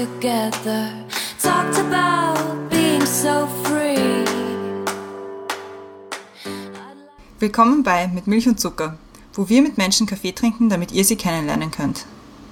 together, talked about being so free. Willkommen bei Mit Milch und Zucker, wo wir mit Menschen Kaffee trinken, damit ihr sie kennenlernen könnt.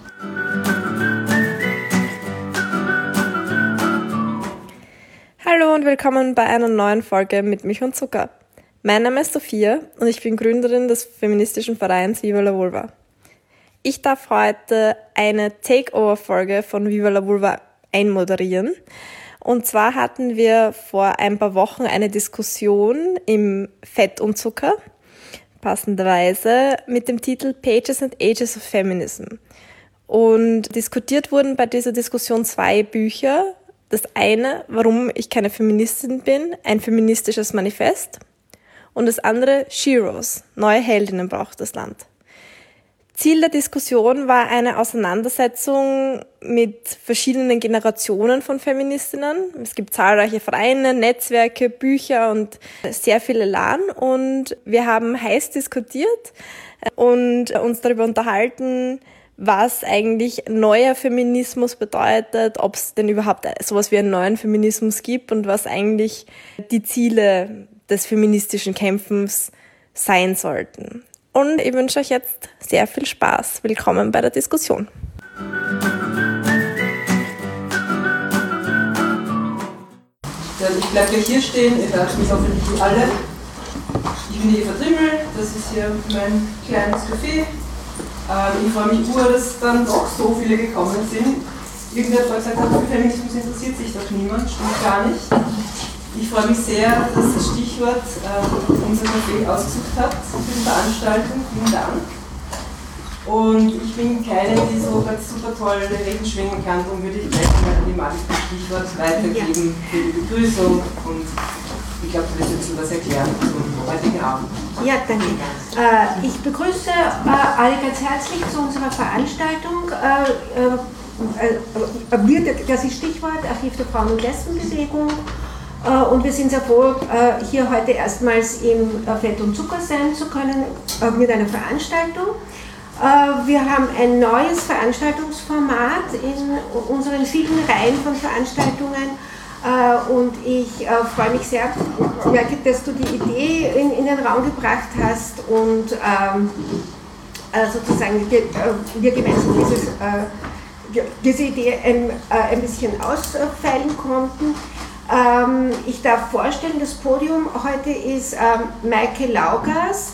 Hallo und willkommen bei einer neuen Folge Mit Milch und Zucker. Mein Name ist Sophia und ich bin Gründerin des feministischen Vereins Viva la Vulva. Ich darf heute eine Takeover-Folge von Viva la Vulva einmoderieren. Und zwar hatten wir vor ein paar Wochen eine Diskussion im Fett und Zucker, passenderweise mit dem Titel Pages and Ages of Feminism. Und diskutiert wurden bei dieser Diskussion 2 Bücher. Das eine, warum ich keine Feministin bin, ein feministisches Manifest. Und das andere, Sheroes, neue Heldinnen braucht das Land. Ziel der Diskussion war eine Auseinandersetzung mit verschiedenen Generationen von Feministinnen. Es gibt zahlreiche Vereine, Netzwerke, Bücher und sehr viel Elan. Und wir haben heiß diskutiert und uns darüber unterhalten, was eigentlich neuer Feminismus bedeutet, ob es denn überhaupt sowas wie einen neuen Feminismus gibt und was eigentlich die Ziele des feministischen Kämpfens sein sollten. Und ich wünsche euch jetzt sehr viel Spaß. Willkommen bei der Diskussion. Ich bleibe gleich hier stehen, ihr hört mich hoffentlich alle. Ich bin die Eva Trimmel, das ist hier mein kleines Café. Ich freue mich dass dann doch so viele gekommen sind. Irgendwer hat vorhin gesagt, für Feminismus interessiert sich doch niemand, stimmt gar nicht. Ich freue mich sehr, dass das Stichwort unser Café ausgesucht hat für die Veranstaltung. Vielen Dank. Und ich bin keine, die so ganz super tolle Reden schwingen kann, darum würde ich gleich mal an die Magd das Stichwort weitergeben für die Begrüßung. Und ich glaube, du wirst jetzt was erklären zum heutigen Abend. Ja, danke. Ich begrüße alle ganz herzlich zu unserer Veranstaltung. Das ist Stichwort Archiv der Frauen- und Lesbenbewegung. Und wir sind sehr froh, hier heute erstmals im Fett und Zucker sein zu können mit einer Veranstaltung. Wir haben ein neues Veranstaltungsformat in unseren vielen Reihen von Veranstaltungen. Und ich freue mich sehr, merke, dass du die Idee in den Raum gebracht hast und sozusagen wir gemeinsam diese Idee ein bisschen ausfeilen konnten. Ich darf vorstellen, das Podium heute ist Maike Laugas,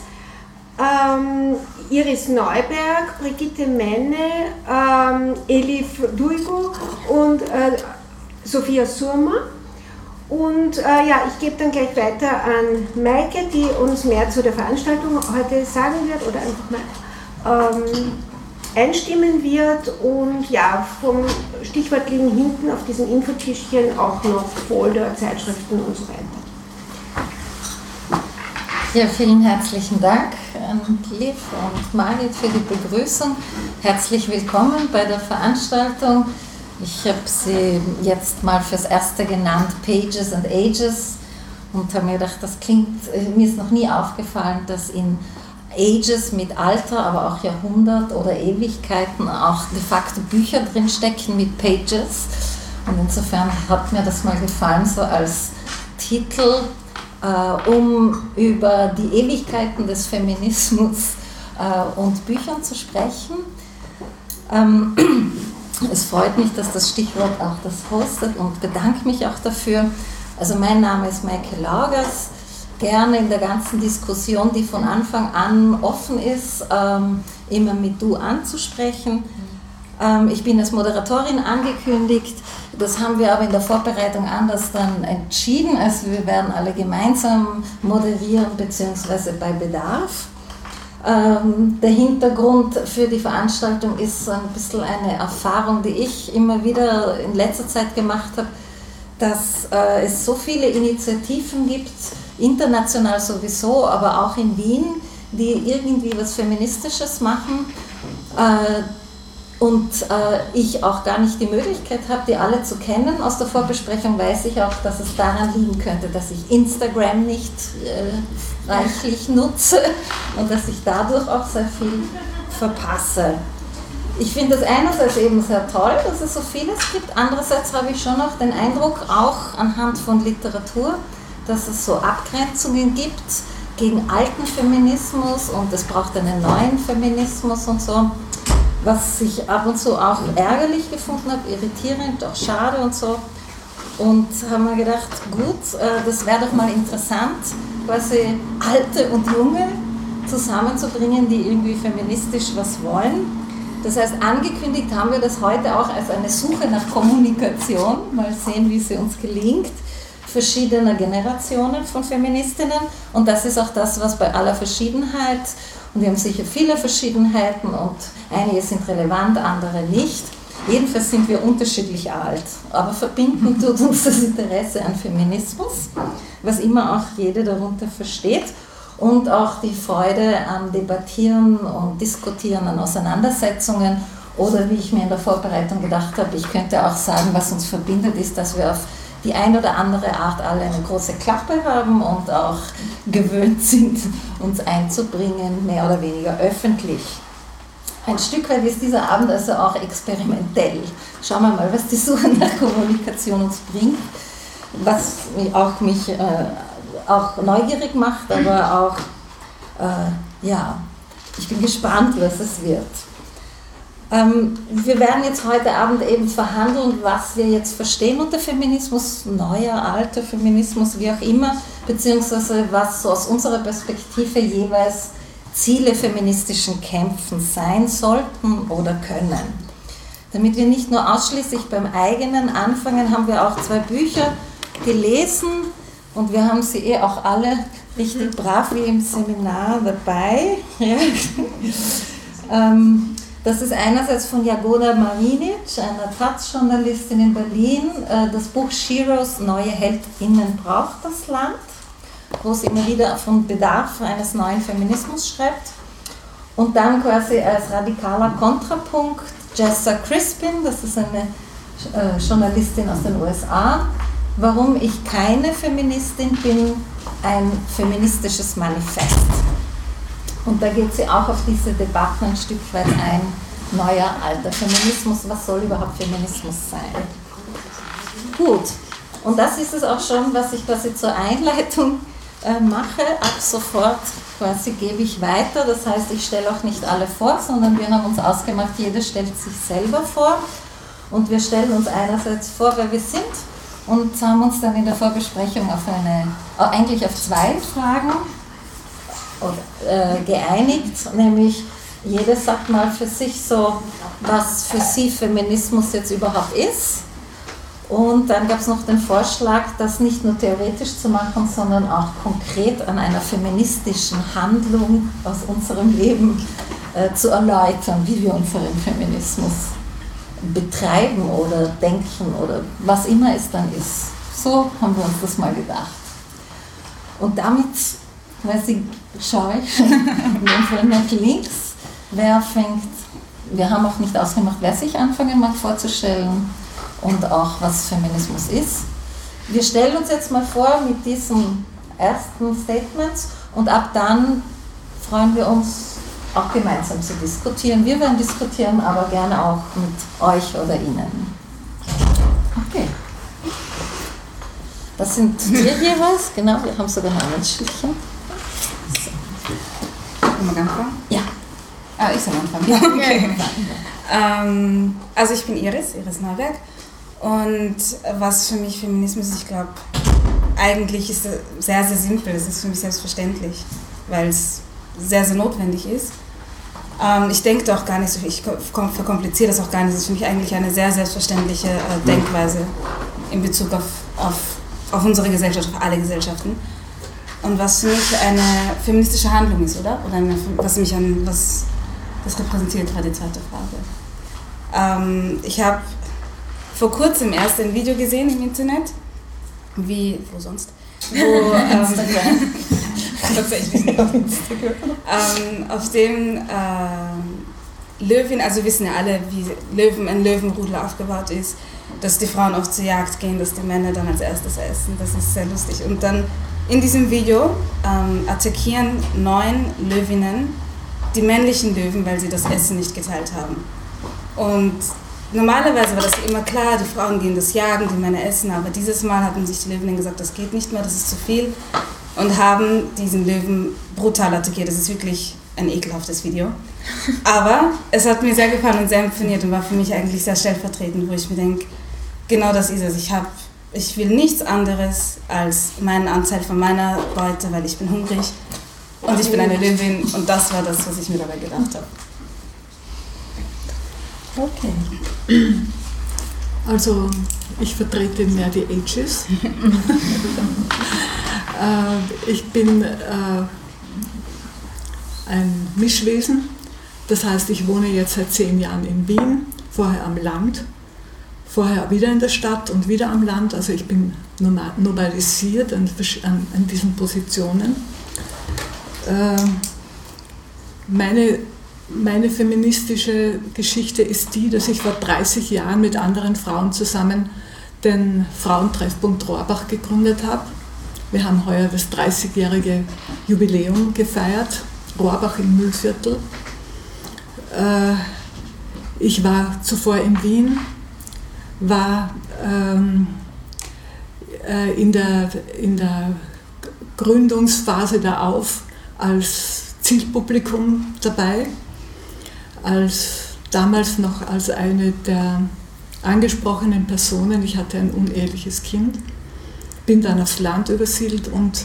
Iris Neuberg, Brigitte Menne, Elif Duigo und Sophia Surma. Und ich gebe dann gleich weiter an Maike, die uns mehr zu der Veranstaltung heute sagen wird oder einfach mal einstimmen wird. Und ja, vom Stichwort liegen hinten auf diesem Infotischchen auch noch Folder, Zeitschriften und so weiter. Ja, vielen herzlichen Dank an Liv und Margit für die Begrüßung. Herzlich willkommen bei der Veranstaltung. Ich habe sie jetzt mal fürs Erste genannt, Pages and Ages, und habe mir gedacht, das klingt, mir ist noch nie aufgefallen, dass in Ages mit Alter, aber auch Jahrhundert oder Ewigkeiten auch de facto Bücher drin stecken mit Pages. Und insofern hat mir das mal gefallen, so als Titel, um über die Ewigkeiten des Feminismus und Büchern zu sprechen. Es freut mich, dass das Stichwort auch das hostet und bedanke mich auch dafür. Also mein Name ist Maike Laugas, gerne in der ganzen Diskussion, die von Anfang an offen ist, immer mit Du anzusprechen. Ich bin als Moderatorin angekündigt, das haben wir aber in der Vorbereitung anders dann entschieden, also wir werden alle gemeinsam moderieren bzw. bei Bedarf. Der Hintergrund für die Veranstaltung ist so ein bisschen eine Erfahrung, die ich immer wieder in letzter Zeit gemacht habe, dass es so viele Initiativen gibt, international sowieso, aber auch in Wien, die irgendwie was Feministisches machen und ich auch gar nicht die Möglichkeit habe, die alle zu kennen. Aus der Vorbesprechung weiß ich auch, dass es daran liegen könnte, dass ich Instagram nicht reichlich nutze und dass ich dadurch auch sehr viel verpasse. ich finde das einerseits eben sehr toll, dass es so vieles gibt. Andererseits habe ich schon noch den Eindruck, auch anhand von Literatur, dass es so Abgrenzungen gibt gegen alten Feminismus und es braucht einen neuen Feminismus und so, was ich ab und zu auch ärgerlich gefunden habe, irritierend, auch schade und so. Und haben wir gedacht, gut, das wäre doch mal interessant, quasi Alte und Junge zusammenzubringen, die irgendwie feministisch was wollen. Das heißt, angekündigt haben wir das heute auch als eine Suche nach Kommunikation, mal sehen, wie sie uns gelingt, verschiedener Generationen von Feministinnen. Und das ist auch das, was bei aller Verschiedenheit, und wir haben sicher viele Verschiedenheiten und einige sind relevant, andere nicht. Jedenfalls sind wir unterschiedlich alt, aber verbinden tut uns das Interesse an Feminismus, was immer auch jede darunter versteht. Und auch die Freude am Debattieren und Diskutieren, an Auseinandersetzungen. Oder wie ich mir in der Vorbereitung gedacht habe, ich könnte auch sagen, was uns verbindet, ist, dass wir auf die eine oder andere Art alle eine große Klappe haben und auch gewöhnt sind, uns einzubringen, mehr oder weniger öffentlich. Ein Stück weit ist dieser Abend also auch experimentell. Schauen wir mal, was die Suche nach Kommunikation uns bringt, was mich auch neugierig macht, aber auch, ich bin gespannt, was es wird. Wir werden jetzt heute Abend eben verhandeln, was wir jetzt verstehen unter Feminismus, neuer, alter Feminismus, wie auch immer, beziehungsweise was so aus unserer Perspektive jeweils Ziele feministischen Kämpfen sein sollten oder können. Damit wir nicht nur ausschließlich beim eigenen anfangen, haben wir auch 2 Bücher gelesen und wir haben sie auch alle richtig brav wie im Seminar dabei. Ja. Das ist einerseits von Jagoda Marinic, einer Taz-Journalistin in Berlin, das Buch Sheroes, Neue Heldinnen braucht das Land, wo sie immer wieder von Bedarf eines neuen Feminismus schreibt. Und dann quasi als radikaler Kontrapunkt Jessa Crispin, das ist eine Journalistin aus den USA, Warum ich keine Feministin bin, ein feministisches Manifest. Und da geht sie auch auf diese Debatten ein Stück weit ein. Neuer, alter Feminismus, was soll überhaupt Feminismus sein? Gut, und das ist es auch schon, was ich quasi zur Einleitung mache. Ab sofort quasi gebe ich weiter, das heißt, ich stelle auch nicht alle vor, sondern wir haben uns ausgemacht, jeder stellt sich selber vor. Und wir stellen uns einerseits vor, wer wir sind, und haben uns dann in der Vorbesprechung auf eigentlich auf 2 Fragen geeinigt, nämlich jeder sagt mal für sich so, was für sie Feminismus jetzt überhaupt ist. Und dann gab es noch den Vorschlag, das nicht nur theoretisch zu machen, sondern auch konkret an einer feministischen Handlung aus unserem Leben zu erläutern, wie wir unseren Feminismus betreiben oder denken oder was immer es dann ist. So haben wir uns das mal gedacht. Und damit schaue ich nach links, wer fängt, wir haben auch nicht ausgemacht, wer sich anfangen mag vorzustellen und auch was Feminismus ist. Wir stellen uns jetzt mal vor mit diesen ersten Statements und ab dann freuen wir uns, auch gemeinsam zu diskutieren. Wir werden diskutieren, aber gerne auch mit euch oder Ihnen. Okay. Das sind wir jeweils, genau, wir haben sogar Namensschildchen. Wollen wir anfangen? Ja. Ich soll anfangen. Ja, okay. Also ich bin Iris Neuberg, und was für mich Feminismus ist, ich glaube, eigentlich ist es sehr, sehr simpel, es ist für mich selbstverständlich, weil es sehr, sehr notwendig ist. Ich denke da auch gar nicht so viel, ich verkompliziere das auch gar nicht, es ist für mich eigentlich eine sehr selbstverständliche Denkweise in Bezug auf unsere Gesellschaft, auf alle Gesellschaften. Und was für mich eine feministische Handlung ist, oder? Oder was das repräsentiert, war die zweite Frage. Ich habe vor kurzem erst ein Video gesehen im Internet, wo sonst? Instagram. Tatsächlich auf Instagram. Auf dem Löwen, also wissen ja alle, wie ein Löwenrudel aufgebaut ist, dass die Frauen oft zur Jagd gehen, dass die Männer dann als erstes essen. Das ist sehr lustig. Und dann in diesem Video attackieren 9 Löwinnen die männlichen Löwen, weil sie das Essen nicht geteilt haben. Und normalerweise war das immer klar, die Frauen gehen das jagen, die Männer essen, aber dieses Mal hatten sich die Löwinnen gesagt, das geht nicht mehr, das ist zu viel und haben diesen Löwen brutal attackiert. Das ist wirklich ein ekelhaftes Video. Aber es hat mir sehr gefallen und sehr imponiert und war für mich eigentlich sehr stellvertretend, wo ich mir denke, genau das ist es. Ich will nichts anderes als meinen Anteil von meiner Beute, weil ich bin hungrig und ich bin eine Löwin und das war das, was ich mir dabei gedacht habe. Okay. Also ich vertrete mehr die Ages. Ich bin ein Mischwesen, das heißt, ich wohne jetzt seit 10 Jahren in Wien, vorher am Land, vorher wieder in der Stadt und wieder am Land. Also ich bin nomadisiert an diesen Positionen. Meine feministische Geschichte ist die, dass ich vor 30 Jahren mit anderen Frauen zusammen den Frauentreffpunkt Rohrbach gegründet habe. Wir haben heuer das 30-jährige Jubiläum gefeiert, Rohrbach im Mühlviertel. Ich war zuvor in Wien, war in der Gründungsphase der AUF als Zielpublikum dabei, damals noch als eine der angesprochenen Personen. Ich hatte ein uneheliches Kind, bin dann aufs Land übersiedelt und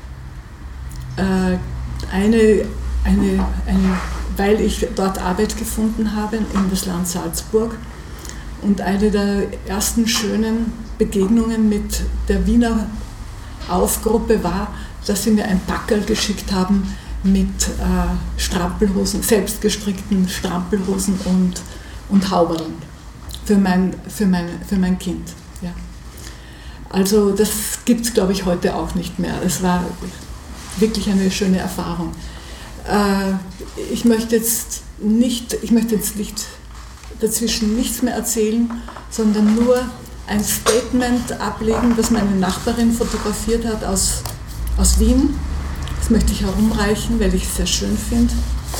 weil ich dort Arbeit gefunden habe in das Land Salzburg und eine der ersten schönen Begegnungen mit der Wiener Aufgruppe war, dass sie mir ein Packerl geschickt haben mit Strampelhosen, selbstgestrickten Strampelhosen und Hauberln für mein Kind. Ja. Also das gibt es, glaube ich, heute auch nicht mehr. Es war wirklich eine schöne Erfahrung. Ich möchte jetzt nicht dazwischen nichts mehr erzählen, sondern nur ein Statement ablegen, das meine Nachbarin fotografiert hat aus Wien. Das möchte ich herumreichen, weil ich es sehr schön finde.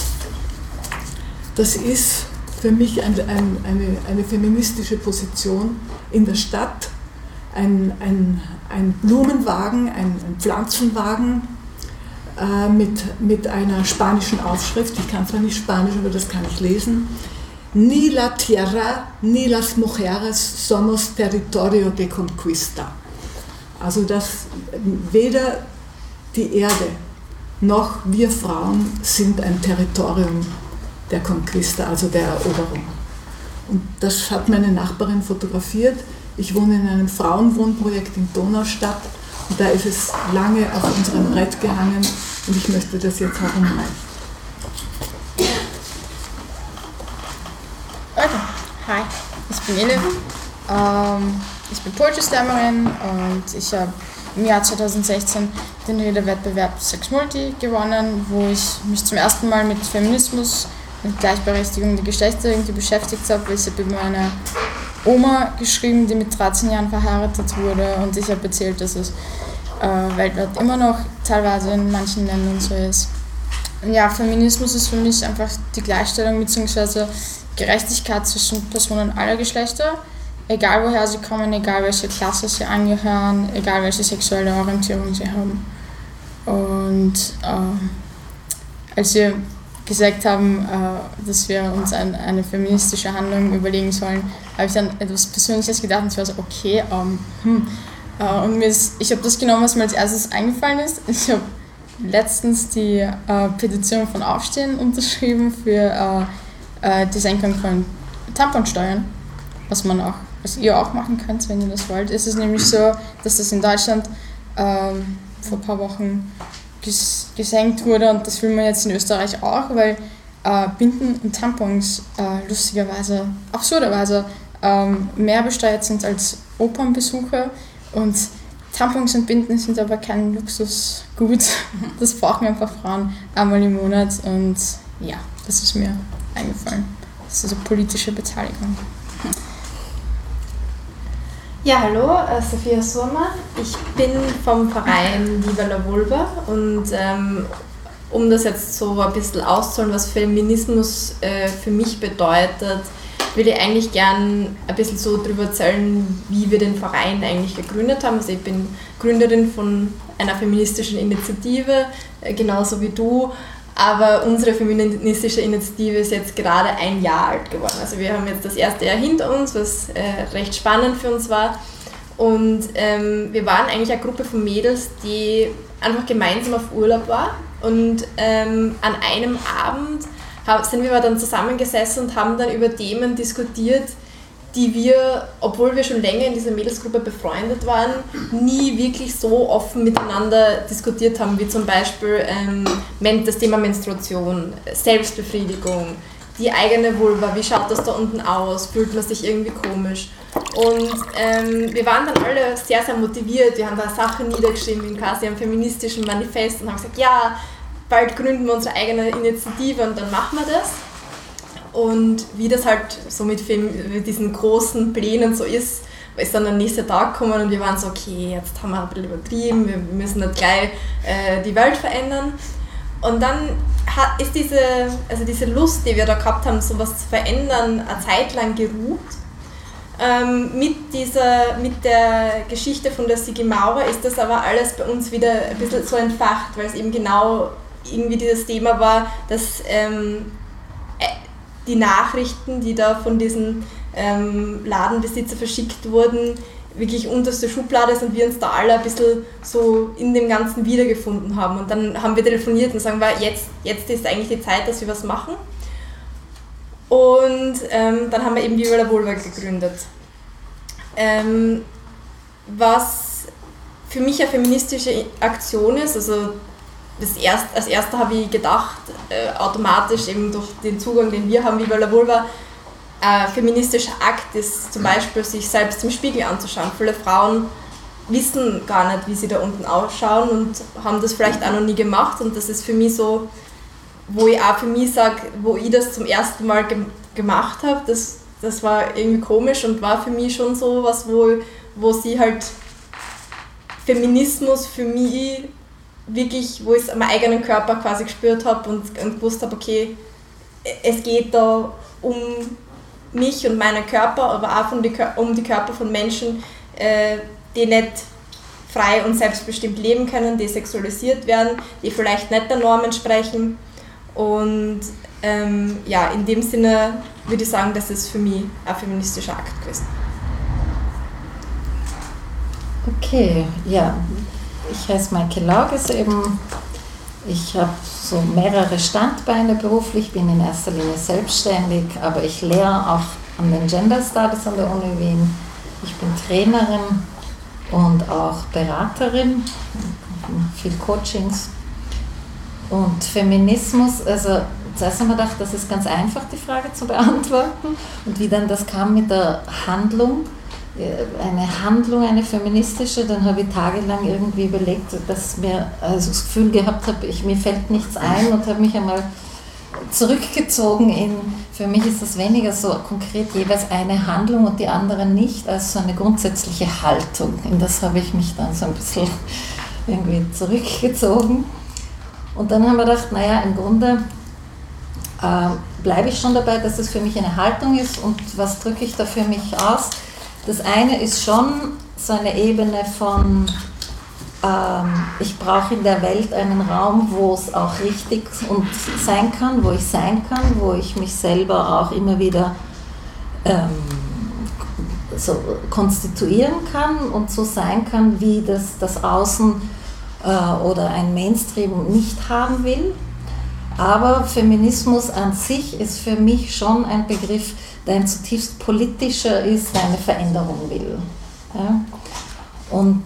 Das ist für mich eine feministische Position in der Stadt. Ein Blumenwagen, ein Pflanzenwagen mit einer spanischen Aufschrift. Ich kann zwar nicht Spanisch, aber das kann ich lesen. Ni la tierra ni las mujeres somos territorio de conquista. Also dass weder die Erde noch wir Frauen sind ein Territorium der Conquista, also der Eroberung. Und das hat meine Nachbarin fotografiert. Ich wohne in einem Frauenwohnprojekt in Donaustadt und da ist es lange auf unserem Brett gehangen und ich möchte das jetzt herumreichen. Okay, hi, ich bin Elif. Ich bin Poetry Slammerin und ich habe im Jahr 2016 den Redewettbewerb Sex Multi gewonnen, wo ich mich zum ersten Mal mit Feminismus und Gleichberechtigung der Geschlechter irgendwie beschäftigt habe. Ich habe mit meiner Oma geschrieben, die mit 13 Jahren verheiratet wurde und ich habe erzählt, dass es weltweit immer noch teilweise in manchen Ländern so ist. Und ja, Feminismus ist für mich einfach die Gleichstellung bzw. Gerechtigkeit zwischen Personen aller Geschlechter, egal woher sie kommen, egal welche Klasse sie angehören, egal welche sexuelle Orientierung sie haben. Und als wir gesagt haben, dass wir uns eine feministische Handlung überlegen sollen, habe ich dann etwas Persönliches gedacht und ich war so, okay, und ich habe das genommen, was mir als erstes eingefallen ist. Ich habe letztens die Petition von Aufstehen unterschrieben für die Senkung von Tamponsteuern, was ihr auch machen könnt, wenn ihr das wollt. Es ist nämlich so, dass das in Deutschland vor ein paar Wochen gesenkt wurde und das will man jetzt in Österreich auch, weil Binden und Tampons lustigerweise, absurderweise mehr besteuert sind als Opernbesuche und Tampons und Binden sind aber kein Luxusgut. Das brauchen einfach Frauen einmal im Monat und ja, das ist mir eingefallen. Das ist also politische Beteiligung. Ja, hallo, Sophia Surma. Ich bin vom Verein Viva la Vulva und um das jetzt so ein bisschen auszuholen, was Feminismus für mich bedeutet, will ich eigentlich gern ein bisschen so darüber erzählen, wie wir den Verein eigentlich gegründet haben. Also ich bin Gründerin von einer feministischen Initiative, genauso wie du. Aber unsere feministische Initiative ist jetzt gerade 1 Jahr alt geworden. Also wir haben jetzt das erste Jahr hinter uns, was recht spannend für uns war. Und wir waren eigentlich eine Gruppe von Mädels, die einfach gemeinsam auf Urlaub war. Und an einem Abend sind wir dann zusammengesessen und haben dann über Themen diskutiert, die wir, obwohl wir schon länger in dieser Mädelsgruppe befreundet waren, nie wirklich so offen miteinander diskutiert haben, wie zum Beispiel das Thema Menstruation, Selbstbefriedigung, die eigene Vulva, wie schaut das da unten aus, fühlt man sich irgendwie komisch. Und wir waren dann alle sehr, sehr motiviert, wir haben da Sachen niedergeschrieben in quasi einem feministischen Manifest und haben gesagt, ja, bald gründen wir unsere eigene Initiative und dann machen wir das. Und wie das halt so mit diesen großen Plänen so ist dann der nächste Tag gekommen und wir waren so, okay, jetzt haben wir ein bisschen übertrieben, wir müssen nicht gleich die Welt verändern. Und dann ist diese Lust, die wir da gehabt haben, sowas zu verändern, eine Zeit lang geruht. Mit der Geschichte von der Sigi Maurer ist das aber alles bei uns wieder ein bisschen so entfacht, weil es eben genau irgendwie dieses Thema war, dass die Nachrichten, die da von diesen Ladenbesitzer verschickt wurden, wirklich unterste Schublade sind, wir uns da alle ein bisschen so in dem Ganzen wiedergefunden haben. Und dann haben wir telefoniert und sagen, jetzt ist eigentlich die Zeit, dass wir was machen. Und dann haben wir eben Viva la Vulva gegründet. Was für mich eine feministische Aktion ist, also als erster habe ich gedacht, automatisch eben durch den Zugang, den wir haben, Viva la Vulva, ein feministischer Akt ist zum Beispiel, sich selbst im Spiegel anzuschauen. Viele Frauen wissen gar nicht, wie sie da unten ausschauen und haben das vielleicht auch noch nie gemacht und das ist für mich so, wo ich auch für mich sage, wo ich das zum ersten Mal gemacht habe, das war irgendwie komisch und war für mich schon so was, wo sie halt Feminismus für mich wirklich, wo ich es am eigenen Körper quasi gespürt habe und gewusst habe, okay, es geht da um mich und meinen Körper, aber auch um die Körper von Menschen, die nicht frei und selbstbestimmt leben können, die sexualisiert werden, die vielleicht nicht der Norm entsprechen. Und in dem Sinne würde ich sagen, das ist für mich ein feministischer Akt gewesen. Okay, ja. Ich heiße Maike Lauges eben. Ich habe so mehrere Standbeine beruflich, bin in erster Linie selbstständig, aber ich lehre auch an den Gender Studies an der Uni Wien. Ich bin Trainerin und auch Beraterin, viel Coachings. Und Feminismus, also zuerst haben wir gedacht, das ist ganz einfach, die Frage zu beantworten. Und wie dann das kam mit der Handlung, eine feministische, dann habe ich tagelang irgendwie überlegt, dass mir also das Gefühl gehabt habe, mir fällt nichts ein und habe mich einmal zurückgezogen für mich ist das weniger so konkret jeweils eine Handlung und die andere nicht, als so eine grundsätzliche Haltung. In das habe ich mich dann so ein bisschen irgendwie zurückgezogen. Und dann haben wir gedacht, naja, im Grunde bleibe ich schon dabei, dass es für mich eine Haltung ist und was drücke ich da für mich aus? Das eine ist schon so eine Ebene von, ich brauche in der Welt einen Raum, wo es auch richtig sein kann, wo ich sein kann, wo ich mich selber auch immer wieder so konstituieren kann und so sein kann, wie das Außen oder ein Mainstream nicht haben will. Aber Feminismus an sich ist für mich schon ein Begriff, der ein zutiefst politischer ist, der eine Veränderung will. Ja? Und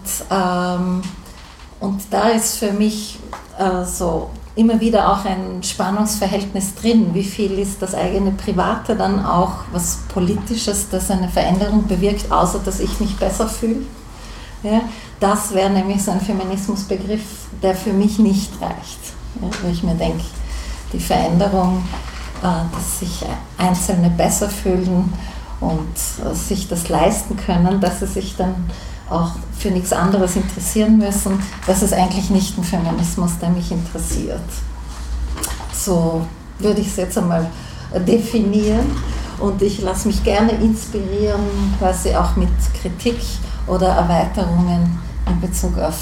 da ist für mich so immer wieder auch ein Spannungsverhältnis drin. Wie viel ist das eigene Private dann auch was Politisches, das eine Veränderung bewirkt, außer dass ich mich besser fühle? Ja? Das wäre nämlich so ein Feminismusbegriff, der für mich nicht reicht. Ja? Wo ich mir denke, die Veränderung, dass sich Einzelne besser fühlen und sich das leisten können, dass sie sich dann auch für nichts anderes interessieren müssen, das ist eigentlich nicht ein Feminismus, der mich interessiert. So würde ich es jetzt einmal definieren. und ich lasse mich gerne inspirieren, quasi auch mit Kritik oder Erweiterungen in Bezug auf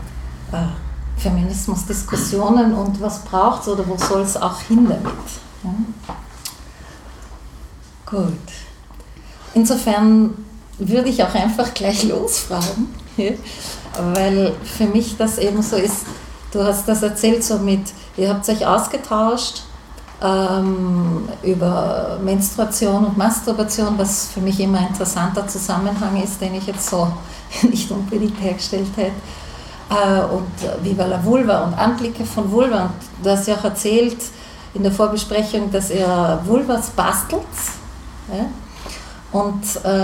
Feminismusdiskussionen und was braucht es oder wo soll es auch hin damit. Ja? Gut. Insofern würde ich auch einfach gleich losfragen, ja? Weil für mich das eben so ist, du hast das erzählt so mit, ihr habt euch ausgetauscht über Menstruation und Masturbation, was für mich immer ein interessanter Zusammenhang ist, den ich jetzt so nicht unbedingt hergestellt hätte. Und Viva la Vulva und Anblicke von Vulva. Und du hast ja auch erzählt in der Vorbesprechung, dass ihr Vulvas bastelt. Ja? Und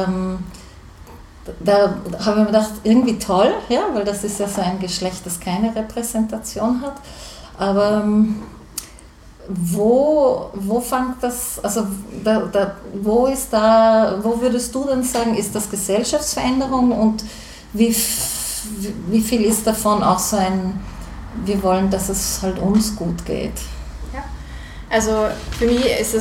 da habe ich mir gedacht, irgendwie toll, ja, weil das ist ja so ein Geschlecht, das keine Repräsentation hat. Aber wo fängt das, also wo würdest du denn sagen, ist das Gesellschaftsveränderung und wie viel ist davon auch so ein, wir wollen, dass es halt uns gut geht? Ja, also für mich ist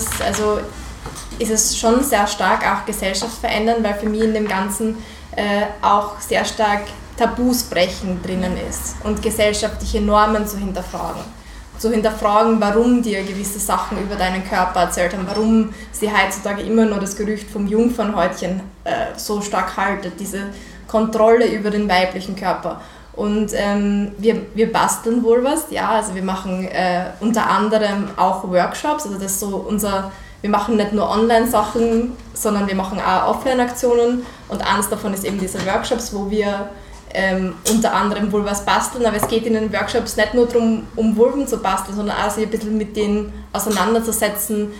es schon sehr stark auch gesellschaftsverändernd, weil für mich in dem Ganzen auch sehr stark Tabus brechen drinnen ist und gesellschaftliche Normen zu hinterfragen, warum dir gewisse Sachen über deinen Körper erzählt haben, warum sie heutzutage immer nur das Gerücht vom Jungfernhäutchen so stark halten, diese Kontrolle über den weiblichen Körper. Und wir basteln wohl was, ja, also wir machen unter anderem auch Workshops, also das ist so wir machen nicht nur Online-Sachen, sondern wir machen auch Offline-Aktionen und eines davon ist eben diese Workshops, wo wir unter anderem Vulvas basteln, aber es geht in den Workshops nicht nur darum, um Vulven zu basteln, sondern auch sich ein bisschen mit denen auseinanderzusetzen,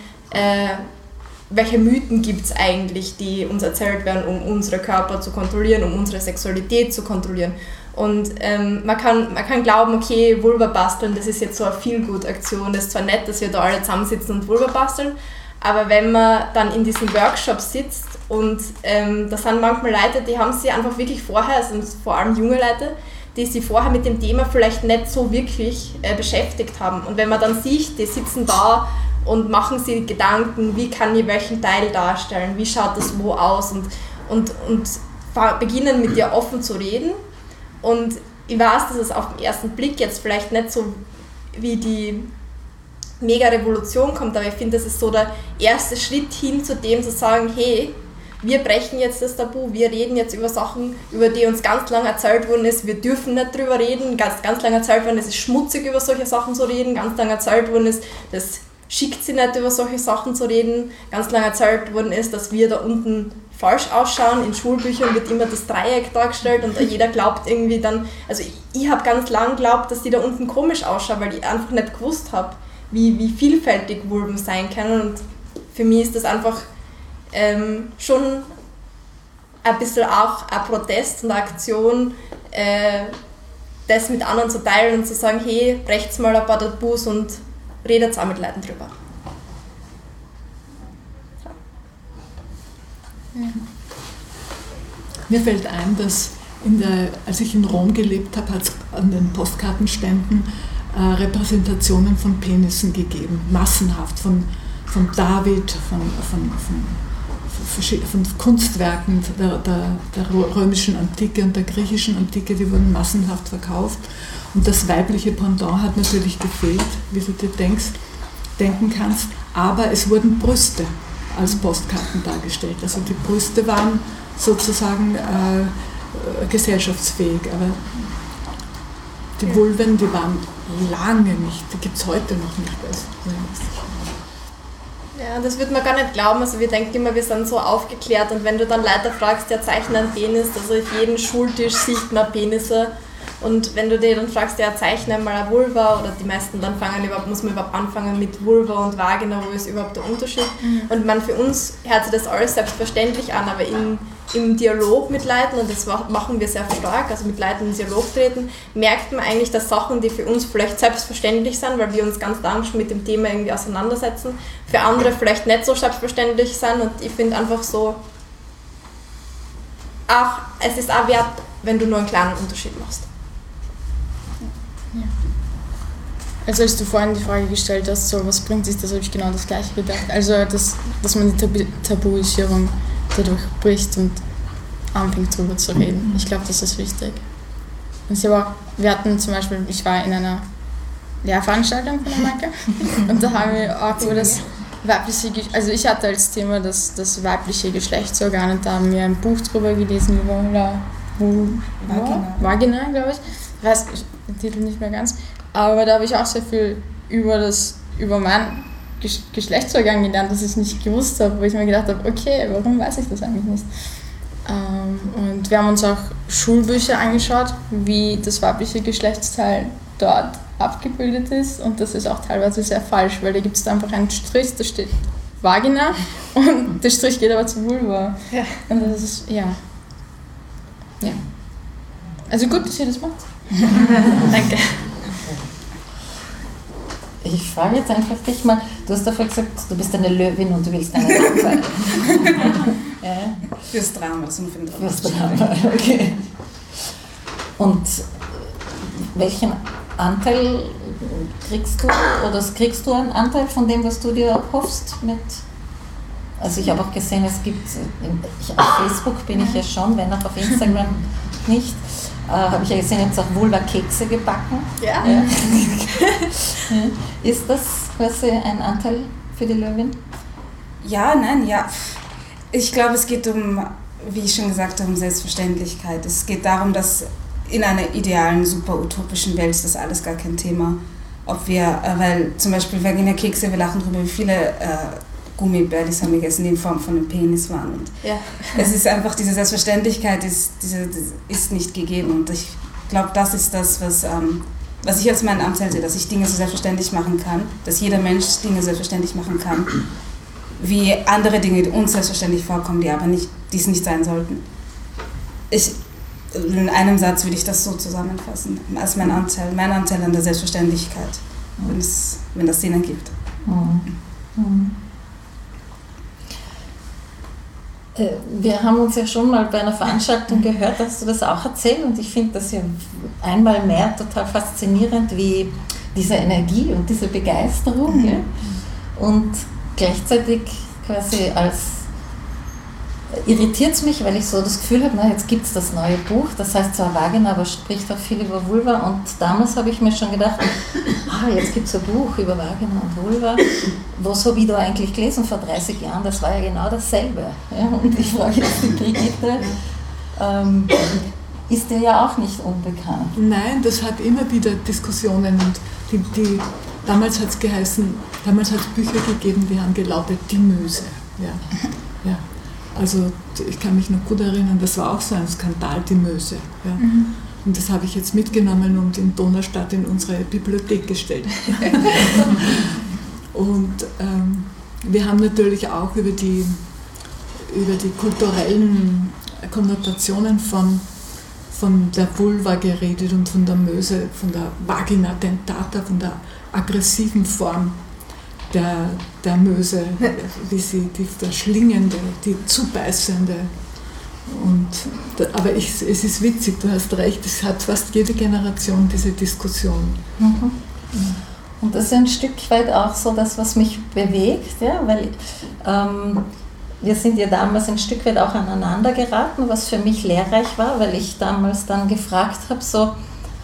welche Mythen gibt es eigentlich, die uns erzählt werden, um unsere Körper zu kontrollieren, um unsere Sexualität zu kontrollieren. Und man kann glauben, okay, Vulva basteln, das ist jetzt so eine Feel-Good-Aktion, das ist zwar nett, dass wir da alle zusammensitzen und Vulva basteln, aber wenn man dann in diesen Workshops sitzt und da sind manchmal Leute, die haben sich einfach wirklich vorher, also vor allem junge Leute, die sich vorher mit dem Thema vielleicht nicht so wirklich beschäftigt haben. Und wenn man dann sieht, die sitzen da und machen sich Gedanken, wie kann ich welchen Teil darstellen, wie schaut das wo aus und beginnen mit dir offen zu reden. Und ich weiß, dass es auf den ersten Blick jetzt vielleicht nicht so wie die mega Revolution kommt, aber ich finde, das ist so der erste Schritt hin zu dem zu sagen, hey, wir brechen jetzt das Tabu, wir reden jetzt über Sachen, über die uns ganz lange erzählt worden ist, wir dürfen nicht drüber reden, ganz lange erzählt worden ist, es ist schmutzig über solche Sachen zu reden, ganz lange erzählt worden ist, das schickt sie nicht über solche Sachen zu reden, ganz lange erzählt worden ist, dass wir da unten falsch ausschauen, in Schulbüchern wird immer das Dreieck dargestellt und jeder glaubt irgendwie dann, also ich habe ganz lange geglaubt, dass die da unten komisch ausschauen, weil ich einfach nicht gewusst habe, wie vielfältig Vulven sein können und für mich ist das einfach schon ein bisschen auch ein Protest und eine Aktion, das mit anderen zu teilen und zu sagen, hey, brecht's mal ein paar Tabus und redet auch mit Leuten drüber. Ja. Mir fällt ein, dass als ich in Rom gelebt habe, hat es an den Postkartenständen Repräsentationen von Penissen gegeben, massenhaft, von David, von Kunstwerken der römischen Antike und der griechischen Antike, die wurden massenhaft verkauft. Und das weibliche Pendant hat natürlich gefehlt, wie du dir denken kannst, aber es wurden Brüste als Postkarten dargestellt. Also die Brüste waren sozusagen gesellschaftsfähig, aber die Vulven, die waren lange nicht, die gibt es heute noch nicht. Ja, das würde man gar nicht glauben, also wir denken immer, wir sind so aufgeklärt und wenn du dann Leute fragst, der zeichnet einen Penis, also auf jedem Schultisch sieht man Penisse und wenn du dir dann fragst, der zeichnet mal eine Vulva oder die meisten dann muss man überhaupt anfangen mit Vulva und Vagina, wo ist überhaupt der Unterschied und für uns hört sich das alles selbstverständlich an, aber im Dialog mit Leuten, und das machen wir sehr stark, also mit Leuten in Dialog treten, merkt man eigentlich, dass Sachen, die für uns vielleicht selbstverständlich sind, weil wir uns ganz lange schon mit dem Thema irgendwie auseinandersetzen, für andere vielleicht nicht so selbstverständlich sind und ich finde einfach so, es ist auch wert, wenn du nur einen kleinen Unterschied machst. Also als du vorhin die Frage gestellt hast, so was bringt sich das, habe ich genau das Gleiche gedacht. Also dass man die Tabuisierung dadurch bricht und anfängt drüber zu reden. Ich glaube, das ist wichtig. Und wir hatten zum Beispiel, ich war in einer Lehrveranstaltung von der Maike und da haben wir auch über das weibliche, also ich hatte als Thema das weibliche Geschlechtsorgan und da haben wir ein Buch drüber gelesen über Vagina, glaube ich. Ich weiß den Titel nicht mehr ganz. Aber da habe ich auch sehr viel über mein Geschlechtsorgan gelernt, das ich nicht gewusst habe, wo ich mir gedacht habe, okay, warum weiß ich das eigentlich nicht? Und wir haben uns auch Schulbücher angeschaut, wie das weibliche Geschlechtsteil dort abgebildet ist und das ist auch teilweise sehr falsch, weil da gibt es einfach einen Strich, da steht Vagina und der Strich geht aber zu Vulva. Ja. Und das ist, ja. Also gut, dass ihr das macht. Danke. Ich frage jetzt einfach dich mal, du hast davor gesagt, du bist eine Löwin und du willst eine Mann sein. Fürs Drama, so für den Fürs Drama, okay. Und welchen Anteil kriegst du, oder kriegst du einen Anteil von dem, was du dir hoffst mit? Also ich habe auch gesehen, es gibt, auf Facebook bin ich ja schon, wenn auch auf Instagram nicht, habe ich ja gesehen, jetzt auch Vulva-Kekse gebacken. Ja. Ist das quasi ein Anteil für die Löwin? Ja, nein, ja. Ich glaube, es geht wie ich schon gesagt habe, um Selbstverständlichkeit. Es geht darum, dass in einer idealen, super utopischen Welt ist das alles gar kein Thema. Weil zum Beispiel Vagina-Kekse, wir lachen darüber, wie viele Gummibärlis haben wir gegessen, die in Form von einem Penis waren. Und es ist einfach, diese Selbstverständlichkeit ist nicht gegeben. Und ich glaube, das ist das, was ich als meinen Anteil sehe, dass ich Dinge so selbstverständlich machen kann, dass jeder Mensch Dinge selbstverständlich machen kann, wie andere Dinge, die uns selbstverständlich vorkommen, die es nicht sein sollten. In einem Satz würde ich das so zusammenfassen, als mein Anteil an der Selbstverständlichkeit, wenn das Sinn ergibt. Wir haben uns ja schon mal bei einer Veranstaltung gehört, hast du das auch erzählt, und ich finde das ja einmal mehr total faszinierend, wie diese Energie und diese Begeisterung, ja? Und gleichzeitig quasi irritiert es mich, weil ich so das Gefühl habe, jetzt gibt es das neue Buch, das heißt zwar Vagina, aber spricht auch viel über Vulva, und damals habe ich mir schon gedacht, jetzt gibt es ein Buch über Vagina und Vulva, was habe ich da eigentlich gelesen vor 30 Jahren, das war ja genau dasselbe. Ja? Und ich frage jetzt die Brigitte, ist dir ja auch nicht unbekannt. Nein, das hat immer wieder Diskussionen, und damals hat es geheißen, damals hat es Bücher gegeben, die haben gelautet, die Möse. Ja. Also ich kann mich noch gut erinnern, das war auch so ein Skandal, die Möse. Ja. Und das habe ich jetzt mitgenommen und in Donaustadt in unsere Bibliothek gestellt. Und wir haben natürlich auch über die kulturellen Konnotationen von der Vulva geredet und von der Möse, von der Vagina dentata, von der aggressiven Form der Möse, wie sie die verschlingende, die zubeißende. Aber es ist witzig, du hast recht, es hat fast jede Generation diese Diskussion. Und das ist ein Stück weit auch so das, was mich bewegt, ja, weil wir sind ja damals ein Stück weit auch aneinander geraten, was für mich lehrreich war, weil ich damals dann gefragt habe,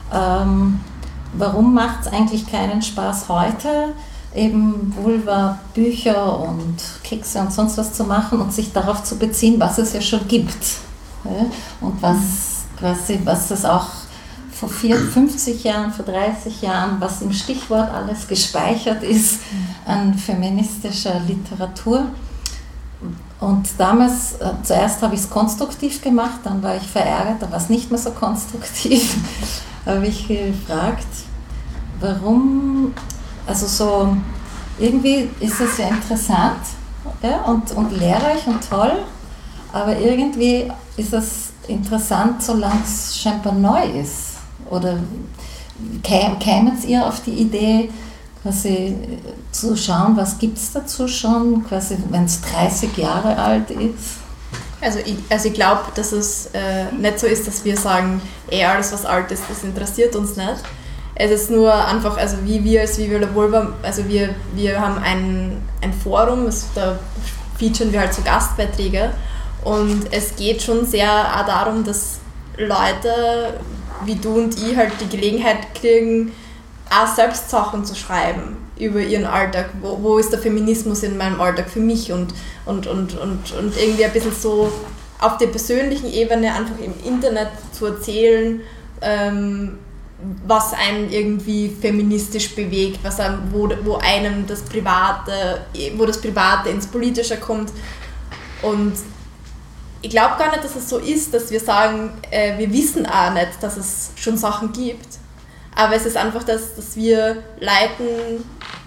warum macht es eigentlich keinen Spaß heute, eben Vulva-Bücher und Kekse und sonst was zu machen und sich darauf zu beziehen, was es ja schon gibt. Ja? Und was es auch vor 50 Jahren, vor 30 Jahren, was im Stichwort alles gespeichert ist an feministischer Literatur. Und damals, zuerst habe ich es konstruktiv gemacht, dann war ich verärgert, dann war es nicht mehr so konstruktiv. Habe ich gefragt, warum, irgendwie ist es ja interessant, ja, und lehrreich und toll, aber irgendwie ist es interessant, solange es scheinbar neu ist. Oder kämet ihr auf die Idee, quasi zu schauen, was gibt es dazu schon, quasi wenn es 30 Jahre alt ist? Also ich glaube, dass es nicht so ist, dass wir sagen, alles was alt ist, das interessiert uns nicht. Es ist nur einfach, also wie wir als Viva la Vulva, also wir haben ein Forum, da featuren wir halt so Gastbeiträge und es geht schon sehr auch darum, dass Leute wie du und ich halt die Gelegenheit kriegen, auch selbst Sachen zu schreiben über ihren Alltag. Wo ist der Feminismus in meinem Alltag für mich und irgendwie ein bisschen so auf der persönlichen Ebene einfach im Internet zu erzählen, was einen irgendwie feministisch bewegt, wo einem das Private ins Politische kommt. Und ich glaube gar nicht, dass es so ist, dass wir sagen, wir wissen auch nicht, dass es schon Sachen gibt. Aber es ist einfach, dass wir Leuten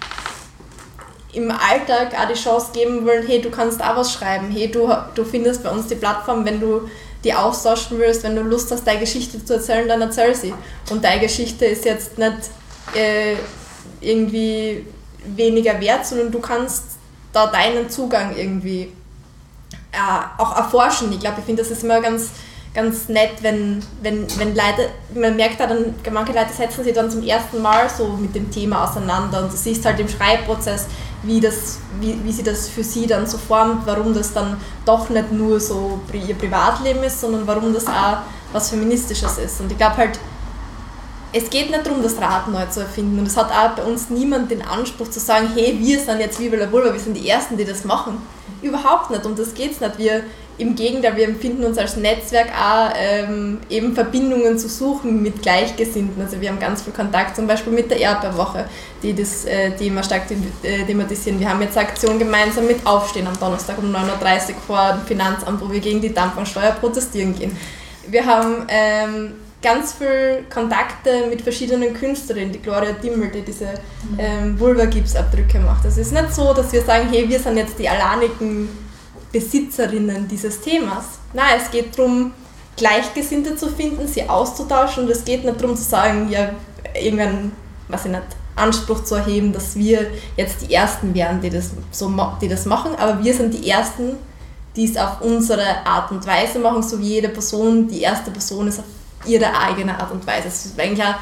im Alltag auch die Chance geben wollen, hey, du kannst auch was schreiben, hey, du findest bei uns die Plattform, wenn du die austauschen willst, wenn du Lust hast, deine Geschichte zu erzählen, dann erzähl sie. Und deine Geschichte ist jetzt nicht irgendwie weniger wert, sondern du kannst da deinen Zugang irgendwie auch erforschen. Ich glaube, ich finde, das ist immer ganz nett, wenn Leute, man merkt da dann, manche Leute setzen sich dann zum ersten Mal so mit dem Thema auseinander und du siehst halt im Schreibprozess, wie sie das für sie dann so formt, warum das dann doch nicht nur so ihr Privatleben ist, sondern warum das auch was Feministisches ist. Und ich glaube halt, es geht nicht darum, das Rad neu zu erfinden und es hat auch bei uns niemand den Anspruch zu sagen, hey, wir sind jetzt Viva la Vulva, wir sind die Ersten, die das machen. Überhaupt nicht, um das geht es nicht. Im Gegenteil, wir empfinden uns als Netzwerk auch, eben Verbindungen zu suchen mit Gleichgesinnten. Also wir haben ganz viel Kontakt, zum Beispiel mit der Erdbeerwoche, die das Thema stark thematisieren. Wir haben jetzt eine Aktion gemeinsam mit Aufstehen am Donnerstag um 9.30 Uhr vor dem Finanzamt, wo wir gegen die Dampfsteuer protestieren gehen. Wir haben ganz viel Kontakte mit verschiedenen Künstlerinnen, die Gloria Dimmel, die diese Vulva-Gipsabdrücke macht. Es ist nicht so, dass wir sagen, hey, wir sind jetzt die alleinigen Besitzerinnen dieses Themas. Nein, es geht darum, Gleichgesinnte zu finden, sie auszutauschen und es geht nicht darum zu sagen, ja, irgendeinen, Anspruch zu erheben, dass wir jetzt die Ersten wären, die das machen, aber wir sind die Ersten, die es auf unsere Art und Weise machen, so wie jede Person, die erste Person ist auf ihre eigene Art und Weise. Es ist eigentlich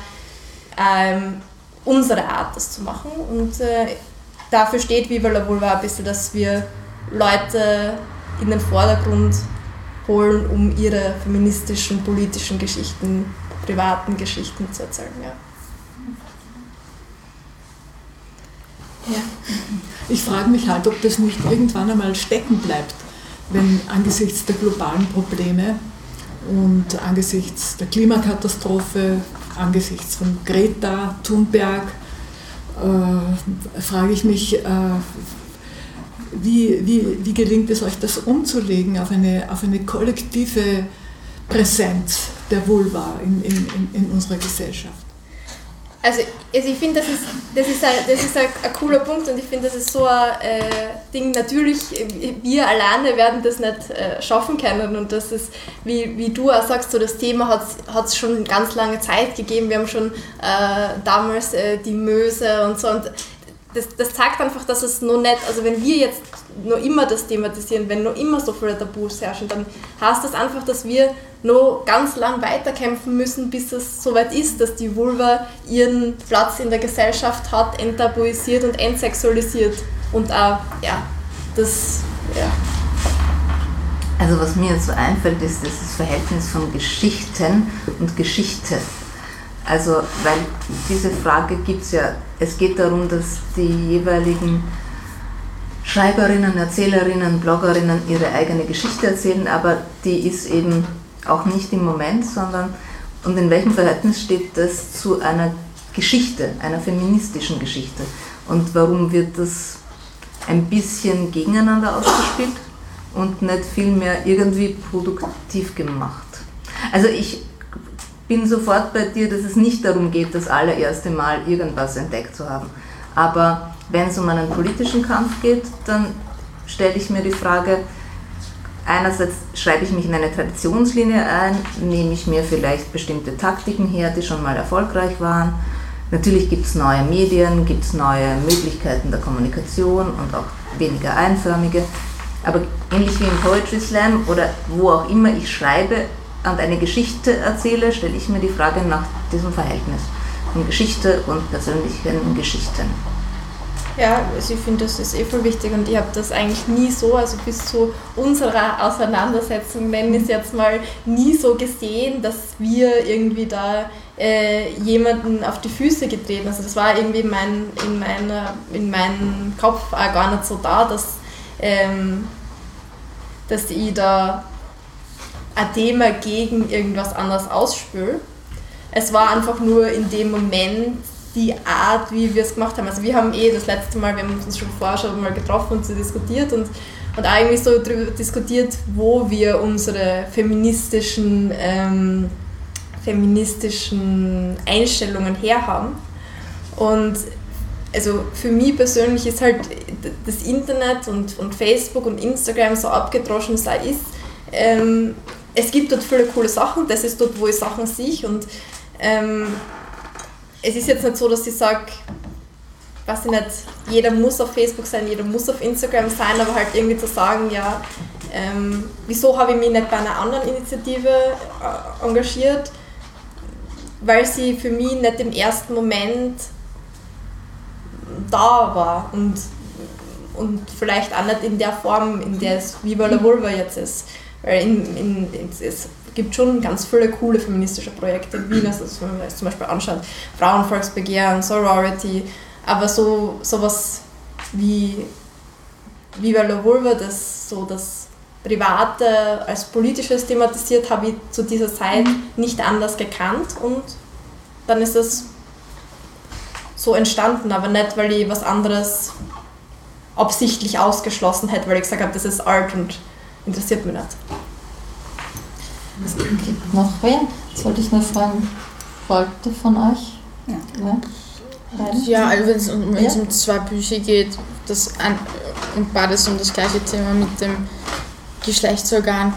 unsere Art, das zu machen und dafür steht Viva la Vulva ein bisschen, dass wir Leute in den Vordergrund holen, um ihre feministischen, politischen Geschichten, privaten Geschichten zu erzählen. Ja. Ich frage mich halt, ob das nicht irgendwann einmal stecken bleibt, wenn angesichts der globalen Probleme und angesichts der Klimakatastrophe, angesichts von Greta Thunberg, frage ich mich, wie gelingt es euch, das umzulegen auf eine kollektive Präsenz der Vulva in unserer Gesellschaft? Also ich finde, das ist ein cooler Punkt und ich finde, das ist so ein Ding, natürlich, wir alleine werden das nicht schaffen können und das ist, wie du auch sagst, so das Thema hat es schon ganz lange Zeit gegeben, wir haben schon damals die Möse und so und das zeigt einfach, dass es noch nicht, also wenn wir jetzt noch immer das thematisieren, wenn noch immer so viele Tabus herrschen, dann heißt das einfach, dass wir noch ganz lang weiterkämpfen müssen, bis es soweit ist, dass die Vulva ihren Platz in der Gesellschaft hat, enttabuisiert und entsexualisiert und auch, Also was mir jetzt so einfällt, ist das Verhältnis von Geschichten und Geschichte. Also, weil diese Frage gibt es ja, es geht darum, dass die jeweiligen Schreiberinnen, Erzählerinnen, Bloggerinnen ihre eigene Geschichte erzählen, aber die ist eben auch nicht im Moment, sondern und in welchem Verhältnis steht das zu einer Geschichte, einer feministischen Geschichte und warum wird das ein bisschen gegeneinander ausgespielt und nicht vielmehr irgendwie produktiv gemacht. Also ich bin sofort bei dir, dass es nicht darum geht, das allererste Mal irgendwas entdeckt zu haben. Aber wenn es um einen politischen Kampf geht, dann stelle ich mir die Frage, einerseits schreibe ich mich in eine Traditionslinie ein, nehme ich mir vielleicht bestimmte Taktiken her, die schon mal erfolgreich waren. Natürlich gibt es neue Medien, gibt es neue Möglichkeiten der Kommunikation und auch weniger einförmige. Aber ähnlich wie im Poetry Slam oder wo auch immer ich schreibe und eine Geschichte erzähle, stelle ich mir die Frage nach diesem Verhältnis. in Geschichte und persönlichen Geschichten. Ja, also ich finde, das ist voll wichtig und ich habe das eigentlich nie so, also bis zu unserer Auseinandersetzung, nenne ich es jetzt mal, nie so gesehen, dass wir irgendwie da jemanden auf die Füße getreten. Also das war irgendwie in meinem Kopf auch gar nicht so da, dass ich da ein Thema gegen irgendwas anderes ausspüle. Es war einfach nur in dem Moment die Art, wie wir es gemacht haben. Also wir haben das letzte Mal, wir haben uns schon vorher schon mal getroffen und so diskutiert und eigentlich so darüber diskutiert, wo wir unsere feministischen Einstellungen herhaben. Und also für mich persönlich ist halt das Internet und Facebook und Instagram so abgedroschen es auch ist. Es gibt dort viele coole Sachen, das ist dort, wo ich Sachen sehe und es ist jetzt nicht so, dass ich sage, weiß ich nicht, jeder muss auf Facebook sein, jeder muss auf Instagram sein, aber halt irgendwie zu sagen, ja, wieso habe ich mich nicht bei einer anderen Initiative engagiert, weil sie für mich nicht im ersten Moment da war und vielleicht auch nicht in der Form, in der es Viva la Vulva jetzt ist. Weil es gibt schon ganz viele coole feministische Projekte in Wien, also wenn man es zum Beispiel anschaut, Frauenvolksbegehren, Sorority, aber sowas wie Viva la Vulva, das so das Private als Politisches thematisiert, habe ich zu dieser Zeit nicht anders gekannt und dann ist es so entstanden, aber nicht, weil ich was anderes absichtlich ausgeschlossen hätte, weil ich gesagt habe, das ist Art und interessiert mich nicht. Es gibt noch wen? Sollte ich noch fragen, folgte von euch? Ja, also wenn es um 2 Bücher geht, und beides um das gleiche Thema mit dem Geschlechtsorgan.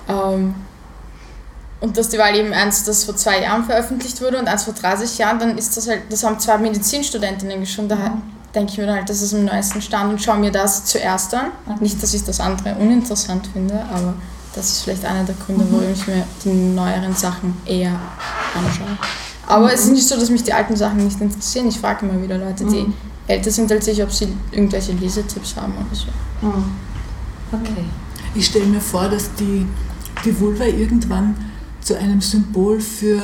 Und dass die Wahl eben eins, das vor 2 Jahren veröffentlicht wurde und eins vor 30 Jahren, dann ist das halt, das haben 2 Medizinstudentinnen geschrieben, da denke ich mir dann halt, das ist am neuesten Stand und schaue mir das zuerst an. Nicht, dass ich das andere uninteressant finde, aber das ist vielleicht einer der Gründe, warum ich mir die neueren Sachen eher anschaue. Aber es ist nicht so, dass mich die alten Sachen nicht interessieren. Ich frage immer wieder Leute, die älter sind als ich, ob sie irgendwelche Lesetipps haben oder so. Okay. Ich stelle mir vor, dass die Vulva irgendwann zu einem Symbol für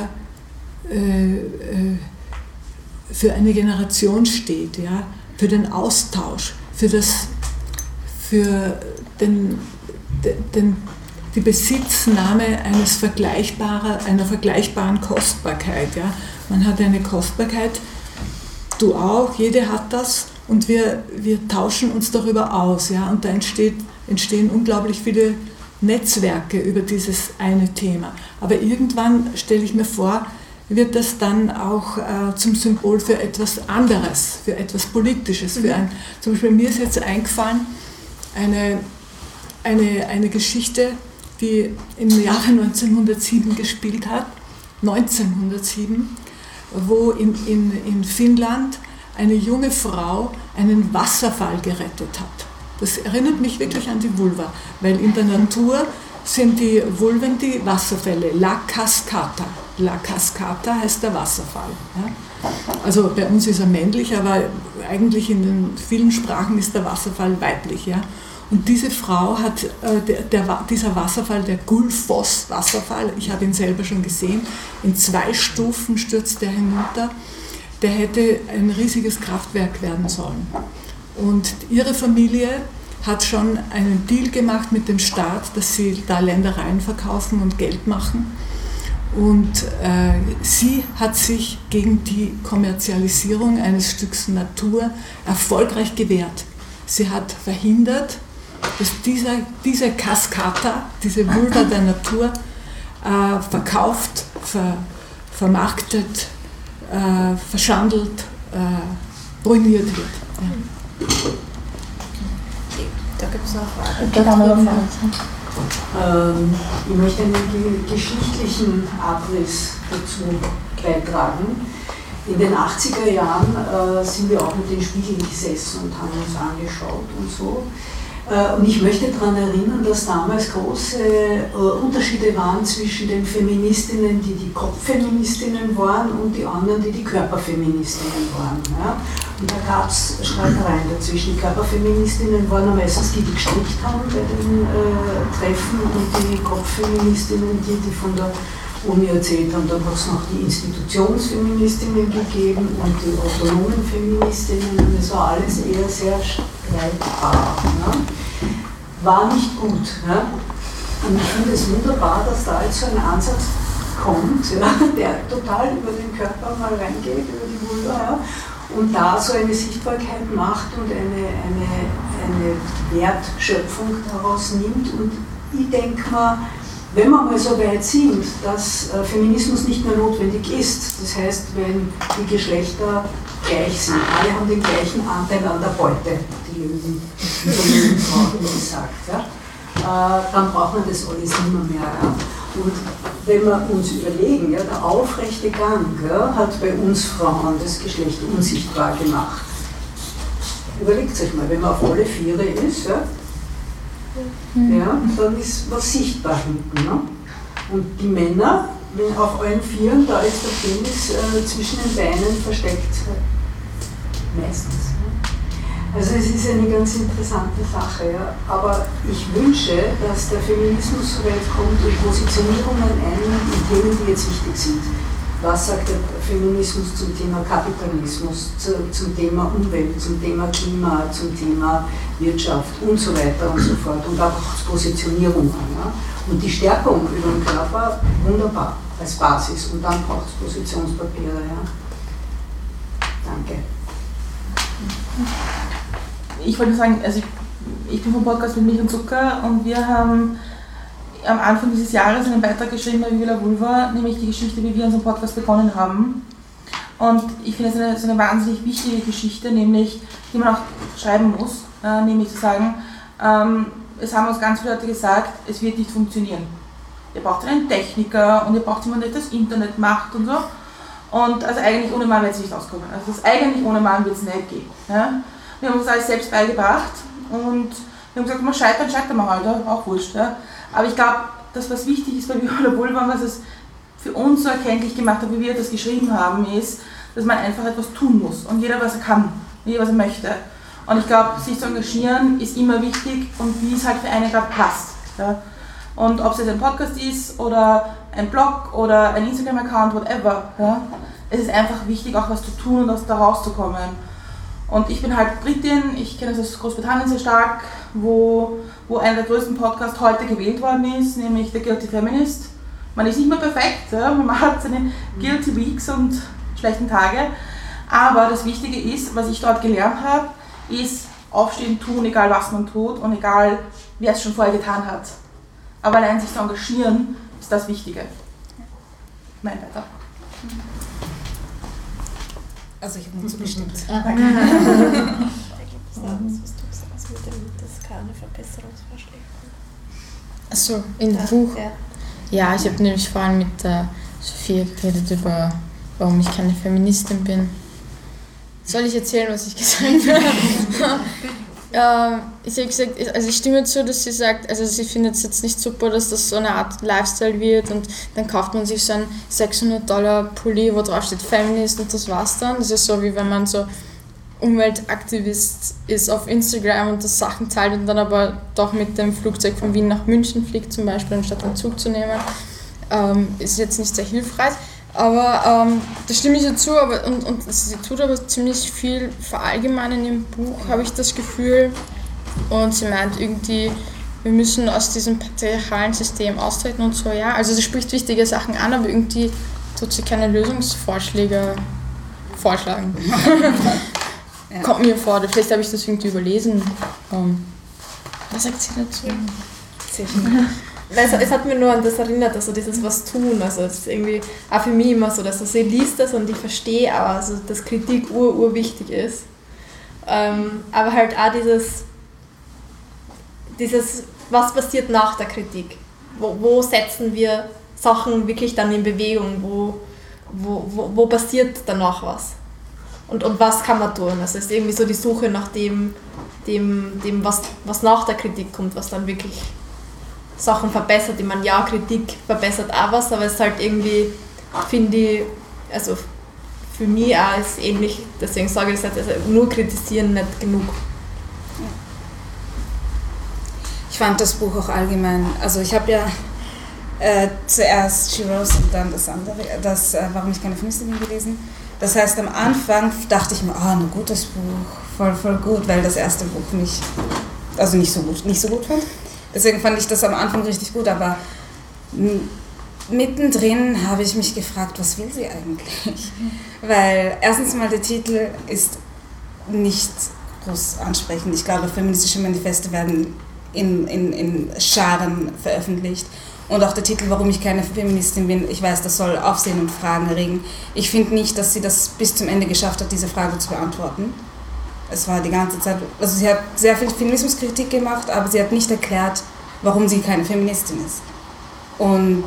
eine Generation steht, ja? Für den Austausch, für die Besitznahme einer vergleichbaren Kostbarkeit. Ja? Man hat eine Kostbarkeit, du auch, jede hat das und wir tauschen uns darüber aus. Ja? Und da entstehen unglaublich viele Netzwerke über dieses eine Thema. Aber irgendwann, stelle ich mir vor, wird das dann auch zum Symbol für etwas anderes, für etwas Politisches. Zum Beispiel mir ist jetzt eingefallen, eine Geschichte, die im Jahre 1907 gespielt hat, 1907, wo in Finnland eine junge Frau einen Wasserfall gerettet hat. Das erinnert mich wirklich an die Vulva, weil in der Natur sind die Vulven die Wasserfälle, La Cascata. La Cascata heißt der Wasserfall. Ja? Also bei uns ist er männlich, aber eigentlich in den vielen Sprachen ist der Wasserfall weiblich. Ja? Und diese Frau hat, dieser Wasserfall, der Gullfoss-Wasserfall, ich habe ihn selber schon gesehen, in 2 Stufen stürzt der hinunter, der hätte ein riesiges Kraftwerk werden sollen. Und ihre Familie hat schon einen Deal gemacht mit dem Staat, dass sie da Ländereien verkaufen und Geld machen. Und sie hat sich gegen die Kommerzialisierung eines Stücks Natur erfolgreich gewehrt. Sie hat verhindert, dass diese Cascata, diese Vulva der Natur, verkauft, vermarktet, verschandelt, ruiniert wird. Ja. Da gibt es noch Fragen. Ich möchte einen geschichtlichen Abriss dazu beitragen. In den 80er Jahren sind wir auch mit den Spiegeln gesessen und haben uns angeschaut und so. Und ich möchte daran erinnern, dass damals große Unterschiede waren zwischen den Feministinnen, die Kopffeministinnen waren, und die anderen, die Körperfeministinnen waren. Ja? Und da gab es Streitereien dazwischen. Die Körperfeministinnen waren meistens die gestrickt haben bei den Treffen, und die Kopffeministinnen, die von der Uni erzählt haben. Dann hat es noch die Institutionsfeministinnen gegeben und die autonomen Feministinnen, und das war alles eher sehr streitbar. Ne? War nicht gut. Ne? Und ich finde es wunderbar, dass da jetzt so ein Ansatz kommt, ja, der total über den Körper mal reingeht, über die Vulva, ja, und da so eine Sichtbarkeit macht und eine Wertschöpfung daraus nimmt. Und ich denke mal, wenn wir mal so weit sind, dass Feminismus nicht mehr notwendig ist, das heißt, wenn die Geschlechter gleich sind, alle haben den gleichen Anteil an der Beute, die Löwen, wie gesagt, ja, dann braucht man das alles nicht mehr. Ja. Und wenn wir uns überlegen, ja, der aufrechte Gang, ja, hat bei uns Frauen das Geschlecht unsichtbar gemacht. Überlegt euch mal, wenn man auf alle Viere ist, ja, ja, dann ist was sichtbar hinten. Ne? Und die Männer, wenn auf allen Vieren, da ist der Penis zwischen den Beinen versteckt. Meistens. Ne? Also es ist eine ganz interessante Sache. Ja? Aber ich wünsche, dass der Feminismus so weit kommt und Positionierungen einnimmt in Themen, die jetzt wichtig sind. Was sagt der Feminismus zum Thema Kapitalismus, zum Thema Umwelt, zum Thema Klima, zum Thema Wirtschaft und so weiter und so fort. Und da braucht es Positionierungen. Ja? Und die Stärkung über den Körper, wunderbar, als Basis. Und dann braucht es Positionspapiere. Ja? Danke. Ich wollte nur sagen, also ich bin vom Podcast mit Milch und Zucker, und wir haben am Anfang dieses Jahres einen Beitrag geschrieben bei Viva la Vulva, nämlich die Geschichte, wie wir unseren Podcast begonnen haben. Und ich finde es eine wahnsinnig wichtige Geschichte, nämlich, die man auch schreiben muss, nämlich zu sagen, es haben uns ganz viele Leute gesagt, es wird nicht funktionieren. Ihr braucht einen Techniker und ihr braucht jemanden, der das Internet macht und so. Und also eigentlich ohne Mann wird es nicht auskommen. Also eigentlich ohne Mann wird es nicht gehen. Ja? Wir haben uns alles selbst beigebracht und wir haben gesagt, man scheitern wir halt, auch wurscht. Ja? Aber ich glaube, das, was wichtig ist bei Viva la Vulva, was es für uns so erkenntlich gemacht hat, wie wir das geschrieben haben, ist, dass man einfach etwas tun muss und jeder, was er kann, jeder, was er möchte. Und ich glaube, sich zu engagieren ist immer wichtig, und wie es halt für einen gerade passt. Ja? Und ob es jetzt ein Podcast ist oder ein Blog oder ein Instagram-Account, whatever, ja? Es ist einfach wichtig, auch was zu tun und da rauszukommen. Und ich bin halt Britin, ich kenne das aus Großbritannien sehr stark, wo einer der größten Podcasts heute gewählt worden ist, nämlich The Guilty Feminist. Man ist nicht mehr perfekt, ja? Man hat seine Guilty Weeks und schlechten Tage, aber das Wichtige ist, was ich dort gelernt habe, ist aufstehen, tun, egal was man tut und egal wer es schon vorher getan hat. Aber allein sich zu engagieren, ist das Wichtige. Mein Beitrag. Also ich habe nur zugestimmt. Da gibt es da was du sagst mit dem, dass keine Verbesserungsvorschläge kommen. Achso, im Buch? Ja, ich habe nämlich vorhin mit Sophia geredet über, warum ich keine Feministin bin. Soll ich erzählen, was ich gesagt habe? Ich habe gesagt, also ich stimme zu, dass sie sagt, also sie findet es jetzt nicht super, dass das so eine Art Lifestyle wird, und dann kauft man sich so einen $600 Pulli, wo drauf steht Feminist, und das war's dann. Das ist so, wie wenn man so Umweltaktivist ist auf Instagram und das Sachen teilt und dann aber doch mit dem Flugzeug von Wien nach München fliegt zum Beispiel, anstatt einen Zug zu nehmen. Ist jetzt nicht sehr hilfreich. Aber da stimme ich dazu, und sie tut aber ziemlich viel verallgemeinern im Buch, habe ich das Gefühl. Und sie meint irgendwie, wir müssen aus diesem patriarchalen System austreten und so, ja. Also sie spricht wichtige Sachen an, aber irgendwie tut sie keine Lösungsvorschläge vorschlagen. Ja. Kommt mir vor, vielleicht habe ich das irgendwie überlesen. Was sagt sie dazu? Sehr schön. Es hat mir nur an das erinnert, also dieses was tun, also es ist irgendwie auch für mich immer so, dass also ich liest das und ich verstehe auch, also dass Kritik urwichtig ist, aber halt auch dieses was passiert nach der Kritik, wo setzen wir Sachen wirklich dann in Bewegung, wo passiert danach was und was kann man tun, also es ist irgendwie so die Suche nach dem, dem was nach der Kritik kommt, was dann wirklich Sachen verbessert. Ich meine, ja, Kritik verbessert auch was, aber es ist halt irgendwie, finde ich, also für mich auch ist ähnlich, deswegen sage ich das jetzt, also nur kritisieren nicht genug. Ich fand das Buch auch allgemein, also ich habe ja zuerst She Rose und dann das andere, Warum ich keine Feministin bin gelesen. Das heißt, am Anfang dachte ich mir, ein gutes Buch, voll gut, weil das erste Buch mich, also nicht so gut fand. Deswegen fand ich das am Anfang richtig gut, aber mittendrin habe ich mich gefragt, was will sie eigentlich? Weil erstens mal der Titel ist nicht groß ansprechend. Ich glaube, feministische Manifeste werden in Scharen veröffentlicht. Und auch der Titel, Warum ich keine Feministin bin, ich weiß, das soll Aufsehen und Fragen erregen. Ich finde nicht, dass sie das bis zum Ende geschafft hat, diese Frage zu beantworten. Es war die ganze Zeit, also sie hat sehr viel Feminismuskritik gemacht, aber sie hat nicht erklärt, warum sie keine Feministin ist. Und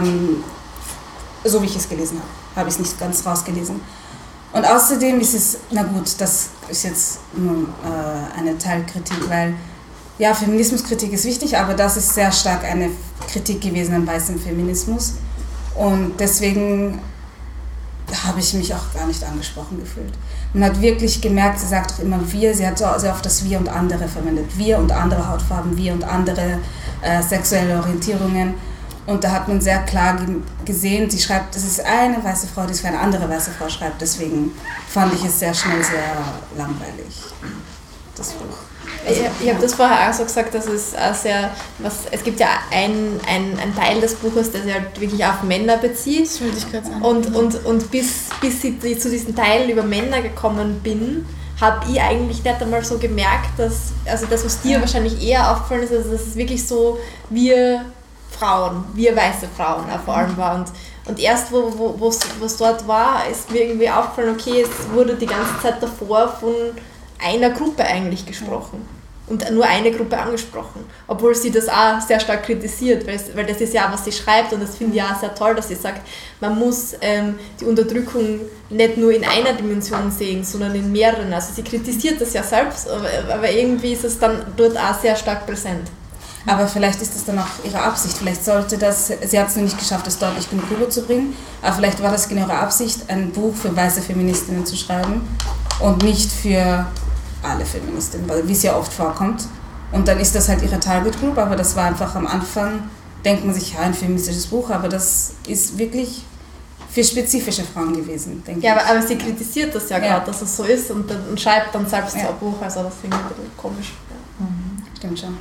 so wie ich es gelesen habe ich es nicht ganz rausgelesen. Und außerdem ist es, na gut, das ist jetzt nur eine Teilkritik, weil ja, Feminismuskritik ist wichtig, aber das ist sehr stark eine Kritik gewesen an weißem Feminismus. Und deswegen habe ich mich auch gar nicht angesprochen gefühlt. Man hat wirklich gemerkt, sie sagt auch immer wir, sie hat sehr oft das wir und andere verwendet. Wir und andere Hautfarben, wir und andere sexuelle Orientierungen. Und da hat man sehr klar gesehen, sie schreibt, das ist eine weiße Frau, die es für eine andere weiße Frau schreibt. Deswegen fand ich es sehr schnell sehr langweilig, das Buch. Ich habe das vorher auch so gesagt, dass es sehr, es gibt ja einen Teil des Buches, der sich halt wirklich auf Männer bezieht. Das würde ich gerade sagen. Und bis ich zu diesem Teil über Männer gekommen bin, habe ich eigentlich nicht einmal so gemerkt, dass, also das, was dir wahrscheinlich eher aufgefallen ist, also dass es wirklich so wir Frauen, wir weiße Frauen auch vor allem war. Und erst, wo es dort war, ist mir irgendwie aufgefallen, okay, es wurde die ganze Zeit davor von einer Gruppe eigentlich gesprochen und nur eine Gruppe angesprochen, obwohl sie das auch sehr stark kritisiert, weil das ist ja auch, was sie schreibt und das finde ich auch sehr toll, dass sie sagt, man muss die Unterdrückung nicht nur in einer Dimension sehen, sondern in mehreren. Also sie kritisiert das ja selbst, aber irgendwie ist es dann dort auch sehr stark präsent. Aber vielleicht ist das dann auch ihre Absicht, vielleicht sollte das, sie hat es nur nicht geschafft, das deutlich genug rüberzubringen, aber vielleicht war das genau ihre Absicht, ein Buch für weiße Feministinnen zu schreiben und nicht für alle Feministinnen, wie es ja oft vorkommt. Und dann ist das halt ihre Target Group, aber das war einfach am Anfang, denkt man sich, ja, ein feministisches Buch, aber das ist wirklich für spezifische Frauen gewesen, denke ich. Ja, aber sie kritisiert das ja gerade, dass es so ist und schreibt dann selbst ein Buch, also das finde ich ein bisschen komisch. Ja. Stimmt schon.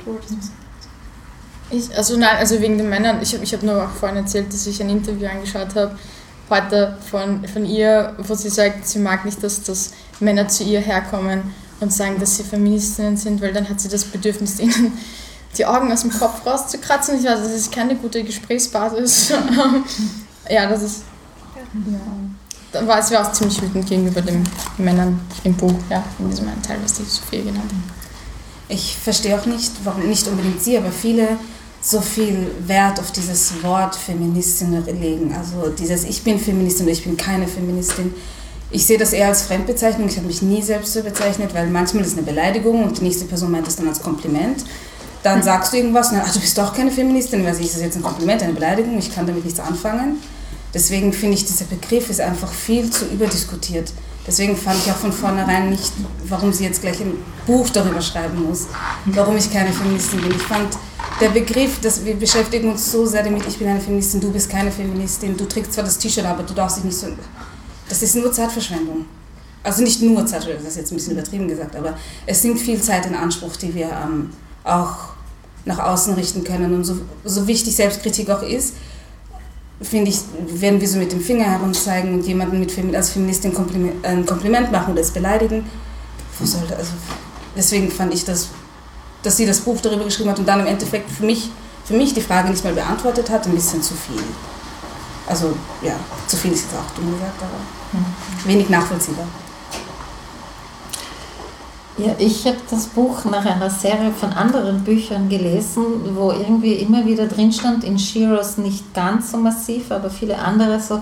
Also wegen den Männern, ich hab nur auch vorhin erzählt, dass ich ein Interview angeschaut habe, heute von ihr, wo sie sagt, sie mag nicht, dass Männer zu ihr herkommen und sagen, dass sie Feministinnen sind, weil dann hat sie das Bedürfnis, ihnen die Augen aus dem Kopf rauszukratzen. Ich weiß, das ist keine gute Gesprächsbasis. Ja, das ist... Ja. Dann war sie auch ziemlich wütend gegenüber den Männern im Buch, ja, in diesem einen Teil, was die Sophie genannt hat. Ich verstehe auch nicht, warum nicht unbedingt sie, aber viele so viel Wert auf dieses Wort Feministin legen. Also dieses ich bin Feministin oder ich bin keine Feministin. Ich sehe das eher als Fremdbezeichnung. Ich habe mich nie selbst so bezeichnet, weil manchmal ist es eine Beleidigung und die nächste Person meint es dann als Kompliment. Dann sagst du irgendwas und dann, du bist doch keine Feministin, weil ist das jetzt ein Kompliment, eine Beleidigung, ich kann damit nichts anfangen. Deswegen finde ich, dieser Begriff ist einfach viel zu überdiskutiert. Deswegen fand ich auch von vornherein nicht, warum sie jetzt gleich ein Buch darüber schreiben muss, warum ich keine Feministin bin. Ich fand, der Begriff, wir beschäftigen uns so sehr damit, ich bin eine Feministin, du bist keine Feministin, du trägst zwar das T-Shirt, aber du darfst dich nicht so... Das ist nur Zeitverschwendung. Also nicht nur Zeitverschwendung, das ist jetzt ein bisschen übertrieben gesagt, aber es nimmt viel Zeit in Anspruch, die wir auch nach außen richten können. Und so wichtig Selbstkritik auch ist, finde ich, werden wir so mit dem Finger herumzeigen und jemanden als Feministin ein Kompliment machen oder es beleidigen. Deswegen fand ich, dass sie das Buch darüber geschrieben hat und dann im Endeffekt für mich die Frage nicht mal beantwortet hat, ein bisschen zu viel. Also ja, zu viel ist jetzt auch dumm gesagt, aber wenig nachvollziehbar. Ja, ich habe das Buch nach einer Serie von anderen Büchern gelesen, wo irgendwie immer wieder drin stand, in She Rose nicht ganz so massiv, aber viele andere so,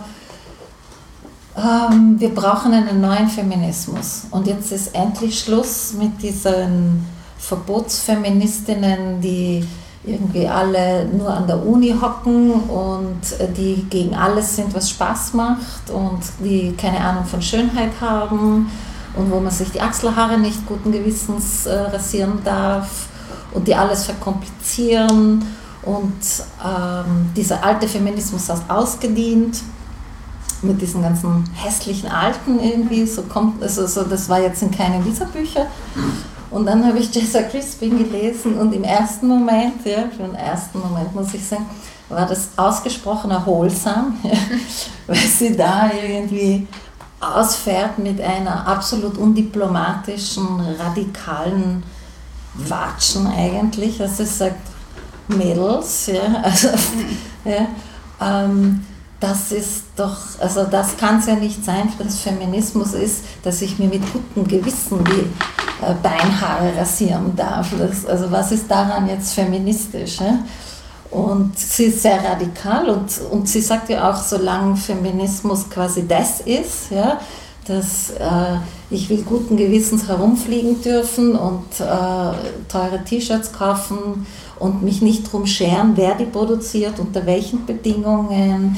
wir brauchen einen neuen Feminismus. Und jetzt ist endlich Schluss mit diesen Verbotsfeministinnen, die irgendwie alle nur an der Uni hocken und die gegen alles sind, was Spaß macht und die keine Ahnung von Schönheit haben und wo man sich die Achselhaare nicht guten Gewissens rasieren darf und die alles verkomplizieren und dieser alte Feminismus hat ausgedient mit diesen ganzen hässlichen Alten irgendwie, so kommt, also so, das war jetzt in keinem dieser Bücher. Und dann habe ich Jessa Crispin gelesen und im ersten Moment, ja, für den ersten Moment muss ich sagen, war das ausgesprochen erholsam, ja, weil sie da irgendwie ausfährt mit einer absolut undiplomatischen, radikalen Watschen eigentlich, also sie sagt, Mädels, ja, also, ja, das ist doch, also das kann es ja nicht sein, dass Feminismus ist, dass ich mir mit gutem Gewissen die Beinhaare rasieren darf. Also was ist daran jetzt feministisch? Ja? Und sie ist sehr radikal und sie sagt ja auch, solange Feminismus quasi das ist, ja, dass ich will guten Gewissens herumfliegen dürfen und teure T-Shirts kaufen und mich nicht drum scheren, wer die produziert, unter welchen Bedingungen,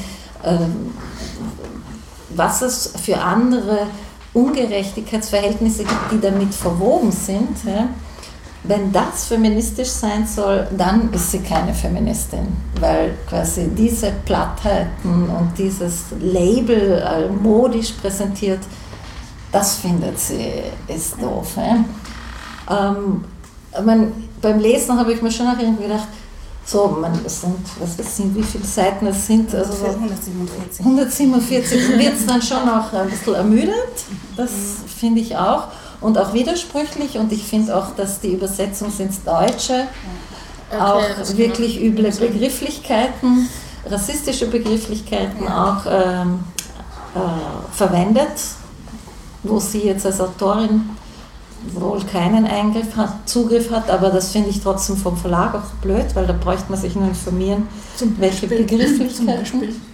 was es für andere Ungerechtigkeitsverhältnisse gibt, die damit verwoben sind. Ja. Wenn das feministisch sein soll, dann ist sie keine Feministin, weil quasi diese Plattheiten und dieses Label modisch präsentiert, das findet sie ist doof. Ja. Beim Lesen habe ich mir schon auch irgendwie gedacht, so, das sind wie viele Seiten es sind? Also 147. 147 wird es dann schon auch ein bisschen ermüdet, das finde ich auch. Und auch widersprüchlich und ich finde auch, dass die Übersetzung ins Deutsche auch wirklich üble Begrifflichkeiten, rassistische Begrifflichkeiten auch verwendet, wo sie jetzt als Autorin wohl keinen Zugriff hat, aber das finde ich trotzdem vom Verlag auch blöd, weil da bräuchte man sich nur informieren, welche Begrifflichkeiten.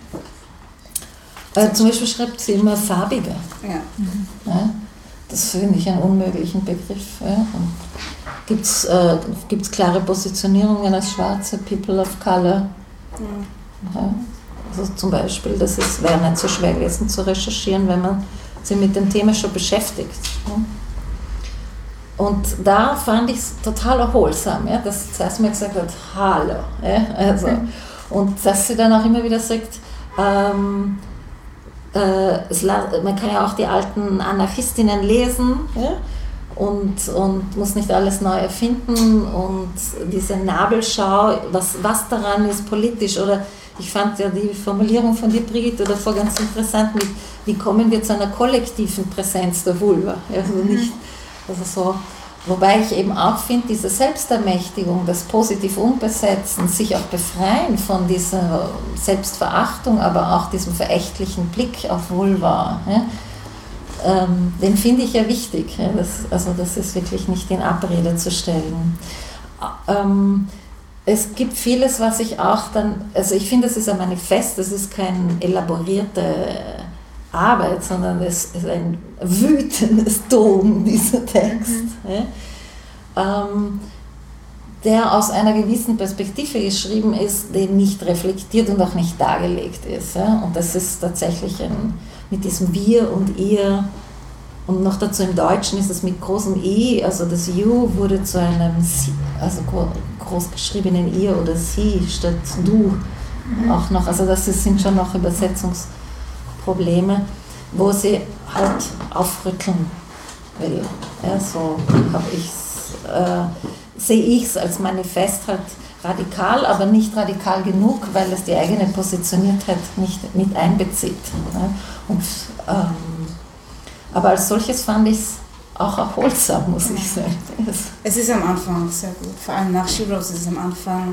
Zum Beispiel schreibt sie immer farbige. Ja. Ja, das finde ich einen unmöglichen Begriff. Ja. Gibt's klare Positionierungen als Schwarze, People of Color? Ja. Also zum Beispiel, wäre nicht so schwer gewesen zu recherchieren, wenn man sich mit dem Thema schon beschäftigt. Ja. Und da fand ich es total erholsam, ja, dass zuerst mir gesagt hat, hallo. Ja, also, und dass sie dann auch immer wieder sagt, man kann ja auch die alten Anarchistinnen lesen, ja, und muss nicht alles neu erfinden und diese Nabelschau, was daran ist politisch, oder ich fand ja die Formulierung von dir, Brigitte, davor ganz interessant, wie kommen wir zu einer kollektiven Präsenz der Vulva, also nicht, also so, wobei ich eben auch finde, diese Selbstermächtigung, das positiv Umbesetzen, sich auch befreien von dieser Selbstverachtung, aber auch diesem verächtlichen Blick auf Vulva, ja, den finde ich ja wichtig. Ja, das ist wirklich nicht in Abrede zu stellen. Es gibt vieles, was ich auch dann, also ich finde, es ist ein Manifest, es ist keine elaborierte Arbeit, sondern es ist ein wütendes Dom, dieser Text, ja, der aus einer gewissen Perspektive geschrieben ist, die nicht reflektiert und auch nicht dargelegt ist. Ja. Und das ist tatsächlich mit diesem Wir und Ihr, und noch dazu im Deutschen ist es mit großem I, also das You wurde zu einem Sie, also groß geschriebenen Ihr oder Sie statt Du auch noch, also das sind schon noch Übersetzungsprobleme, wo sie halt aufrütteln will. Ja, so sehe ich es als Manifest halt radikal, aber nicht radikal genug, weil es die eigene Positioniertheit nicht mit einbezieht. Ja. Und, aber als solches fand ich es auch erholsam, muss ich sagen. Es ist am Anfang sehr gut, vor allem nach She Rose ist es am Anfang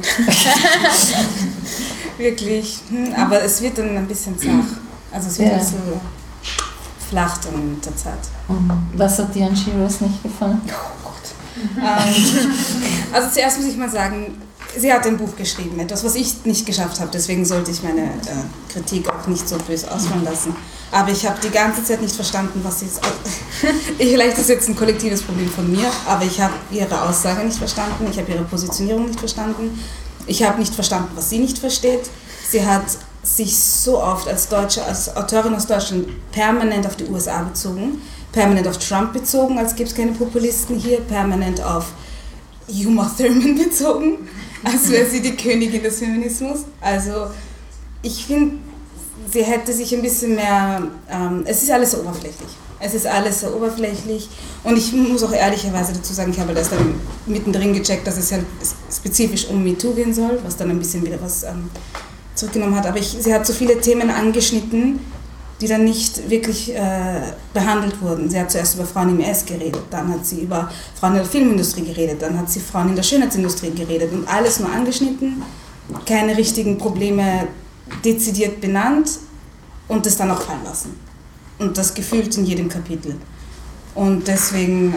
wirklich, aber es wird dann ein bisschen zach. Also es wird ein bisschen flacht in der Zeit. Was hat dir an She Rose nicht gefallen? Oh Gott. Also zuerst muss ich mal sagen, sie hat ein Buch geschrieben, etwas, was ich nicht geschafft habe, deswegen sollte ich meine Kritik auch nicht so böse ausfallen lassen. Aber ich habe die ganze Zeit nicht verstanden, was sie ist. Vielleicht ist es jetzt ein kollektives Problem von mir, aber ich habe ihre Aussage nicht verstanden, ich habe ihre Positionierung nicht verstanden, ich habe nicht verstanden, was sie nicht versteht. Sie hat sich so oft als Autorin aus Deutschland permanent auf die USA bezogen, permanent auf Trump bezogen, als gäbe es keine Populisten hier, permanent auf Uma Thurman bezogen, als wäre sie die Königin des Feminismus. Also ich finde, sie hätte sich ein bisschen mehr, es ist alles so oberflächlich. Es ist alles so oberflächlich und ich muss auch ehrlicherweise dazu sagen, ich habe das dann mittendrin gecheckt, dass es halt spezifisch um MeToo gehen soll, was dann ein bisschen wieder was zurückgenommen hat. Aber sie hat so viele Themen angeschnitten, die dann nicht wirklich behandelt wurden. Sie hat zuerst über Frauen im ES geredet, dann hat sie über Frauen in der Filmindustrie geredet, dann hat sie Frauen in der Schönheitsindustrie geredet und alles nur angeschnitten, keine richtigen Probleme dezidiert benannt und das dann auch fallen lassen. Und das gefühlt in jedem Kapitel. Und deswegen,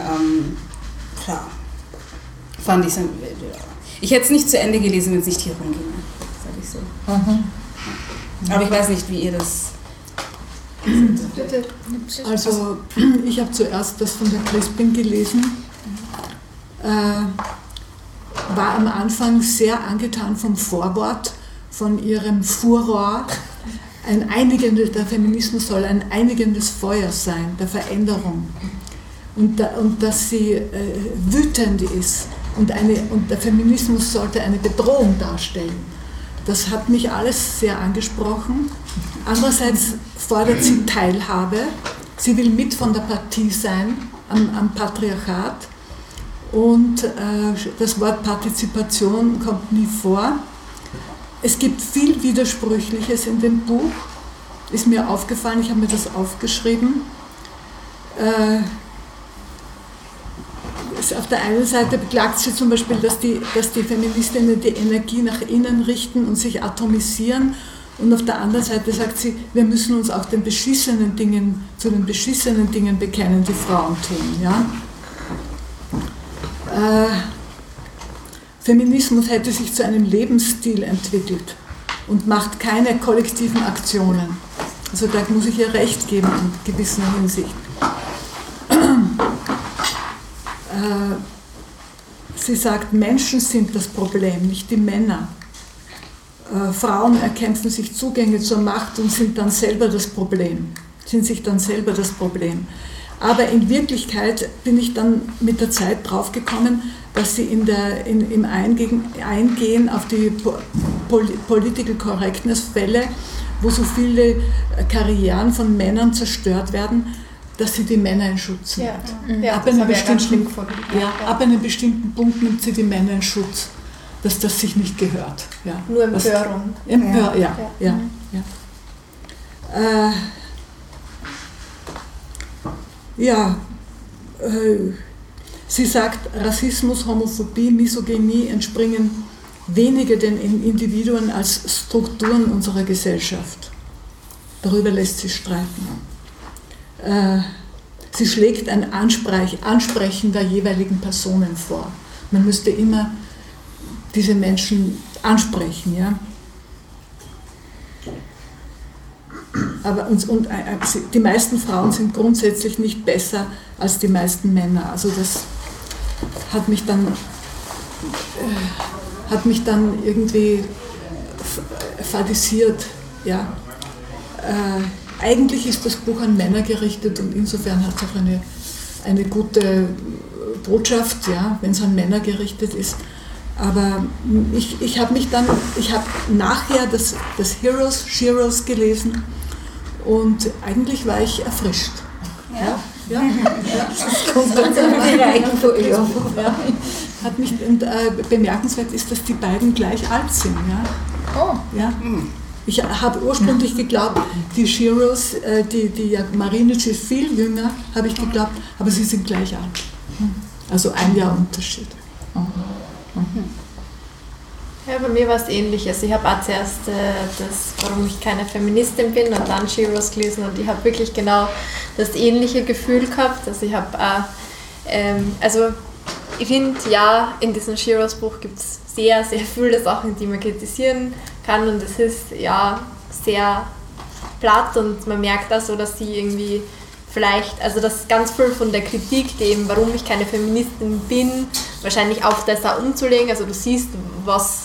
fand ich es, ich hätte es nicht zu Ende gelesen, wenn es nicht hier rumginge, sage ich so. Mhm. Aber ich weiß nicht, wie ihr das... Also, ich habe zuerst das von der Crispin gelesen, war am Anfang sehr angetan vom Vorwort, von ihrem Furor. Der Feminismus soll ein einigendes Feuer sein, der Veränderung. Und dass sie wütend ist und der Feminismus sollte eine Bedrohung darstellen. Das hat mich alles sehr angesprochen. Andererseits fordert sie Teilhabe. Sie will mit von der Partie sein am Patriarchat. Und das Wort Partizipation kommt nie vor. Es gibt viel Widersprüchliches in dem Buch, ist mir aufgefallen, ich habe mir das aufgeschrieben. Auf der einen Seite beklagt sie zum Beispiel, dass die Feministinnen die Energie nach innen richten und sich atomisieren, und auf der anderen Seite sagt sie, wir müssen uns auch zu den beschissenen Dingen bekennen, die Frauen tun. Ja? Feminismus hätte sich zu einem Lebensstil entwickelt und macht keine kollektiven Aktionen. Also da muss ich ihr recht geben in gewisser Hinsicht. Sie sagt, Menschen sind das Problem, nicht die Männer. Frauen erkämpfen sich Zugänge zur Macht und sind sich dann selber das Problem. Aber in Wirklichkeit bin ich dann mit der Zeit draufgekommen, dass sie im Eingehen auf die Political Correctness-Fälle, wo so viele Karrieren von Männern zerstört werden, dass sie die Männer in Schutz nimmt. Ja, ab einem bestimmten Punkt nimmt sie die Männer in Schutz, dass das sich nicht gehört. Ja. Nur Empörung. Sie sagt, Rassismus, Homophobie, Misogynie entspringen weniger den Individuen als Strukturen unserer Gesellschaft. Darüber lässt sie streiten. Sie schlägt ein Ansprechen der jeweiligen Personen vor. Man müsste immer diese Menschen ansprechen. Ja? Aber die meisten Frauen sind grundsätzlich nicht besser als die meisten Männer. Also das hat mich dann irgendwie fadisiert. Ja. Eigentlich ist das Buch an Männer gerichtet und insofern hat es auch eine gute Botschaft, ja, wenn es an Männer gerichtet ist. Aber ich habe nachher das Sheroes gelesen und eigentlich war ich erfrischt. Ja. Das kommt dann bemerkenswert ist, dass die beiden gleich alt sind. Ja. Oh. Ja. Ich habe ursprünglich geglaubt, die Sheroes, die Marinic ist viel jünger, habe ich geglaubt, aber sie sind gleich alt. Also ein Jahr Unterschied. Ja, bei mir war es Ähnliches. Ich habe auch zuerst warum ich keine Feministin bin und dann Sheroes gelesen und ich habe wirklich genau das ähnliche Gefühl gehabt. Also ich habe ich finde, ja, in diesem Sheroes Buch gibt es sehr, sehr viele Sachen, die man kritisieren kann und es ist ja sehr platt und man merkt auch so, dass sie irgendwie vielleicht, also dass ganz viel von der Kritik, die eben, warum ich keine Feministin bin, wahrscheinlich auf das auch umzulegen. Also du siehst, was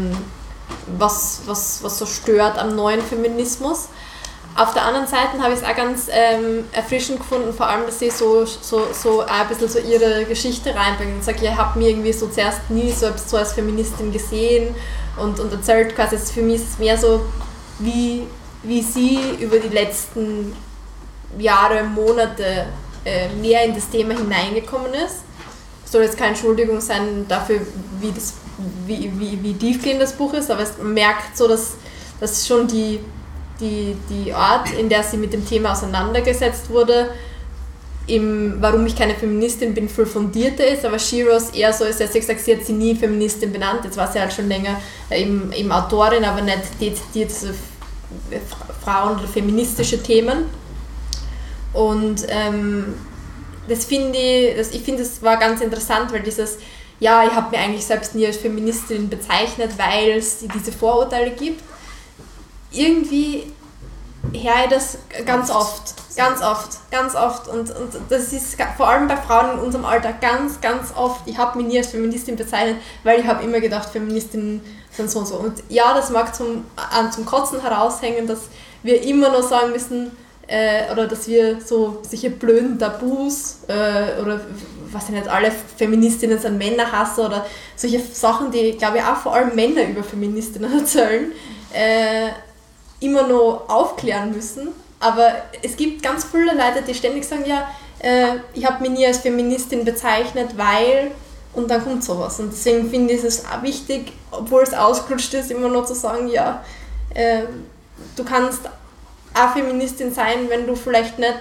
so stört am neuen Feminismus. Auf der anderen Seite habe ich es auch ganz erfrischend gefunden, vor allem, dass sie so auch ein bisschen so ihre Geschichte reinbringen und sagt, ja, ich habe mich irgendwie so zuerst nie so als Feministin gesehen und erzählt quasi, für mich ist es mehr so, wie sie über die letzten Jahre, Monate mehr in das Thema hineingekommen ist. Soll jetzt keine Entschuldigung sein dafür, wie tiefgehend das Buch ist, aber man merkt so, dass schon die Art, in der sie mit dem Thema auseinandergesetzt wurde, warum ich keine Feministin bin, viel fundierter ist, aber Shiroz eher so ist, dass sie gesagt, sie hat sie nie Feministin benannt, jetzt war sie halt schon länger eben Autorin, aber nicht dezidiert Frauen- oder feministische Themen. Und ich finde, das war ganz interessant, weil dieses, ja, ich habe mir eigentlich selbst nie als Feministin bezeichnet, weil es diese Vorurteile gibt. Irgendwie höre ich das ganz oft. Und das ist vor allem bei Frauen in unserem Alter ganz oft. Ich habe mich nie als Feministin bezeichnet, weil ich habe immer gedacht, Feministinnen sind so und so. Und ja, das mag zum Kotzen heraushängen, dass wir immer noch sagen müssen, oder dass wir so solche blöden Tabus oder was ich nicht, alle Feministinnen sind Männerhasser oder solche Sachen, die, glaube ich, auch vor allem Männer über Feministinnen erzählen, immer noch aufklären müssen. Aber es gibt ganz viele Leute, die ständig sagen, ja, ich habe mich nie als Feministin bezeichnet, weil, und dann kommt sowas. Und deswegen finde ich es auch wichtig, obwohl es ausgerutscht ist, immer noch zu sagen, ja, du kannst auch Feministin sein, wenn du vielleicht nicht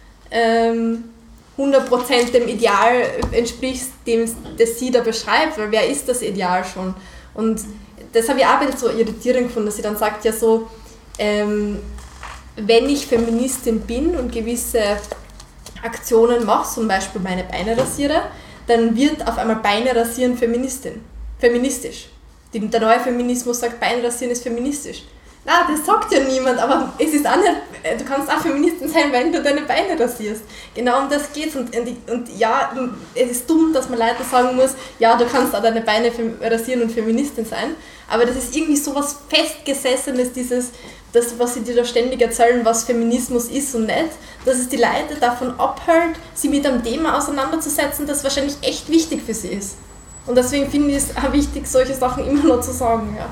100% dem Ideal entsprichst, das sie da beschreibt, weil wer ist das Ideal schon? Und das habe ich auch ein bisschen so irritierend gefunden, dass sie dann sagt, ja so, wenn ich Feministin bin und gewisse Aktionen mache, zum Beispiel meine Beine rasiere, dann wird auf einmal Beine rasieren feministisch. Der neue Feminismus sagt, Beine rasieren ist feministisch. Na, das sagt ja niemand, aber es ist auch nicht, du kannst auch Feministin sein, wenn du deine Beine rasierst. Genau um das geht's. Und ja, es ist dumm, dass man Leuten sagen muss, ja, du kannst auch deine Beine rasieren und Feministin sein, aber das ist irgendwie so was Festgesessenes, das, was sie dir da ständig erzählen, was Feminismus ist und nicht, dass es die Leute davon abhält, sich mit einem Thema auseinanderzusetzen, das wahrscheinlich echt wichtig für sie ist. Und deswegen finde ich es auch wichtig, solche Sachen immer noch zu sagen, ja.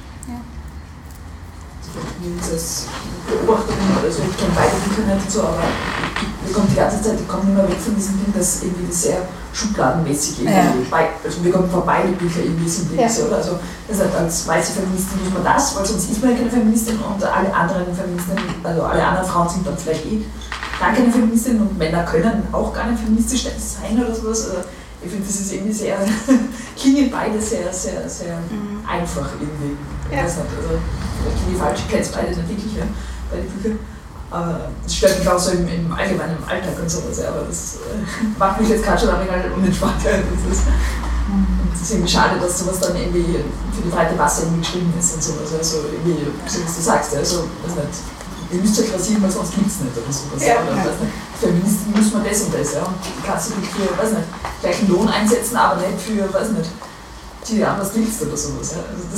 Als Beobachterin, also ich kenne beide Bücher nicht so, aber wir kommen die ganze Zeit, ich komme immer weg von diesem Ding, dass irgendwie das sehr schubladenmäßig irgendwie, also wir kommen vor beide Bücher irgendwie sind links, oder? Also das heißt, als weiße Feministin muss man das, weil sonst ist man ja keine Feministin und alle anderen Feministinnen, also alle anderen Frauen sind dann vielleicht gar keine Feministin und Männer können auch gar nicht feministisch sein oder sowas. Also ich finde, das ist irgendwie sehr, klingen beide sehr einfach irgendwie. Ich weiß nicht, also ich kenne die falsch, ich kenne es beide nicht wirklich, ja, beide Bücher. Aber das stört mich auch so im allgemeinen im Alltag und sowas, ja, aber das macht mich jetzt gerade schon ein wenig unentspannt. Ja. Das ist irgendwie schade, dass sowas dann irgendwie für die breite Masse irgendwie geschrieben ist und sowas. Also irgendwie, so wie du sagst, also, weiß nicht, ihr müsst euch rasieren, weil sonst gibt es nicht oder sowas. Ja. Oder, weiß nicht, Feministen muss man das und das, ja. Und kannst du nicht für, weiß nicht, gleichen Lohn einsetzen, aber nicht für, weiß nicht, die anders willst oder sowas. Ja.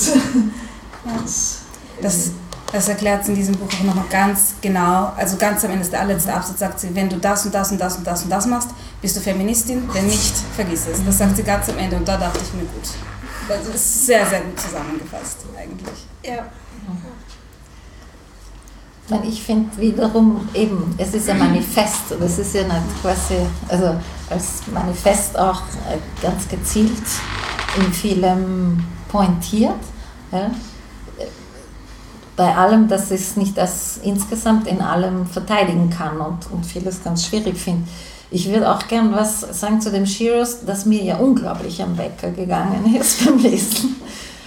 Also das erklärt sie in diesem Buch auch nochmal ganz genau, also ganz am Ende ist der allerletzte Absatz, sagt sie, wenn du das und das und das und das und das machst, bist du Feministin, wenn nicht, vergiss es. Das sagt sie ganz am Ende und da dachte ich mir, gut, das ist sehr, sehr gut zusammengefasst eigentlich. Ja. Ich finde wiederum eben, es ist ein Manifest, aber es ist ja nicht quasi, also als Manifest auch ganz gezielt in vielem pointiert. Ja. Bei allem, dass ich es nicht als insgesamt in allem verteidigen kann und vieles ganz schwierig finde. Ich würde auch gern was sagen zu dem Shiroz, das mir ja unglaublich am Wecker gegangen ist beim Lesen.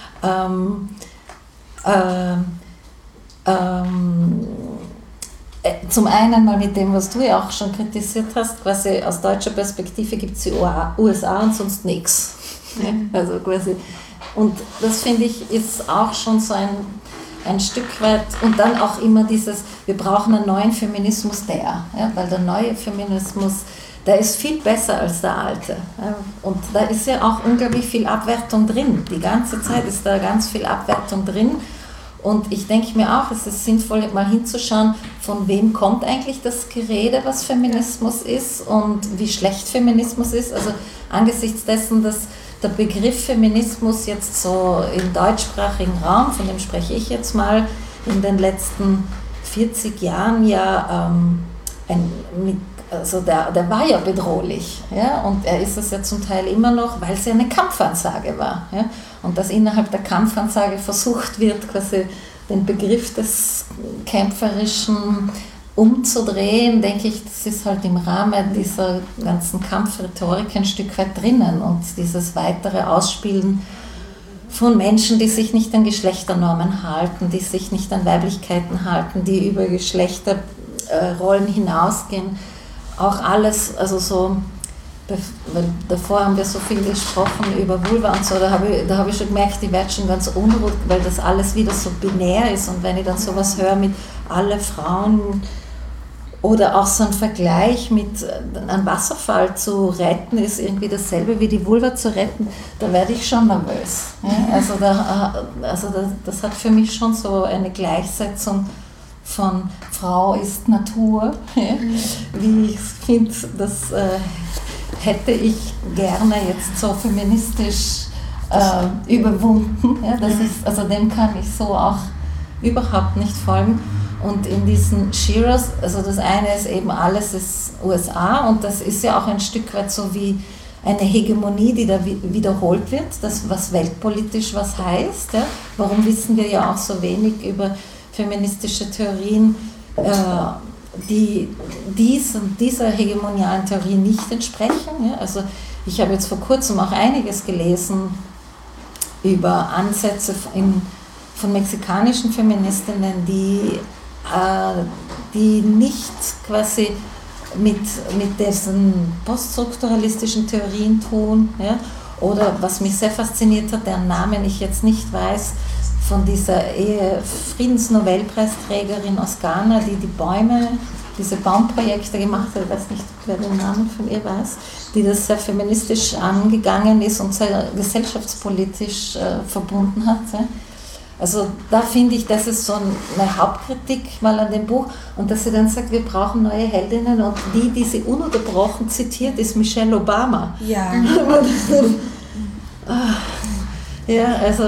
Zum einen mal mit dem, was du ja auch schon kritisiert hast, quasi aus deutscher Perspektive gibt es die USA und sonst nichts. Also quasi. Und das finde ich ist auch schon so ein ein Stück weit, und dann auch immer dieses, wir brauchen einen neuen Feminismus, weil der neue Feminismus, der ist viel besser als der alte. Ja, und da ist ja auch unglaublich viel Abwertung drin. Die ganze Zeit ist da ganz viel Abwertung drin. Und ich denke mir auch, es ist sinnvoll, mal hinzuschauen, von wem kommt eigentlich das Gerede, was Feminismus ist und wie schlecht Feminismus ist. Also angesichts dessen, dass der Begriff Feminismus jetzt so im deutschsprachigen Raum, von dem spreche ich jetzt mal, in den letzten 40 Jahren ja der war ja bedrohlich, ja, und er ist es ja zum Teil immer noch, weil es ja eine Kampfansage war, ja, und dass innerhalb der Kampfansage versucht wird, quasi den Begriff des Kämpferischen umzudrehen, denke ich, das ist halt im Rahmen dieser ganzen Kampfrhetorik ein Stück weit drinnen, und dieses weitere Ausspielen von Menschen, die sich nicht an Geschlechternormen halten, die sich nicht an Weiblichkeiten halten, die über Geschlechterrollen hinausgehen. Auch alles, also so, weil davor haben wir so viel gesprochen über Vulva und so, da habe ich schon gemerkt, ich werde schon ganz unruhig, weil das alles wieder so binär ist, und wenn ich dann sowas höre mit alle Frauen oder auch so ein Vergleich mit einem Wasserfall zu retten ist irgendwie dasselbe wie die Vulva zu retten, da werde ich schon nervös. Ja? Also das hat für mich schon so eine Gleichsetzung von Frau ist Natur, ja, wie ich finde, das hätte ich gerne jetzt so feministisch überwunden. Ja, das ist, also dem kann ich so auch überhaupt nicht folgen. Und in diesen Shearers, also das eine ist eben, alles ist USA, und das ist ja auch ein Stück weit so wie eine Hegemonie, die da wiederholt wird, das was weltpolitisch was heißt. Ja. Warum wissen wir ja auch so wenig über feministische Theorien, die dieser hegemonialen Theorie nicht entsprechen. Ja? Also ich habe jetzt vor kurzem auch einiges gelesen über Ansätze von mexikanischen Feministinnen, die nicht quasi mit diesen poststrukturalistischen Theorien tun. Ja? Oder was mich sehr fasziniert hat, deren Namen ich jetzt nicht weiß, von dieser Friedensnobelpreisträgerin aus Ghana, die diese Baumprojekte gemacht hat, ich weiß nicht, wer den Namen von ihr weiß, die das sehr feministisch angegangen ist und sehr gesellschaftspolitisch verbunden hat. Ja. Also da finde ich, das ist so eine Hauptkritik mal an dem Buch, und dass sie dann sagt, wir brauchen neue Heldinnen, und die sie ununterbrochen zitiert, ist Michelle Obama. Ja. Ja, also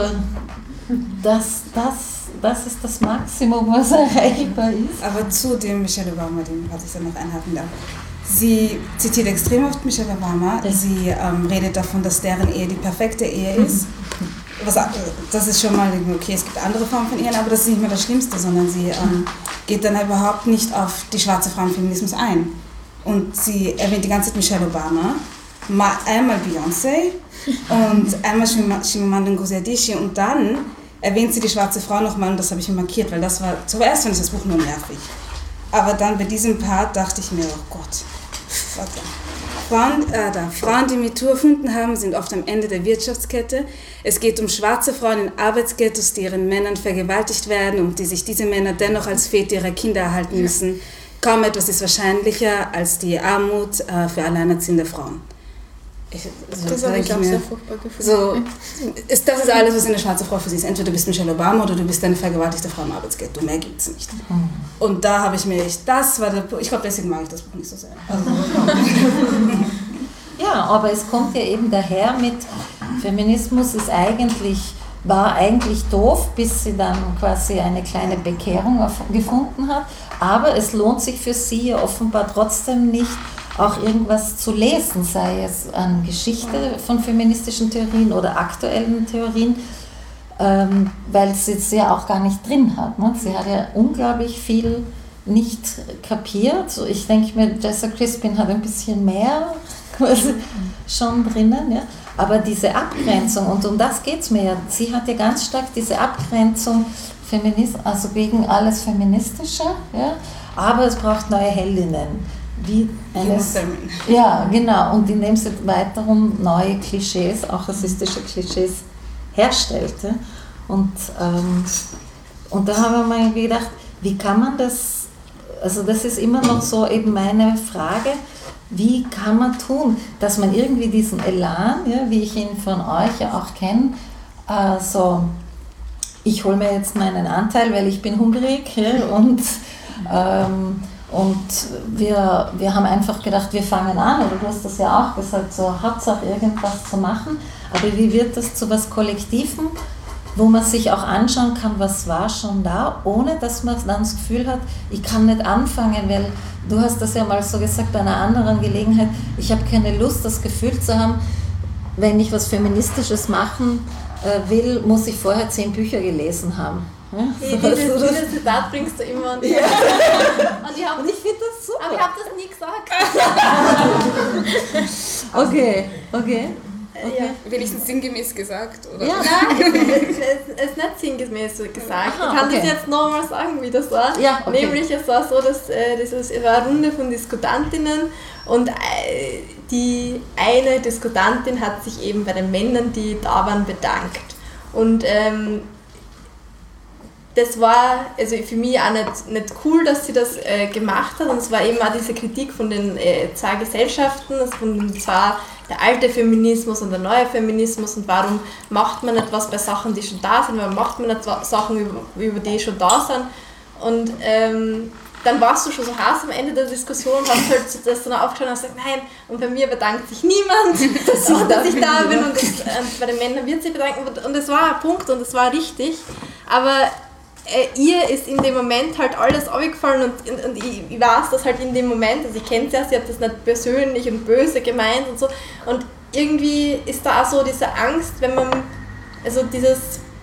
das ist das Maximum, was erreichbar ist. Aber zu dem Michelle Obama, den hatte ich dann noch einhaken darf. Sie zitiert extrem oft Michelle Obama. Sie redet davon, dass deren Ehe die perfekte Ehe ist. Das ist schon mal, okay, es gibt andere Formen von Ehen, aber das ist nicht mehr das Schlimmste, sondern sie geht dann überhaupt nicht auf die schwarze Frauenfeminismus ein. Und sie erwähnt die ganze Zeit Michelle Obama, einmal Beyoncé und einmal Chimamanda Ngozi Adichie, und dann erwähnt sie die schwarze Frau nochmal, und das habe ich mir markiert, weil das war, zuerst fand ich das Buch nur nervig. Aber dann bei diesem Part dachte ich mir, oh Gott, Frauen, die MeToo erfunden haben, sind oft am Ende der Wirtschaftskette. Es geht um schwarze Frauen in Arbeitsghettos, die ihren Männern vergewaltigt werden und die sich diese Männer dennoch als Väter ihrer Kinder erhalten müssen. Kaum etwas ist wahrscheinlicher als die Armut für alleinerziehende Frauen. Das habe ich auch sehr furchtbar gefühlt. Das ist alles, was eine schwarze Frau für sie ist. Entweder du bist Michelle Obama oder du bist eine vergewaltigte Frau im Arbeitsghetto. Mehr gibt es nicht. Und da habe ich mir, ich glaube, deswegen mag ich das Buch nicht so sehr. Ja, aber es kommt ja eben daher mit, Feminismus war eigentlich doof, bis sie dann quasi eine kleine Bekehrung gefunden hat. Aber es lohnt sich für sie ja offenbar trotzdem nicht, auch irgendwas zu lesen, sei es an Geschichte von feministischen Theorien oder aktuellen Theorien, weil sie es ja auch gar nicht drin hat. Ne? Sie hat ja unglaublich viel nicht kapiert. Ich denke mir, Jessa Crispin hat ein bisschen mehr quasi schon drinnen. Ja? Aber diese Abgrenzung, und um das geht es mir ja, sie hat ja ganz stark diese Abgrenzung, also gegen alles Feministische, ja? Aber es braucht neue Heldinnen. Ja, genau, und indem sie weiterum neue Klischees, auch rassistische Klischees herstellte. Und Und da haben wir mal gedacht, wie kann man das, also das ist immer noch so eben meine Frage, wie kann man tun, dass man irgendwie diesen Elan, ja, wie ich ihn von euch ja auch kenne, so, ich hole mir jetzt meinen Anteil, weil ich bin hungrig, ja, und wir haben einfach gedacht, wir fangen an, oder du hast das ja auch gesagt, so Hauptsache irgendwas zu machen, aber wie wird das zu was Kollektivem, wo man sich auch anschauen kann, was war schon da, ohne dass man dann das Gefühl hat, ich kann nicht anfangen, weil du hast das ja mal so gesagt bei einer anderen Gelegenheit, ich habe keine Lust, das Gefühl zu haben, wenn ich was Feministisches machen will, muss ich vorher 10 Bücher gelesen haben. Ja? Dieses Zitat bringst du immer. Und, ja. und ich finde das super. Aber ich habe das nie gesagt. Okay. Ja. Wenigstens sinngemäß gesagt, oder? Ja. Nein, es ist nicht sinngemäß gesagt. Aha, ich kann das jetzt nochmal sagen, wie das war. Ja, okay. Nämlich, es war so, dass es war eine Runde von Diskutantinnen und die eine Diskutantin hat sich eben bei den Männern, die da waren, bedankt. Und das war also für mich auch nicht cool, dass sie das gemacht hat. Und es war eben auch diese Kritik von den zwei Gesellschaften, also von den zwei, der alte Feminismus und der neue Feminismus, und warum macht man nicht was bei Sachen, die schon da sind, warum macht man nicht Sachen, über die schon da sind. Und dann warst du schon so heiß am Ende der Diskussion, hast halt das dann aufgeschaut und hast gesagt, nein, und bei mir bedankt sich niemand, dass ich da bin, und bei den Männern wird sich bedanken. Und es war ein Punkt und es war richtig, aber ihr ist in dem Moment halt alles aufgefallen, und ich weiß das halt in dem Moment, also ich kenne sie ja, sie hat das nicht persönlich und böse gemeint und so, und irgendwie ist da auch so diese Angst, wenn man, also dieses,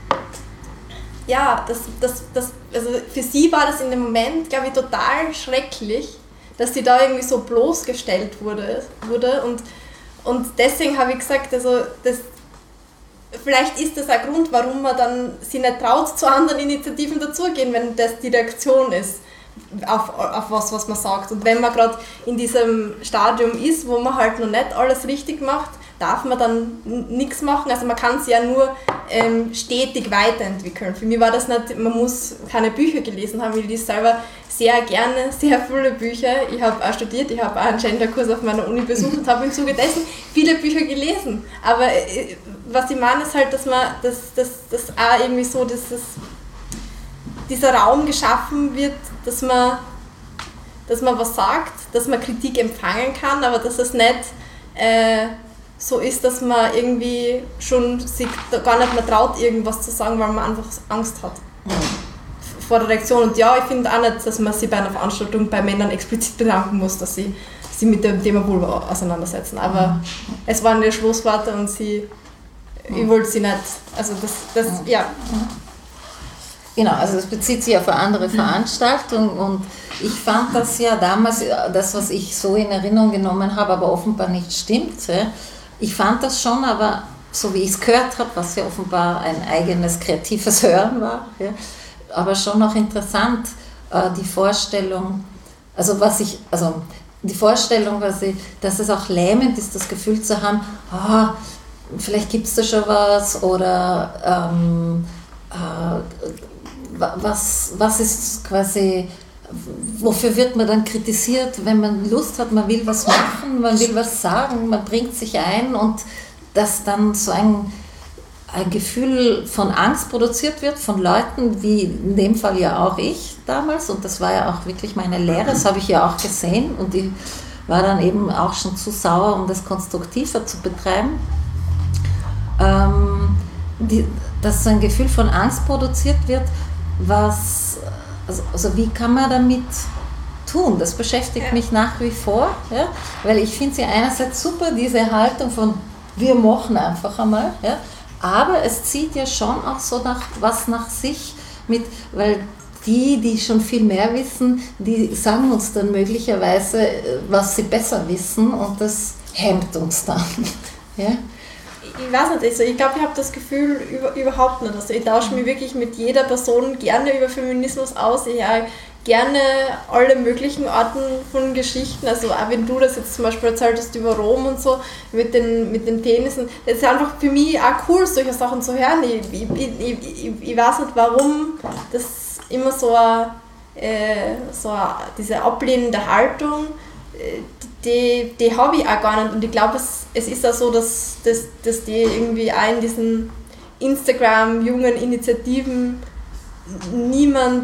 ja, also für sie war das in dem Moment, glaube ich, total schrecklich, dass sie da irgendwie so bloßgestellt wurde und deswegen habe ich gesagt, also vielleicht ist das ein Grund, warum man dann sich nicht traut, zu anderen Initiativen dazugehen, wenn das die Reaktion ist auf was man sagt. Und wenn man gerade in diesem Stadium ist, wo man halt noch nicht alles richtig macht, darf man dann nichts machen. Also man kann sich ja nur stetig weiterentwickeln. Für mich war das nicht, man muss keine Bücher gelesen haben. Ich lese selber sehr gerne sehr viele Bücher. Ich habe auch studiert, ich habe auch einen Genderkurs auf meiner Uni besucht und habe im Zuge dessen viele Bücher gelesen. Aber was ich meine ist halt, dass man das auch irgendwie so, dieser Raum geschaffen wird, dass man was sagt, dass man Kritik empfangen kann, aber dass es nicht so ist, dass man irgendwie schon sich gar nicht mehr traut, irgendwas zu sagen, weil man einfach Angst hat vor der Reaktion. Und ja, ich finde auch nicht, dass man sich bei einer Veranstaltung bei Männern explizit bedanken muss, dass sie sich mit dem Thema Vulva auseinandersetzen. Aber es waren die Schlussworte und ich wollte sie nicht, also ja. Genau, also es bezieht sich auf eine andere Veranstaltung, und ich fand das ja damals, das was ich so in Erinnerung genommen habe, aber offenbar nicht stimmt. Ich fand das schon, aber so wie ich es gehört habe, was ja offenbar ein eigenes kreatives Hören war, aber schon noch interessant, die Vorstellung, die Vorstellung, dass es auch lähmend ist, das Gefühl zu haben, vielleicht gibt es da schon was, oder was ist quasi, wofür wird man dann kritisiert, wenn man Lust hat, man will was machen, man will was sagen, man bringt sich ein, und dass dann so ein Gefühl von Angst produziert wird von Leuten, wie in dem Fall ja auch ich damals, und das war ja auch wirklich meine Lehre, das habe ich ja auch gesehen, und ich war dann eben auch schon zu sauer, um das konstruktiver zu betreiben, dass so ein Gefühl von Angst produziert wird, also wie kann man damit tun? Das beschäftigt mich nach wie vor, weil ich finde sie einerseits super, diese Haltung von wir machen einfach einmal, aber es zieht ja schon auch so nach sich mit, weil die schon viel mehr wissen, die sagen uns dann möglicherweise, was sie besser wissen, und das hemmt uns dann. Ja? Ich weiß nicht, also ich glaube, ich habe das Gefühl überhaupt nicht. Also ich tausche mich wirklich mit jeder Person gerne über Feminismus aus. Ich gerne alle möglichen Arten von Geschichten, also auch wenn du das jetzt zum Beispiel erzählt hast über Rom und so, mit den Penissen, das ist einfach für mich auch cool, solche Sachen zu hören. Ich weiß nicht, warum das immer diese ablehnende Haltung, die habe ich auch gar nicht, und ich glaube, es ist auch so, dass die irgendwie auch in diesen Instagram-jungen Initiativen niemand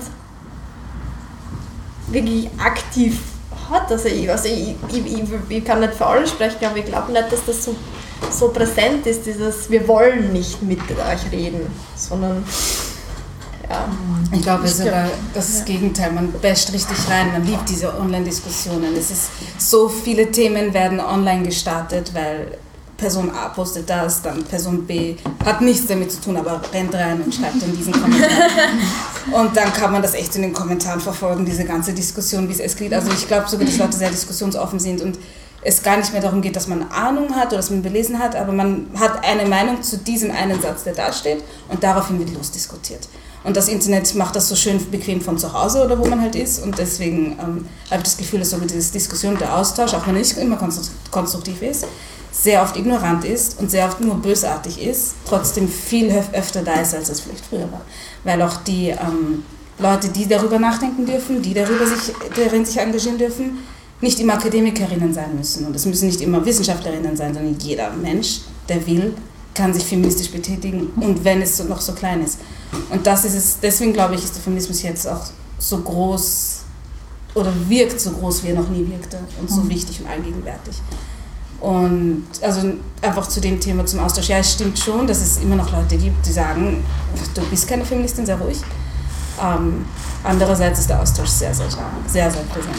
wirklich aktiv hat. Also ich kann nicht für alle sprechen, aber ich glaube nicht, dass das so präsent ist, dieses wir wollen nicht mit euch reden, sondern ja. Ich glaube, es ist aber das Gegenteil. Man basht richtig rein, man liebt diese Online-Diskussionen. Es ist so viele Themen werden online gestartet, weil Person A postet das, dann Person B hat nichts damit zu tun, aber rennt rein und schreibt in diesen Kommentaren. Und dann kann man das echt in den Kommentaren verfolgen, diese ganze Diskussion, wie es eskaliert. Also ich glaube sogar, dass Leute sehr diskussionsoffen sind und es gar nicht mehr darum geht, dass man Ahnung hat oder dass man belesen hat, aber man hat eine Meinung zu diesem einen Satz, der da steht, und daraufhin wird losdiskutiert. Und das Internet macht das so schön bequem von zu Hause oder wo man halt ist, und deswegen habe ich das Gefühl, dass sogar diese Diskussion, der Austausch, auch wenn er nicht immer konstruktiv ist, sehr oft ignorant ist und sehr oft nur bösartig ist, trotzdem viel öfter da ist, als es vielleicht früher war. Weil auch die Leute, die darüber nachdenken dürfen, die darin sich engagieren dürfen, nicht immer Akademikerinnen sein müssen. Und es müssen nicht immer Wissenschaftlerinnen sein, sondern jeder Mensch, der will, kann sich feministisch betätigen, und wenn es noch so klein ist. Und das ist es, deswegen glaube ich, ist der Feminismus jetzt auch so groß oder wirkt so groß, wie er noch nie wirkte, und so wichtig und allgegenwärtig. Und also einfach zu dem Thema zum Austausch. Ja, es stimmt schon, dass es immer noch Leute gibt, die sagen, du bist keine Feministin, sehr ruhig. Andererseits ist der Austausch sehr, sehr präsent.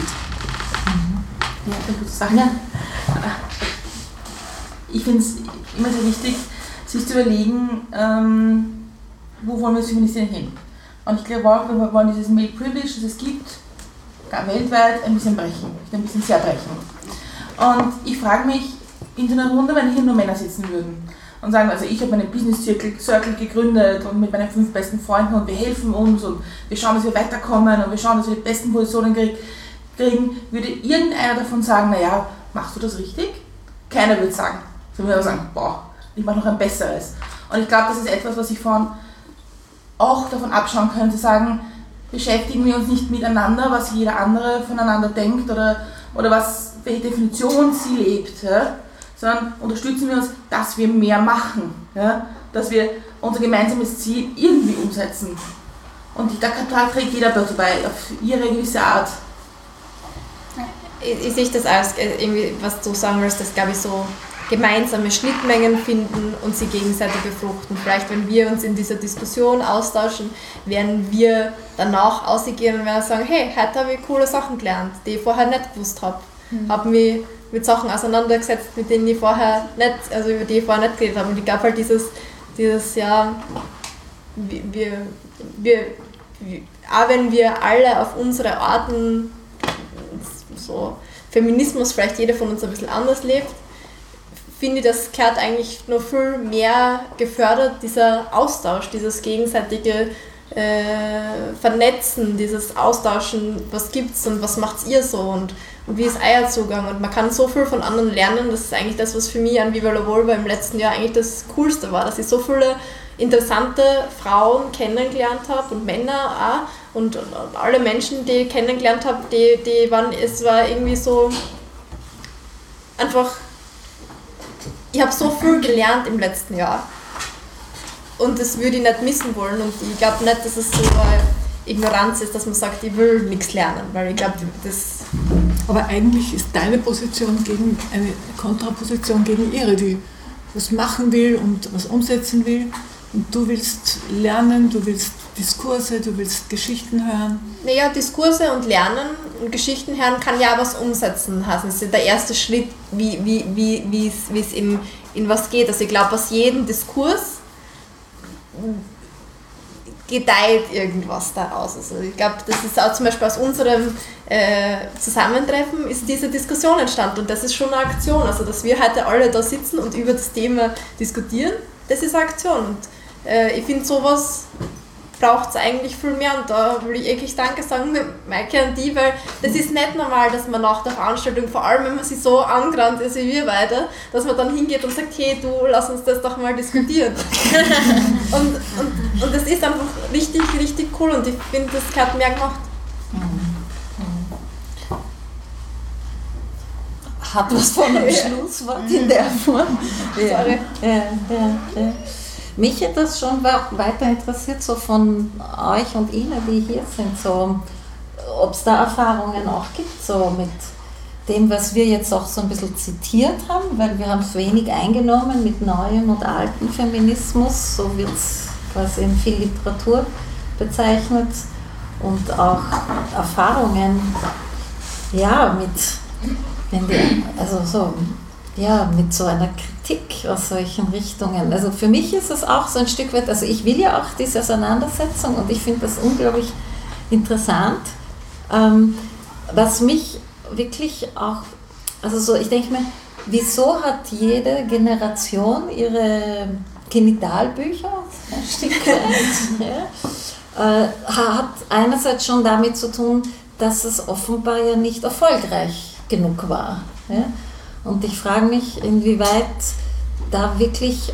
Ja. Ich finde es immer sehr wichtig, sich zu überlegen, wo wollen wir als Feministinnen hin. Und ich glaube auch, wir wollen dieses Male Privilege, das es gibt, gar weltweit, ein bisschen brechen, ein bisschen sehr brechen. Und ich frage mich, in so einer Runde, wenn hier nur Männer sitzen würden und sagen, also ich habe meinen Business Circle gegründet und mit meinen 5 besten Freunden, und wir helfen uns und wir schauen, dass wir weiterkommen und wir schauen, dass wir die besten Positionen kriegen, würde irgendeiner davon sagen, naja, machst du das richtig? Keiner würde sagen. Sie würde sagen, boah, ich mache noch ein besseres. Und ich glaube, das ist etwas, was ich auch davon abschauen können, zu sagen, beschäftigen wir uns nicht miteinander, was jeder andere voneinander denkt oder welche Definition sie lebt, ja? Sondern unterstützen wir uns, dass wir mehr machen, ja? Dass wir unser gemeinsames Ziel irgendwie umsetzen. Und da trägt jeder dazu bei, auf ihre gewisse Art. Ich sehe das als irgendwie, was du sagen willst, dass, glaube ich, so gemeinsame Schnittmengen finden und sie gegenseitig befruchten. Vielleicht, wenn wir uns in dieser Diskussion austauschen, werden wir danach ausgehen und werden sagen, hey, heute habe ich coole Sachen gelernt, die ich vorher nicht gewusst habe. Habe mich mit Sachen auseinandergesetzt, mit denen ich vorher nicht, also über die ich vorher nicht geredet habe. Und ich glaube halt dieses ja, auch wenn wir alle auf unsere Arten so Feminismus vielleicht jeder von uns ein bisschen anders lebt, finde ich, das gehört eigentlich noch viel mehr gefördert, dieser Austausch, dieses gegenseitige Vernetzen, dieses Austauschen, was gibt's und was macht ihr so und wie ist euer Zugang, und man kann so viel von anderen lernen. Das ist eigentlich das, was für mich an Viva la Vulva im letzten Jahr eigentlich das Coolste war, dass ich so viele interessante Frauen kennengelernt habe und Männer auch, und alle Menschen, die ich kennengelernt habe, es war irgendwie so einfach, ich habe so viel gelernt im letzten Jahr und das würde ich nicht missen wollen, und ich glaube nicht, dass es so eine Ignoranz ist, dass man sagt, ich will nichts lernen, weil ich glaube, das... Aber eigentlich ist deine Position gegen eine Kontraposition gegen ihre, die was machen will und was umsetzen will. Und du willst lernen, du willst Diskurse, du willst Geschichten hören. Naja, Diskurse und Lernen und Geschichten hören kann ja was umsetzen heißen. Das ist ja der erste Schritt, wie es in was geht. Also ich glaube, aus jedem Diskurs gedeiht irgendwas daraus. Also ich glaube, das ist auch zum Beispiel aus unserem Zusammentreffen ist diese Diskussion entstanden, und das ist schon eine Aktion. Also dass wir heute alle da sitzen und über das Thema diskutieren, das ist eine Aktion. Und ich finde, sowas braucht es eigentlich viel mehr, und da will ich wirklich Danke sagen, Maike, an die, weil das ist nicht normal, dass man nach der Veranstaltung, vor allem wenn man sich so angerannt ist wie wir beide, dass man dann hingeht und sagt, hey du, lass uns das doch mal diskutieren. und das ist einfach richtig, richtig cool, und ich finde, das gehört mehr gemacht. Hat was von einem Schlusswort in der Form. Sorry. Ja. Mich hätte das schon weiter interessiert, so von euch und Ihnen, die hier sind, so, ob es da Erfahrungen auch gibt, so mit dem, was wir jetzt auch so ein bisschen zitiert haben, weil wir haben es wenig eingenommen mit neuem und altem Feminismus, so wird es quasi in viel Literatur bezeichnet, und auch Erfahrungen, ja, mit so einer Kritik aus solchen Richtungen. Also für mich ist es auch so ein Stück weit, also ich will ja auch diese Auseinandersetzung, und ich finde das unglaublich interessant, was mich wirklich auch, also so, ich denke mir, wieso hat jede Generation ihre Genitalbücher, ein Stück weit, hat einerseits schon damit zu tun, dass es offenbar ja nicht erfolgreich genug war. Ja? Und ich frage mich, inwieweit da wirklich,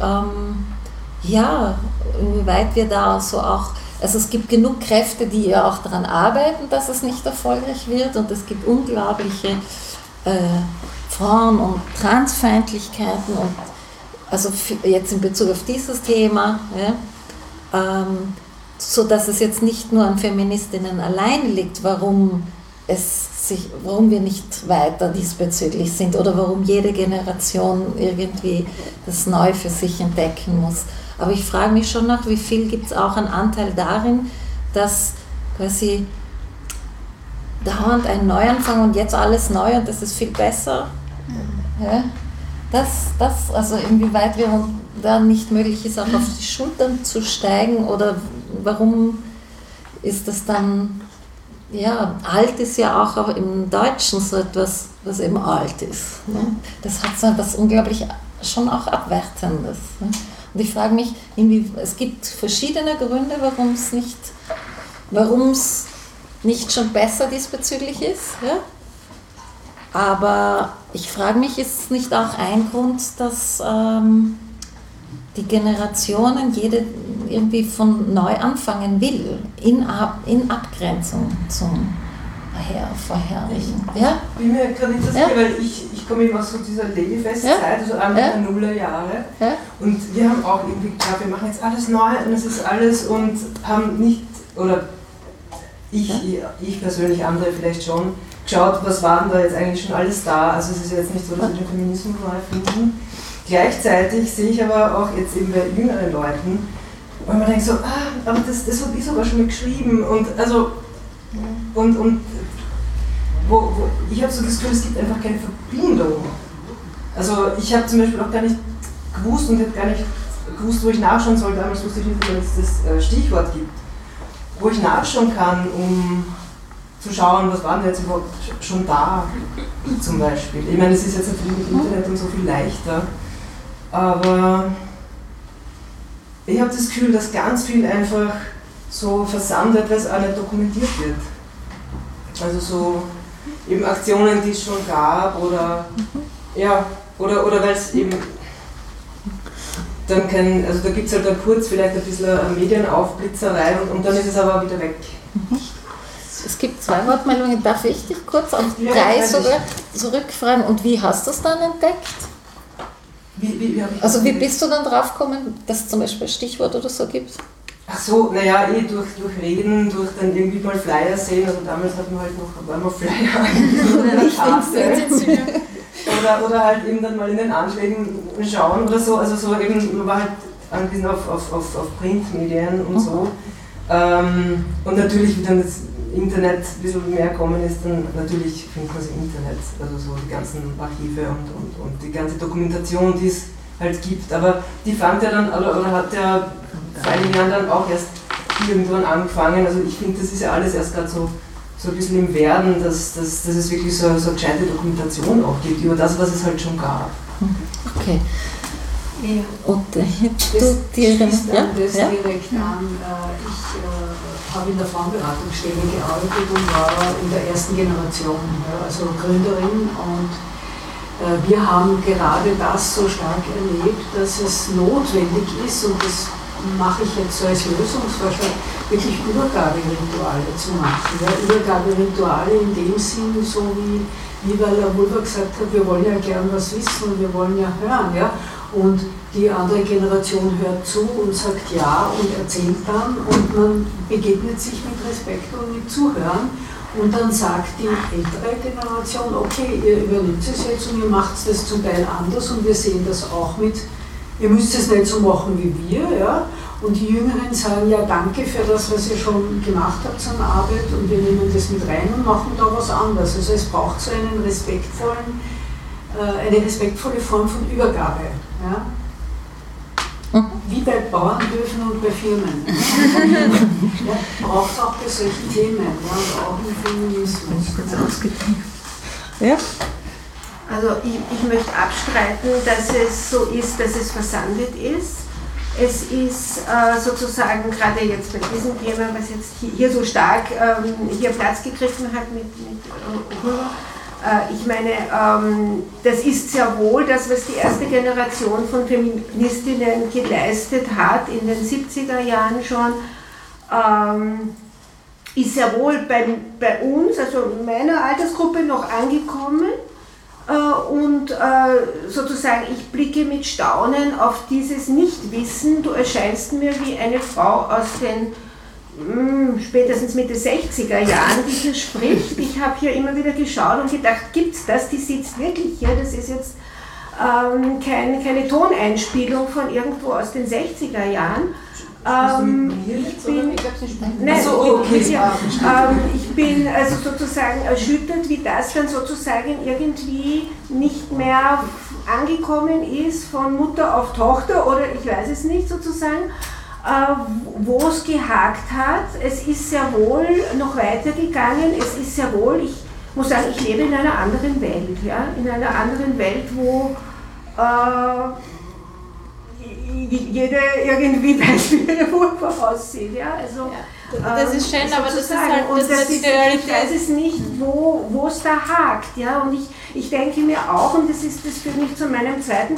inwieweit wir da so auch, also es gibt genug Kräfte, die ja auch daran arbeiten, dass es nicht erfolgreich wird, und es gibt unglaubliche Frauen- und Transfeindlichkeiten, und also jetzt in Bezug auf dieses Thema, ja, so dass es jetzt nicht nur an Feministinnen allein liegt, warum wir nicht weiter diesbezüglich sind oder warum jede Generation irgendwie das neu für sich entdecken muss. Aber ich frage mich schon nach, wie viel gibt es auch einen Anteil darin, dass quasi dauernd ein Neuanfang und jetzt alles neu und das ist viel besser. Ja? Also inwieweit wir da nicht möglich ist, auch auf die Schultern zu steigen, oder warum ist das dann, ja, alt ist ja auch im Deutschen so etwas, was eben alt ist. Ne? Das hat so etwas unglaublich schon auch Abwertendes. Ne? Und ich frage mich, es gibt verschiedene Gründe, warum es nicht schon besser diesbezüglich ist. Ja? Aber ich frage mich, ist es nicht auch ein Grund, dass die Generationen jede irgendwie von neu anfangen will, in Abgrenzung zum vorherigen. Ja? Ich bin mir gerade interessiert, weil ich komme eben aus so dieser Ladyfest-Zeit, also Anfang der Nullerjahre. Ja? Und wir haben auch irgendwie geglaubt, wir machen jetzt alles neu und es ist alles, und haben nicht, oder ich persönlich, andere vielleicht schon, geschaut, was war denn da jetzt eigentlich schon alles da. Also es ist jetzt nicht so, dass wir den Feminismus neu finden. Gleichzeitig sehe ich aber auch jetzt eben bei jüngeren Leuten, und man denkt so, aber das habe ich sogar schon mal geschrieben, und also ich habe so das Gefühl, es gibt einfach keine Verbindung. Also ich habe zum Beispiel auch gar nicht gewusst und habe gar nicht gewusst, wo ich nachschauen soll. Damals wusste ich nicht, dass es das Stichwort gibt, wo ich nachschauen kann, um zu schauen, was war denn jetzt überhaupt schon da, zum Beispiel. Ich meine, es ist jetzt natürlich mit Internet und so viel leichter, aber ich habe das Gefühl, dass ganz viel einfach so versandet, weil es auch nicht dokumentiert wird. Also so eben Aktionen, die es schon gab, oder weil es eben dann also da gibt es halt dann kurz vielleicht ein bisschen eine Medienaufblitzerei, und dann ist es aber wieder weg. Es gibt 2 Wortmeldungen, darf ich dich kurz auf 3 sogar zurückfragen, und wie hast du es dann entdeckt? Wie bist du dann drauf gekommen, dass es zum Beispiel ein Stichwort oder so gibt? Ach so, naja, durch Reden, durch dann irgendwie mal Flyer sehen, also damals hat man halt noch Flyer oder halt eben dann mal in den Anschlägen schauen oder so, also so eben, man war halt angewiesen auf Printmedien und so. Und natürlich, wie dann das Internet ein bisschen mehr gekommen ist, dann natürlich findet man es im Internet, also so die ganzen Archive und die ganze Dokumentation, die es halt gibt. Aber die fand ja dann, oder hat ja vor einigen Jahren dann auch erst irgendwann angefangen. Also ich finde, das ist ja alles erst gerade so ein bisschen im Werden, dass es wirklich so eine gescheite Dokumentation auch gibt über das, was es halt schon gab. Okay. Ute, Das direkt an. an. Ich habe in der Frauenberatungsstelle gearbeitet und war in der ersten Generation, also Gründerin, und wir haben gerade das so stark erlebt, dass es notwendig ist, und das mache ich jetzt so als Lösungsvorschlag, wirklich Übergaberituale zu machen. Ja, Übergaberituale in dem Sinn, so wie Vala Vulva gesagt hat, wir wollen ja gern was wissen und wir wollen ja hören. Ja? Und die andere Generation hört zu und sagt ja und erzählt dann, und man begegnet sich mit Respekt und mit Zuhören, und dann sagt die ältere Generation, okay, ihr übernimmt es jetzt und ihr macht das zum Teil anders und wir sehen das auch mit, ihr müsst es nicht so machen wie wir, ja? Und die Jüngeren sagen, ja, danke für das, was ihr schon gemacht habt an Arbeit, und wir nehmen das mit rein und machen da was anderes. Also es braucht so eine respektvolle Form von Übergabe. Ja? Wie bei Bauernhöfen und bei Firmen. Ja, braucht es auch bei solchen Themen, ja, und auch im Feminismus. Ja. Also ich möchte abstreiten, dass es so ist, dass es versandet ist. Es ist sozusagen gerade jetzt bei diesem Thema, was jetzt hier so stark hier Platz gegriffen hat mit Ulva, ich meine, das ist sehr wohl das, was die erste Generation von Feministinnen geleistet hat in den 70er Jahren schon, ist sehr wohl bei uns, also in meiner Altersgruppe, noch angekommen. Und sozusagen, ich blicke mit Staunen auf dieses Nichtwissen. Du erscheinst mir wie eine Frau aus den spätestens Mitte 60er Jahren, die hier spricht. Ich habe hier immer wieder geschaut und gedacht, gibt's das? Die sitzt wirklich hier. Das ist jetzt keine Toneinspielung von irgendwo aus den 60er Jahren. Ich bin also sozusagen erschüttert, wie das dann sozusagen irgendwie nicht mehr angekommen ist von Mutter auf Tochter, oder ich weiß es nicht sozusagen, wo es gehakt hat. Es ist sehr wohl noch weitergegangen, es ist sehr wohl, ich muss sagen, ich lebe in einer anderen Welt, ja? In einer anderen Welt, wo jede irgendwie weiß, wie ihre Vulva aussieht. Ja? Also, das ist schön, aber das ist halt und ich weiß es nicht, wo es da hakt. Ja? Und ich denke mir auch, und das führt mich zu meinem zweiten,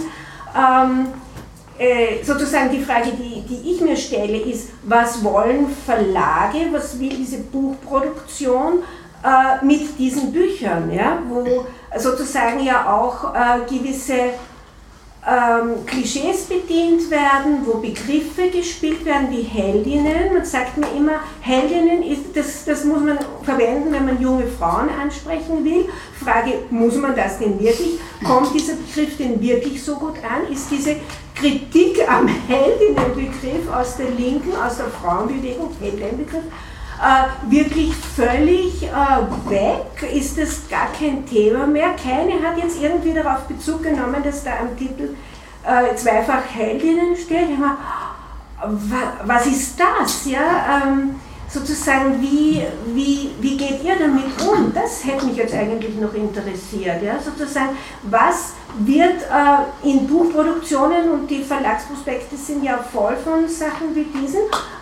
sozusagen die Frage, die ich mir stelle, ist, was wollen Verlage, was will diese Buchproduktion mit diesen Büchern, ja? Wo sozusagen ja auch gewisse Klischees bedient werden, wo Begriffe gespielt werden wie Heldinnen. Man sagt mir immer, Heldinnen, das muss man verwenden, wenn man junge Frauen ansprechen will. Frage, muss man das denn wirklich? Kommt dieser Begriff denn wirklich so gut an? Ist diese Kritik am Heldinnenbegriff aus der Linken, aus der Frauenbewegung, Heldinnenbegriff, wirklich völlig weg? Ist das gar kein Thema mehr? Keine hat jetzt irgendwie darauf Bezug genommen, dass da am Titel zweifach Heldinnen steht. Ich meine, was ist das? Ja? Sozusagen, wie geht ihr damit um? Das hätte mich jetzt eigentlich noch interessiert. Ja? Sozusagen, was wird in Buchproduktionen, und die Verlagsprospekte sind ja voll von Sachen wie diesen,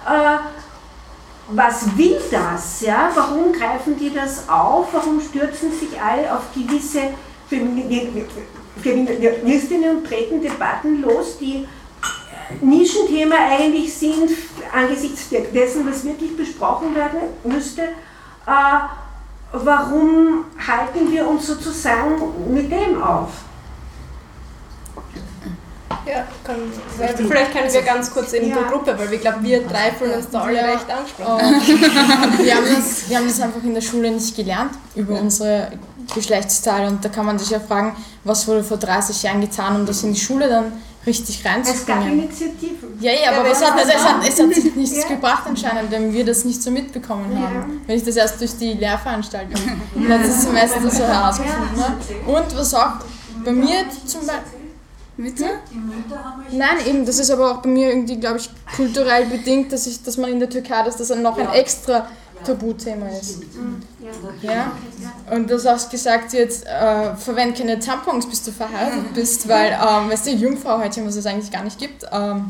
was will das? Ja? Warum greifen die das auf? Warum stürzen sich alle auf gewisse Feministinnen und treten Debatten los, die Nischenthema eigentlich sind, angesichts dessen, was wirklich besprochen werden müsste? Warum halten wir uns sozusagen mit dem auf? Ja, vielleicht können wir ganz kurz in der Gruppe, weil ich glaube, wir drei fühlen uns da alle recht angesprochen. Wir haben das einfach in der Schule nicht gelernt, über unsere Geschlechtsteile, und da kann man sich ja fragen, was wurde vor 30 Jahren getan, um das in die Schule dann richtig reinzubringen. Es gab Initiativen. Ja, aber es hat sich nichts gebracht anscheinend, wenn wir das nicht so mitbekommen haben. Wenn ich das erst durch die Lehrveranstaltung letztes Semester so herausgefunden habe. Und was auch bei mir zum Beispiel... Bitte? Nein, eben, das ist aber auch bei mir irgendwie, glaube ich, kulturell bedingt, dass man in der Türkei, dass das noch ein extra Tabuthema ist. Ja? Und du hast gesagt, jetzt verwend keine Tampons, bis du verheiratet bist, weil weißt du, Jungfrauhäutchen, was es eigentlich gar nicht gibt.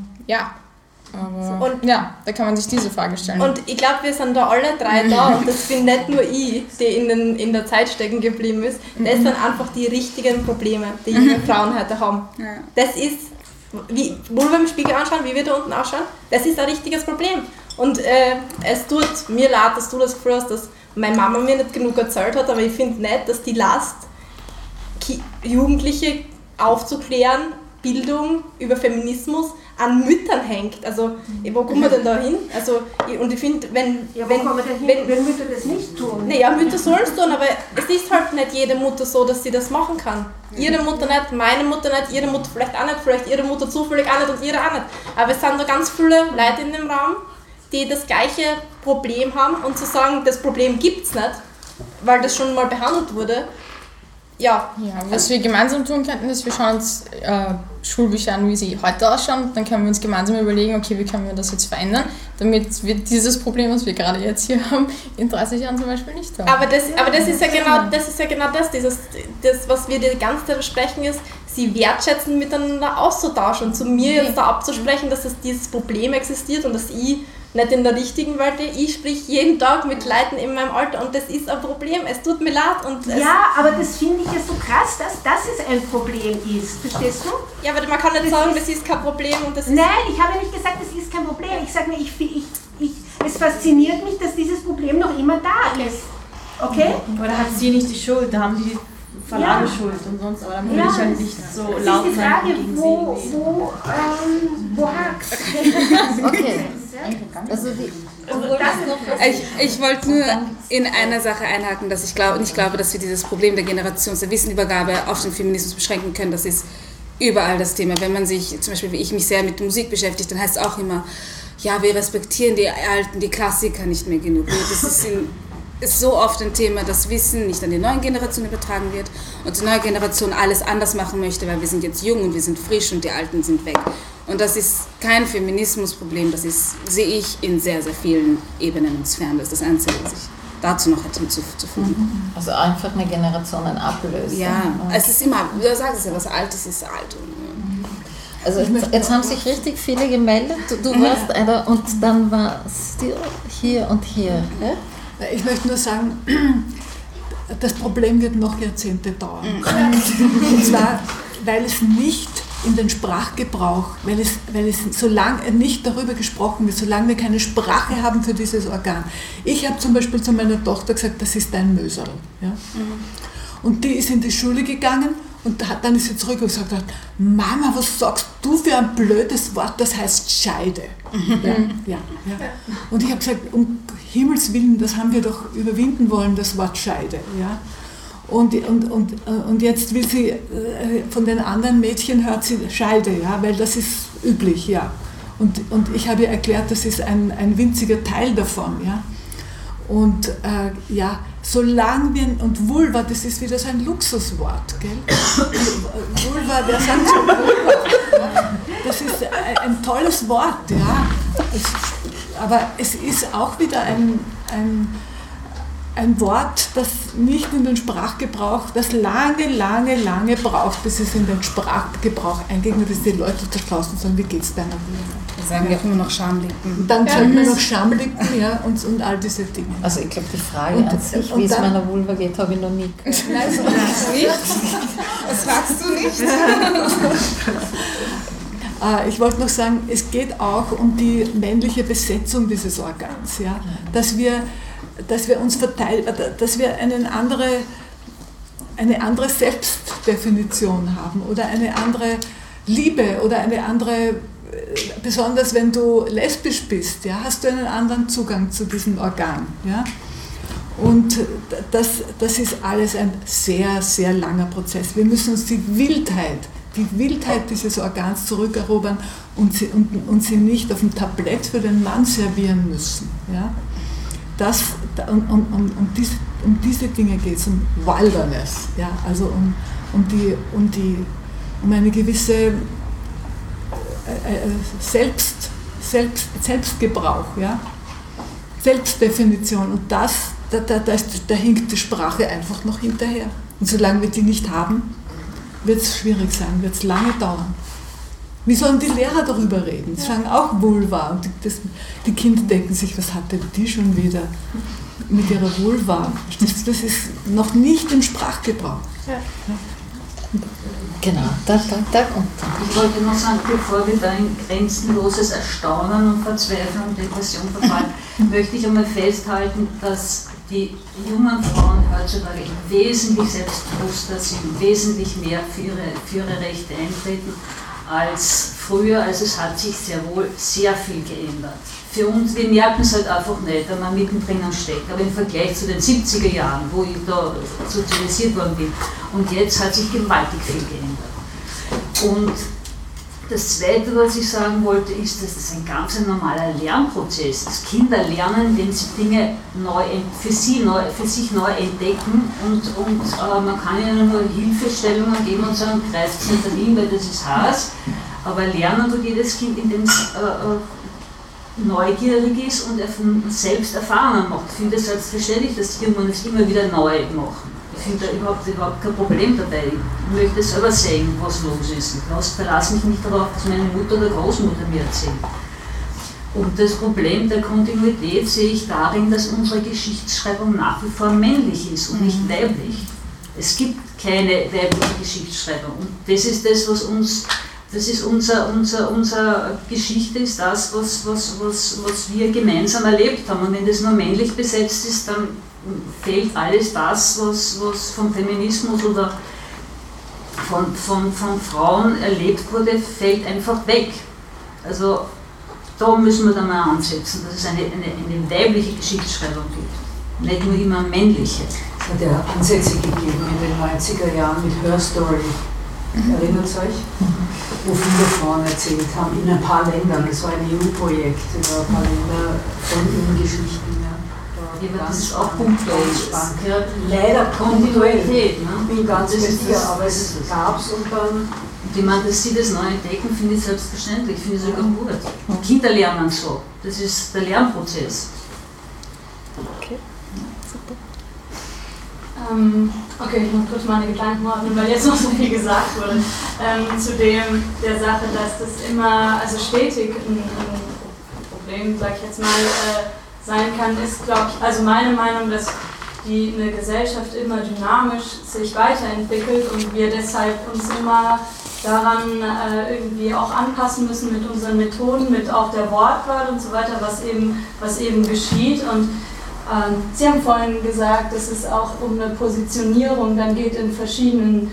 Aber da kann man sich diese Frage stellen. Und ich glaube, wir sind da alle drei da und das bin nicht nur ich, die in der Zeit stecken geblieben ist. Das sind einfach die richtigen Probleme, die junge Frauen heute haben. Ja. Das ist, wie Vulva im Spiegel anschauen, wie wir da unten ausschauen, das ist ein richtiges Problem. Und es tut mir leid, dass du das Gefühl hast, dass meine Mama mir nicht genug erzählt hat, aber ich finde nicht, dass die Last, Jugendliche aufzuklären, Bildung über Feminismus an Müttern hängt. Also, wo kommen wir denn da hin? Also, und ich finde, wenn Mütter das nicht tun? Naja, Mütter sollen es tun, aber es ist halt nicht jede Mutter so, dass sie das machen kann. Ihre Mutter nicht, meine Mutter nicht, ihre Mutter vielleicht auch nicht, vielleicht ihre Mutter zufällig auch nicht und ihre auch nicht. Aber es sind da ganz viele Leute in dem Raum, die das gleiche Problem haben und zu sagen, das Problem gibt es nicht, weil das schon mal behandelt wurde. Ja, was wir gemeinsam tun könnten, ist, wir schauen uns Schulbücher an, wie sie heute ausschauen, dann können wir uns gemeinsam überlegen, okay, wie können wir das jetzt verändern, damit wir dieses Problem, was wir gerade jetzt hier haben, in 30 Jahren zum Beispiel nicht haben. Aber das ist ja genau das, was wir die ganze Zeit besprechen, ist, sie wertschätzen miteinander auszutauschen und zu mir jetzt da abzusprechen, dass dieses Problem existiert und dass ich nicht in der richtigen Welt, ich sprich jeden Tag mit Leuten in meinem Alter und das ist ein Problem, es tut mir leid. Aber das finde ich ja so krass, dass das ein Problem ist, verstehst du? Ja, aber man kann nicht sagen, das ist kein Problem und das ist... Nein, ich habe nicht gesagt, das ist kein Problem, ich sage nur, es fasziniert mich, dass dieses Problem noch immer da ist. Okay? Aber da hat sie nicht die Schuld, da haben die Verlage Schuld und sonst, aber dann will ich halt nicht so laut sein. Das ist die Frage, wo hakt's? Okay. Also ich wollte nur in einer Sache einhaken, dass ich glaube, dass wir dieses Problem der Generations- der Wissenübergabe auf den Feminismus beschränken können. Das ist überall das Thema. Wenn man sich, zum Beispiel wie ich mich sehr mit Musik beschäftigt, dann heißt es auch immer, ja, wir respektieren die Alten, die Klassiker nicht mehr genug. Das ist so oft ein Thema, dass Wissen nicht an die neuen Generationen übertragen wird und die neue Generation alles anders machen möchte, weil wir sind jetzt jung und wir sind frisch und die Alten sind weg. Und das ist kein Feminismusproblem, sehe ich in sehr, sehr vielen Ebenen und Sphären. Das ist das Einzige, was ich dazu noch hätte hinzuzufügen. Also einfach eine Generation ablösen. Ja, es ist immer, du sagst es ja, was Altes ist alt. Also jetzt haben sich richtig viele gemeldet, du warst einer und dann warst du hier und hier. Ja? Ich möchte nur sagen, das Problem wird noch Jahrzehnte dauern. Und zwar, weil es nicht in den Sprachgebrauch, weil es solange nicht darüber gesprochen wird, solange wir keine Sprache haben für dieses Organ. Ich habe zum Beispiel zu meiner Tochter gesagt, das ist dein Möserl. Ja? Und die ist in die Schule gegangen und dann ist sie zurück und gesagt, Mama, was sagst du für ein blödes Wort, das heißt Scheide. Ja. Und ich habe gesagt, um Himmels Willen, das haben wir doch überwinden wollen, das Wort Scheide. Ja? Und jetzt will sie, von den anderen Mädchen hört sie Scheide, ja, weil das ist üblich. Ja. Und ich habe ihr erklärt, das ist ein winziger Teil davon. Ja. Und solange wir, und Vulva, das ist wieder so ein Luxuswort, gell? Vulva, der sagt so Vulva. Das ist ein tolles Wort, ja. Aber es ist auch wieder ein Wort, das nicht in den Sprachgebrauch, das lange braucht, bis es in den Sprachgebrauch eingeht, dass die Leute da draußen sagen, wie geht's deiner Vulva? Wir sagen ja immer noch Schamlippen. Dann sagen wir noch Schamlippen, ja, und all diese Dinge. Also ich glaube, die Frage an sich, wie es meiner Vulva geht, habe ich noch nie gehört. Nein, so nicht. Das fragst du nicht. Ich wollte noch sagen, es geht auch um die männliche Besetzung dieses Organs, ja, dass wir uns verteilen, dass wir eine andere Selbstdefinition haben oder eine andere Liebe oder eine andere, besonders wenn du lesbisch bist, ja, hast du einen anderen Zugang zu diesem Organ. Ja? Und das ist alles ein sehr, sehr langer Prozess. Wir müssen uns die Wildheit dieses Organs zurückerobern und sie nicht auf dem Tablett für den Mann servieren müssen. Ja? Um diese Dinge geht es, um Wilderness, ja? Also um eine gewisse Selbstgebrauch. Ja? Selbstdefinition. Und da hinkt die Sprache einfach noch hinterher. Und solange wir die nicht haben, wird es schwierig sein, wird es lange dauern. Wie sollen die Lehrer darüber reden? Sie sagen auch Vulva. Und die Kinder denken sich, was hat denn die schon wieder mit ihrer Vulva? Das ist noch nicht im Sprachgebrauch. Ja. Genau, da. Ich wollte noch sagen, bevor wir da in grenzenloses Erstaunen und Verzweiflung und Depression verfallen, möchte ich einmal festhalten, dass die jungen Frauen heutzutage wesentlich selbstbewusster sind, wesentlich mehr für ihre Rechte eintreten als früher. Also es hat sich sehr wohl sehr viel geändert. Für uns, wir merken es halt einfach nicht, wenn man mittendrin steckt. Aber im Vergleich zu den 70er Jahren, wo ich da sozialisiert worden bin, und jetzt hat sich gewaltig viel geändert. Und das Zweite, was ich sagen wollte, ist, dass das ein ganz normaler Lernprozess ist. Kinder lernen, wenn sie Dinge für sich neu entdecken und man kann ihnen nur Hilfestellungen geben und sagen, greift nicht dahin, weil das ist Hass. Aber lernen tut jedes Kind, indem es neugierig ist und er von selbst Erfahrungen macht. Ich finde es selbstverständlich, dass die Jungen es immer wieder neu machen. Ich finde da überhaupt kein Problem dabei. Ich möchte selber sehen, was los ist. Ich verlasse mich nicht darauf, was meine Mutter oder Großmutter mir erzählt. Und das Problem der Kontinuität sehe ich darin, dass unsere Geschichtsschreibung nach wie vor männlich ist und nicht weiblich. Es gibt keine weibliche Geschichtsschreibung. Und das ist das, was uns... Das ist unsere Geschichte, ist das, was wir gemeinsam erlebt haben. Und wenn das nur männlich besetzt ist, dann fehlt alles das, was vom Feminismus oder von Frauen erlebt wurde, fällt einfach weg. Also da müssen wir dann mal ansetzen, dass es eine weibliche Geschichtsschreibung gibt, nicht nur immer männliche. Es hat ja Ansätze gegeben in den 90er Jahren mit Her Story. Erinnert es euch? Wo viele Frauen erzählt haben, in ein paar Ländern. Das war ein EU-Projekt, über ein paar Länder von ihren Geschichten. Ja, aber das ist auch punktuell. Ja, leider Kontinuität. Ne? Ich bin ganz sicher, aber es gab es und dann... Und ich meine, dass sie das neu entdecken, finde ich selbstverständlich, finde ich sogar gut. Und Kinder lernen so. Das ist der Lernprozess. Okay, super. Okay, ich muss kurz meine Gedanken ordnen, weil jetzt noch so viel gesagt wurde. Zu der Sache, dass das immer, also stetig ein Problem, sag ich jetzt mal, sein kann, ist, glaube ich, also meine Meinung, dass eine Gesellschaft immer dynamisch sich weiterentwickelt und wir deshalb uns immer daran irgendwie auch anpassen müssen mit unseren Methoden, mit auch der Wortwahl und so weiter, was eben geschieht. Und Sie haben vorhin gesagt, dass es auch um eine Positionierung dann geht in verschiedenen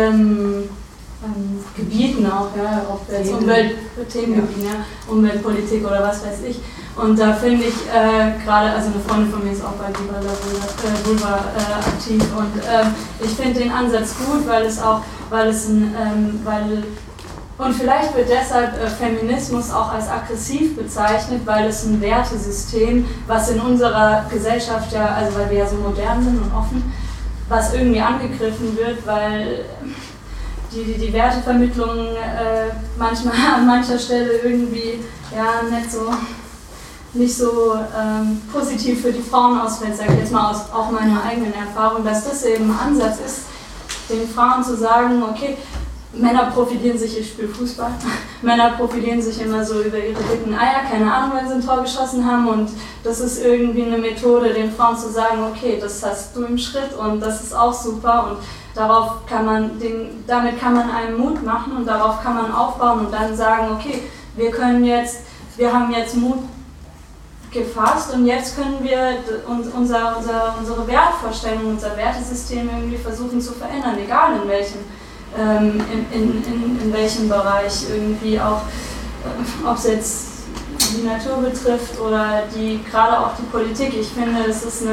Gebieten auch, ja, ob jetzt Themengebieten, ja, Umweltpolitik oder was weiß ich. Und da finde ich gerade, also eine Freundin von mir ist auch bei Viva la Vulva aktiv und ich finde den Ansatz gut, und vielleicht wird deshalb Feminismus auch als aggressiv bezeichnet, weil es ein Wertesystem, was in unserer Gesellschaft ja, also weil wir ja so modern sind und offen, was irgendwie angegriffen wird, weil die Wertevermittlung manchmal an mancher Stelle irgendwie ja nicht so positiv für die Frauen ausfällt, sage ich jetzt mal aus auch meiner eigenen Erfahrung, dass das eben ein Ansatz ist, den Frauen zu sagen, okay, Männer profilieren sich, ich spiele Fußball, Männer profilieren sich immer so über ihre dicken Eier, keine Ahnung, weil sie ein Tor geschossen haben und das ist irgendwie eine Methode, den Frauen zu sagen, okay, das hast du im Schritt und das ist auch super und damit kann man einen Mut machen und darauf kann man aufbauen und dann sagen, okay, wir haben jetzt Mut gefasst und jetzt können wir unsere Wertvorstellung, unser Wertesystem irgendwie versuchen zu verändern, egal in welchem Bereich irgendwie auch, ob es jetzt die Natur betrifft oder gerade auch die Politik. Ich finde, es ist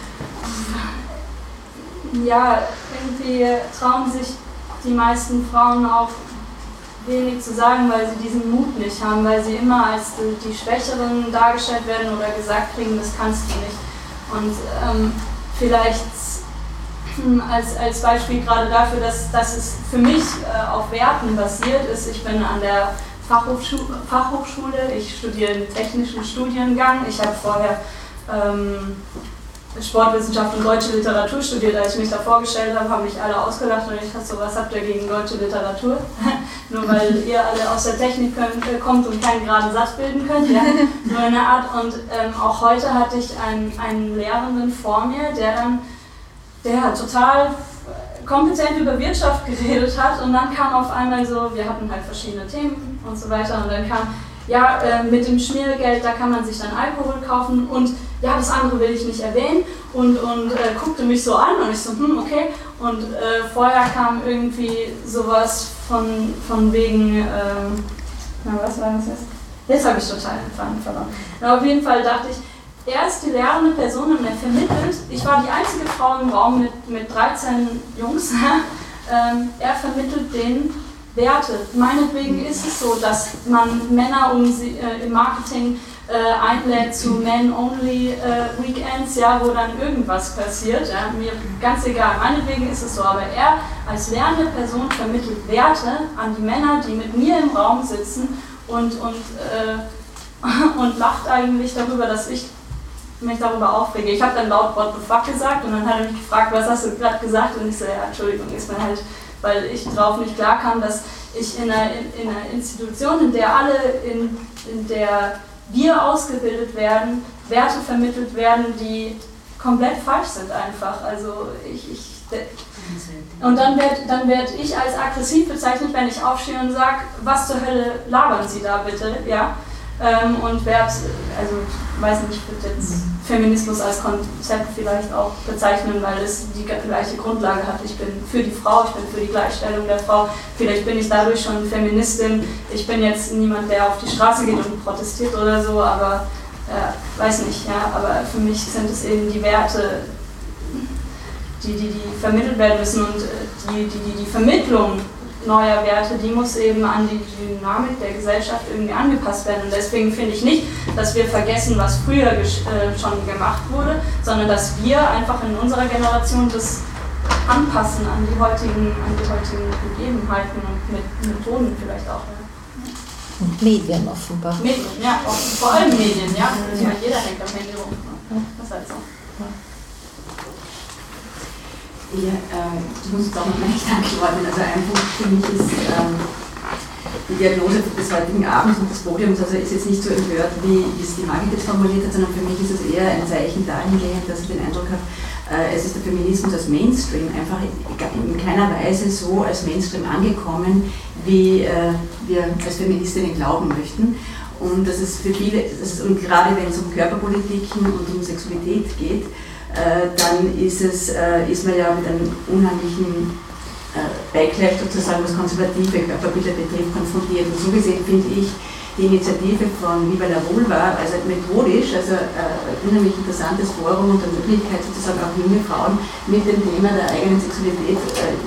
irgendwie trauen sich die meisten Frauen auch wenig zu sagen, weil sie diesen Mut nicht haben, weil sie immer als die Schwächeren dargestellt werden oder gesagt kriegen, das kannst du nicht. Und vielleicht als Beispiel gerade dafür, dass es für mich auf Werten basiert ist. Ich bin an der Fachhochschule, ich studiere einen technischen Studiengang. Ich habe vorher Sportwissenschaft und deutsche Literatur studiert. Als ich mich da vorgestellt habe, haben mich alle ausgelacht und ich dachte so, was habt ihr gegen deutsche Literatur? Nur weil ihr alle aus der Technik kommt und keinen geraden Satz bilden könnt. Ja? Nur eine Art. Und auch heute hatte ich einen Lehrenden vor mir, der total kompetent über Wirtschaft geredet hat und dann kam auf einmal so, wir hatten halt verschiedene Themen und so weiter und dann kam, ja, mit dem Schmiergeld, da kann man sich dann Alkohol kaufen und ja, das andere will ich nicht erwähnen und guckte mich so an und ich so, okay. Und vorher kam irgendwie sowas von wegen, was war das jetzt? Jetzt habe ich total den Faden verloren. Aber auf jeden Fall dachte ich, er ist die lehrende Person und er vermittelt, ich war die einzige Frau im Raum mit 13 Jungs, er vermittelt denen Werte. Meinetwegen ist es so, dass man Männer im Marketing einlädt zu Men-Only-Weekends, ja, wo dann irgendwas passiert. Ja, mir ganz egal, meinetwegen ist es so, aber er als lernende Person vermittelt Werte an die Männer, die mit mir im Raum sitzen und lacht eigentlich darüber, dass ich mich darüber aufrege. Ich habe dann laut What the fuck gesagt und dann hat er mich gefragt, was hast du gerade gesagt? Und ich so, ja, Entschuldigung, ist mir halt, weil ich drauf nicht klar kam, dass ich in einer Institution, in der wir ausgebildet werden, Werte vermittelt werden, die komplett falsch sind einfach. Also und dann werd ich als aggressiv bezeichnet, wenn ich aufstehe und sage, was zur Hölle labern Sie da bitte, ja? Und weiß nicht, ich würde jetzt Feminismus als Konzept vielleicht auch bezeichnen, weil es die gleiche Grundlage hat. Ich bin für die Frau, ich bin für die Gleichstellung der Frau. Vielleicht bin ich dadurch schon Feministin. Ich bin jetzt niemand, der auf die Straße geht und protestiert oder so, aber weiß nicht, ja. Aber für mich sind es eben die Werte, die vermittelt werden müssen und die Vermittlung neuer Werte, die muss eben an die Dynamik der Gesellschaft irgendwie angepasst werden. Und deswegen finde ich nicht, dass wir vergessen, was früher schon gemacht wurde, sondern dass wir einfach in unserer Generation das anpassen an die heutigen Gegebenheiten und mit Methoden vielleicht auch. Ja. Und Medien offenbar. Medien, ja, vor allem Medien, ja. Ich meine, jeder hängt am Handy rum. Das ist halt so. Ja, ich muss jetzt auch noch nicht antworten. Also ein Punkt für mich ist die Diagnose des heutigen Abends und des Podiums. Also ist jetzt nicht so empört, wie es die Margit jetzt formuliert hat, sondern für mich ist es eher ein Zeichen dahingehend, dass ich den Eindruck habe, es ist der Feminismus als Mainstream einfach in keiner Weise so als Mainstream angekommen, wie wir als Feministinnen glauben möchten. Und das ist für viele, und gerade wenn es um Körperpolitiken und um Sexualität geht, dann ist man ja mit einem unheimlichen Backlash sozusagen, was konservative Körperbilder betrifft, konfrontiert. Und so gesehen finde ich die Initiative von Viva la Vulva also methodisch, also ein unheimlich interessantes Forum und eine Möglichkeit sozusagen auch junge Frauen mit dem Thema der eigenen Sexualität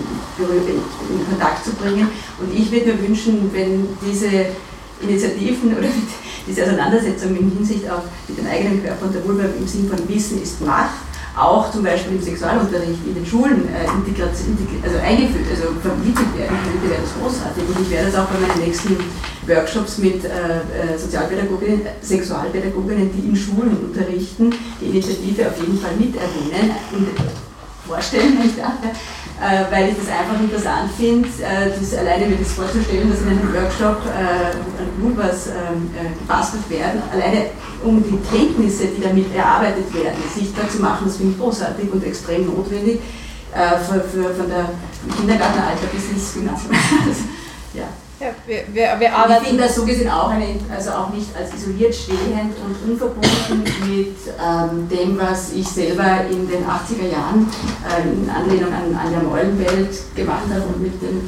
in Kontakt zu bringen. Und ich würde mir wünschen, wenn diese Initiativen oder diese Auseinandersetzung in Hinsicht auf den eigenen Körper und der Vulva im Sinn von Wissen ist Macht, auch zum Beispiel im Sexualunterricht in den Schulen eingeführt, also vermittelt werden könnte, wäre das großartig. Und ich werde das auch bei meinen nächsten Workshops mit Sozialpädagoginnen, Sexualpädagoginnen, die in Schulen unterrichten, die Initiative auf jeden Fall mit erwähnen und vorstellen, wenn ich darf, weil ich das einfach interessant finde, alleine mir das vorzustellen, dass in einem Workshop Vulvas gebastelt werden, alleine um die Kenntnisse, die damit erarbeitet werden, sichtbar zu machen, das finde ich großartig und extrem notwendig, von der Kindergartenalter bis ins Gymnasium. Ja. Ja, wir arbeiten. Ich finde das so gesehen auch, auch nicht als isoliert stehend und unverbunden mit dem, was ich selber in den 80er Jahren in Anlehnung an Anja Meulenfeld gemacht habe und mit den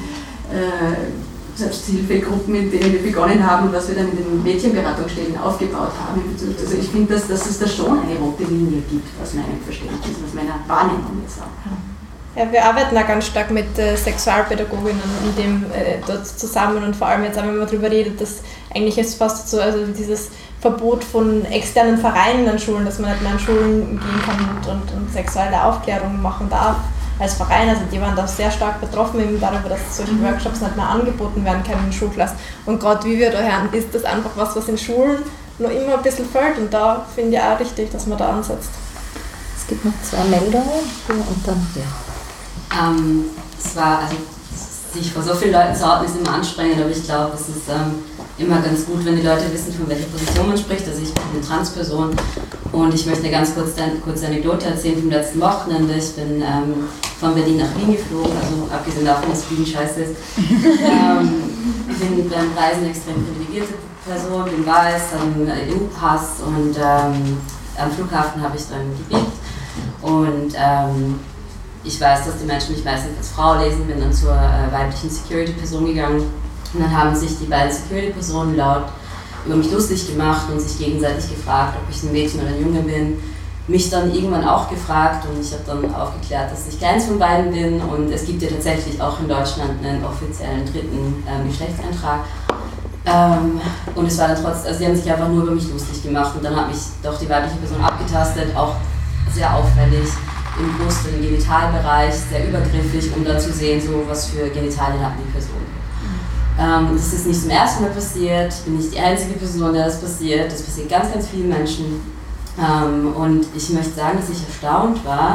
Selbsthilfegruppen, mit denen wir begonnen haben und was wir dann in den Mädchenberatungsstellen aufgebaut haben. Also ich finde, dass es da schon eine rote Linie gibt, aus meinem Verständnis, aus meiner Wahrnehmung jetzt auch. Ja, wir arbeiten auch ganz stark mit Sexualpädagoginnen und dem dort zusammen und vor allem jetzt auch, wenn man darüber redet, dass eigentlich ist fast so, also dieses Verbot von externen Vereinen an Schulen, dass man nicht mehr an Schulen gehen kann und sexuelle Aufklärung machen darf als Verein, also die waren da sehr stark betroffen eben darüber, dass solche Workshops nicht mehr angeboten werden können in Schulklassen. Und gerade wie wir da hören, ist das einfach was in Schulen noch immer ein bisschen fehlt. Und da finde ich auch richtig, dass man da ansetzt. Es gibt noch 2 Meldungen und dann es war, also sich vor so vielen Leuten zu outen, ist immer anstrengend, aber ich glaube, es ist immer ganz gut, wenn die Leute wissen, von welcher Position man spricht. Also ich bin eine Transperson und ich möchte eine ganz kurze Anekdote erzählen vom letzten Wochenende. Ich bin von Berlin nach Wien geflogen, also abgesehen davon, dass Wien scheiße ist. Ich bin beim Reisen eine extrem privilegierte Person, bin weiß, habe einen EU-Pass und am Flughafen habe ich dann gebietet. Und ich weiß, dass die Menschen mich meistens als Frau lesen, bin dann zur weiblichen Security-Person gegangen. Und dann haben sich die beiden Security-Personen laut über mich lustig gemacht und sich gegenseitig gefragt, ob ich ein Mädchen oder ein Junge bin. Mich dann irgendwann auch gefragt und ich habe dann aufgeklärt, dass ich keins von beiden bin. Und es gibt ja tatsächlich auch in Deutschland einen offiziellen 3. Geschlechtseintrag. Und es war dann trotzdem, also sie haben sich einfach nur über mich lustig gemacht und dann hat mich doch die weibliche Person abgetastet, auch sehr auffällig. Im Brust- und im Genitalbereich, sehr übergriffig, um dann zu sehen, so was für Genitalien hat die Person. Das ist nicht zum ersten Mal passiert, ich bin nicht die einzige Person, der das passiert ganz, ganz vielen Menschen. Und ich möchte sagen, dass ich erstaunt war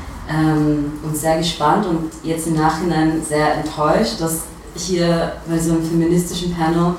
und sehr gespannt und jetzt im Nachhinein sehr enttäuscht, dass hier bei so einem feministischen Panel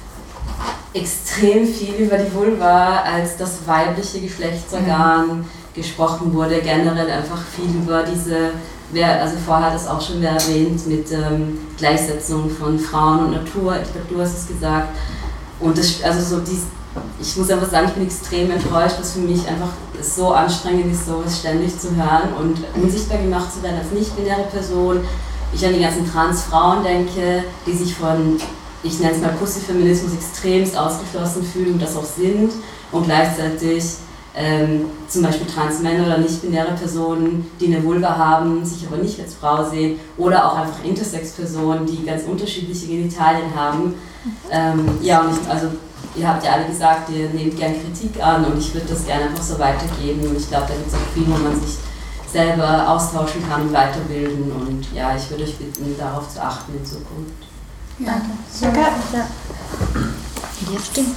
extrem viel über die Vulva als das weibliche Geschlechtsorgan gesprochen wurde, generell einfach viel über diese, also vorher hat es auch schon erwähnt, mit Gleichsetzung von Frauen und Natur, ich glaube, du hast es gesagt. Und das, also so ich muss einfach sagen, ich bin extrem enttäuscht, dass für mich einfach so anstrengend ist, sowas ständig zu hören und unsichtbar gemacht zu werden als nicht-binäre Person. Ich an die ganzen Trans-Frauen denke, die sich von, ich nenne es mal Pussy-Feminismus, extremst ausgeschlossen fühlen und das auch sind und gleichzeitig zum Beispiel Transmänner oder nicht-binäre Personen, die eine Vulva haben, sich aber nicht als Frau sehen oder auch einfach Intersex-Personen, die ganz unterschiedliche Genitalien haben. Ja, und also ihr habt ja alle gesagt, ihr nehmt gerne Kritik an und ich würde das gerne einfach so weitergeben und ich glaube, da gibt es auch viel, wo man sich selber austauschen kann und weiterbilden und ja, ich würde euch bitten, darauf zu achten in Zukunft. Ja. Danke. Ja. Ja, stimmt.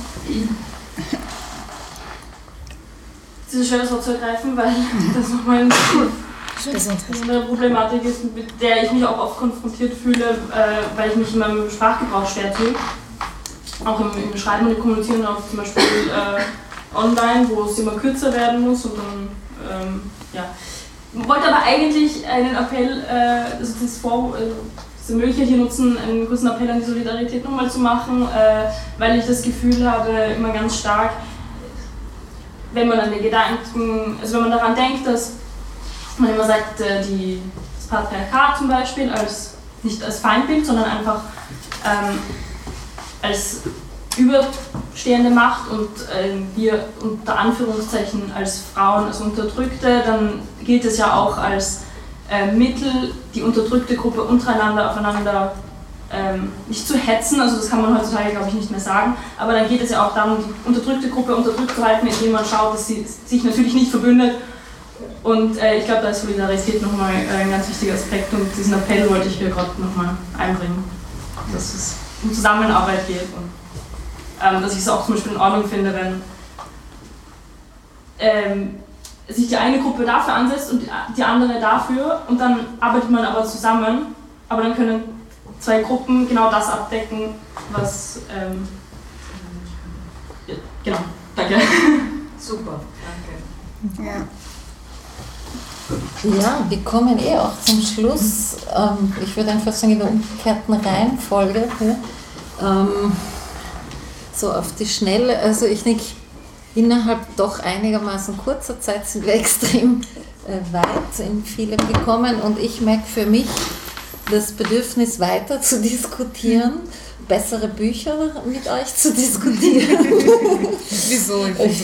Es ist schwer, das Wort zu ergreifen, weil das nochmal eine Problematik ist, mit der ich mich auch oft konfrontiert fühle, weil ich mich in meinem Sprachgebrauch schwer tue. Auch im Schreiben und im Kommunizieren, auch zum Beispiel online, wo es immer kürzer werden muss. Und dann, ja. Ich wollte aber eigentlich einen Appell, also diese Möglichkeit hier nutzen, einen kurzen Appell an die Solidarität nochmal zu machen, weil ich das Gefühl habe, immer ganz stark, wenn man an den Gedanken, also wenn man daran denkt, dass man immer sagt, das Patriarchat zum Beispiel nicht als Feindbild, sondern einfach als überstehende Macht und wir unter Anführungszeichen als Frauen, als Unterdrückte, dann gilt es ja auch als Mittel, die unterdrückte Gruppe untereinander aufeinander nicht zu hetzen, also das kann man heutzutage glaube ich nicht mehr sagen, aber dann geht es ja auch darum, die unterdrückte Gruppe unterdrückt zu halten, indem man schaut, dass sie sich natürlich nicht verbündet und ich glaube, da ist Solidarität nochmal ein ganz wichtiger Aspekt und diesen Appell wollte ich hier gerade nochmal einbringen, dass es um Zusammenarbeit geht und dass ich es auch zum Beispiel in Ordnung finde, wenn sich die eine Gruppe dafür ansetzt und die andere dafür und dann arbeitet man aber zusammen, aber dann können 2 Gruppen genau das abdecken, was genau, danke. Super, danke. Ja, wir kommen auch zum Schluss. Ich würde einfach sagen, in der umgekehrten Reihenfolge. So auf die Schnelle. Also ich denke, innerhalb doch einigermaßen kurzer Zeit sind wir extrem weit in vielem gekommen und ich merke für mich das Bedürfnis weiter zu diskutieren, bessere Bücher mit euch zu diskutieren. Wieso?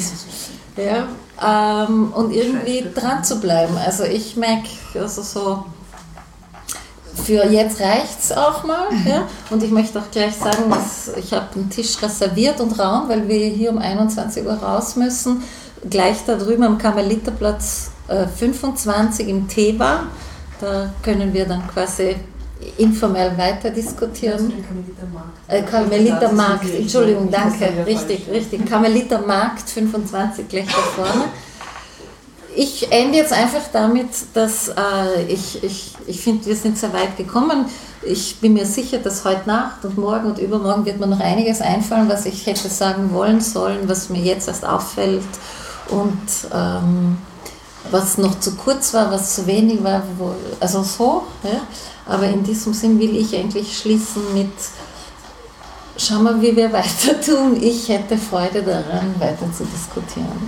Ja, und irgendwie dran zu bleiben. Also ich merke, also so, für jetzt reicht es auch mal. Ja? Und ich möchte auch gleich sagen, dass ich habe einen Tisch reserviert und Raum, weil wir hier um 21 Uhr raus müssen. Gleich da drüben am Karmeliterplatz 25 im Thema. Da können wir dann quasi informell weiter diskutieren. Karmelitermarkt, Entschuldigung, danke, richtig. Karmelitermarkt 25 gleich da vorne. Ich ende jetzt einfach damit, dass ich finde, wir sind sehr weit gekommen. Ich bin mir sicher, dass heute Nacht und morgen und übermorgen wird mir noch einiges einfallen, was ich hätte sagen wollen sollen, was mir jetzt erst auffällt und was noch zu kurz war, was zu wenig war, also so. Ja. Aber in diesem Sinn will ich eigentlich schließen mit, schauen wir, wie wir weiter tun. Ich hätte Freude daran, weiter zu diskutieren.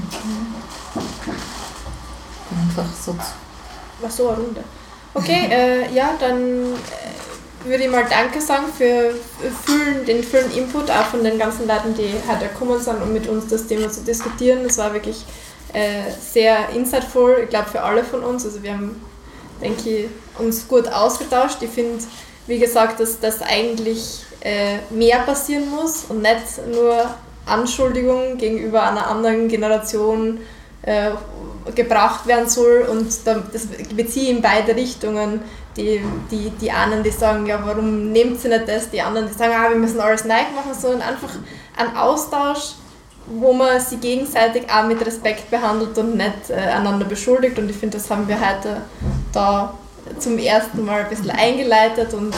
Einfach so. War so eine Runde. Okay, ja, dann würde ich mal Danke sagen für den vielen Input, auch von den ganzen Leuten, die heute gekommen sind, um mit uns das Thema zu diskutieren. Es war wirklich sehr insightful, ich glaube für alle von uns. Also wir haben, denke ich, uns gut ausgetauscht. Ich finde, wie gesagt, dass eigentlich mehr passieren muss und nicht nur Anschuldigungen gegenüber einer anderen Generation gebracht werden soll, und das beziehe ich in beide Richtungen. Die einen, die sagen, ja, warum nehmt ihr nicht das? Die anderen, die sagen, wir müssen alles neu machen, sondern einfach ein Austausch, wo man sie gegenseitig auch mit Respekt behandelt und nicht einander beschuldigt. Und ich finde, das haben wir heute da zum ersten Mal ein bisschen eingeleitet, und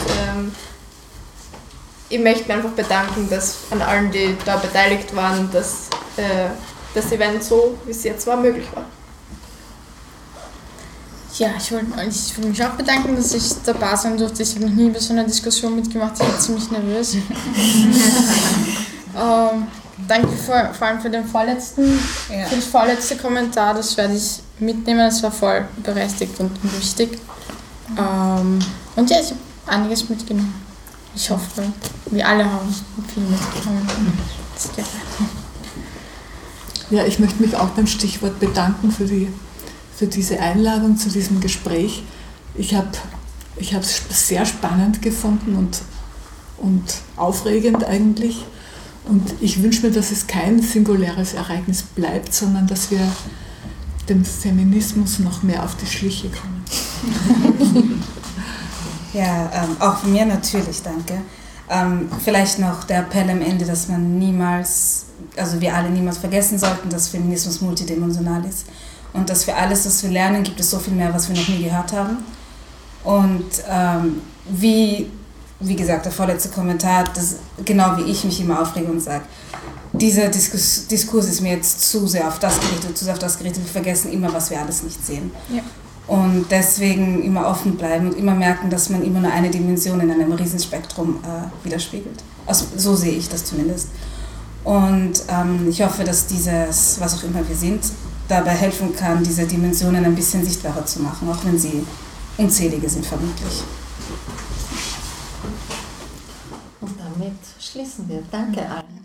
ich möchte mich einfach bedanken, dass an allen, die da beteiligt waren, dass das Event so, wie es jetzt war, möglich war. Ja, ich will mich auch bedanken, dass ich dabei sein durfte. Ich habe noch nie bei so einer Diskussion mitgemacht, ich war ziemlich nervös. Danke vor allem für den vorletzten, für das vorletzte Kommentar, das werde ich mitnehmen, das war voll berechtigt und wichtig. Und ja, ich habe einiges mitgenommen. Ich hoffe, wir alle haben viel mitgenommen. Das geht weiter. Ja, ich möchte mich auch beim Stichwort bedanken für diese Einladung zu diesem Gespräch. Ich habe es sehr spannend gefunden und aufregend eigentlich. Und ich wünsche mir, dass es kein singuläres Ereignis bleibt, sondern dass wir dem Feminismus noch mehr auf die Schliche kommen. Ja, auch von mir natürlich, danke. Vielleicht noch der Appell am Ende, dass man niemals, also wir alle niemals vergessen sollten, dass Feminismus multidimensional ist. Und dass für alles, was wir lernen, gibt es so viel mehr, was wir noch nie gehört haben. Und wie gesagt, der vorletzte Kommentar, das, genau wie ich mich immer aufrege und sage, dieser Diskurs ist mir jetzt zu sehr auf das gerichtet, wir vergessen immer, was wir alles nicht sehen. Ja. Und deswegen immer offen bleiben und immer merken, dass man immer nur eine Dimension in einem Riesenspektrum widerspiegelt. Also, so sehe ich das zumindest. Und ich hoffe, dass dieses, was auch immer wir sind, dabei helfen kann, diese Dimensionen ein bisschen sichtbarer zu machen, auch wenn sie unzählige sind vermutlich. Und damit schließen wir. Danke allen.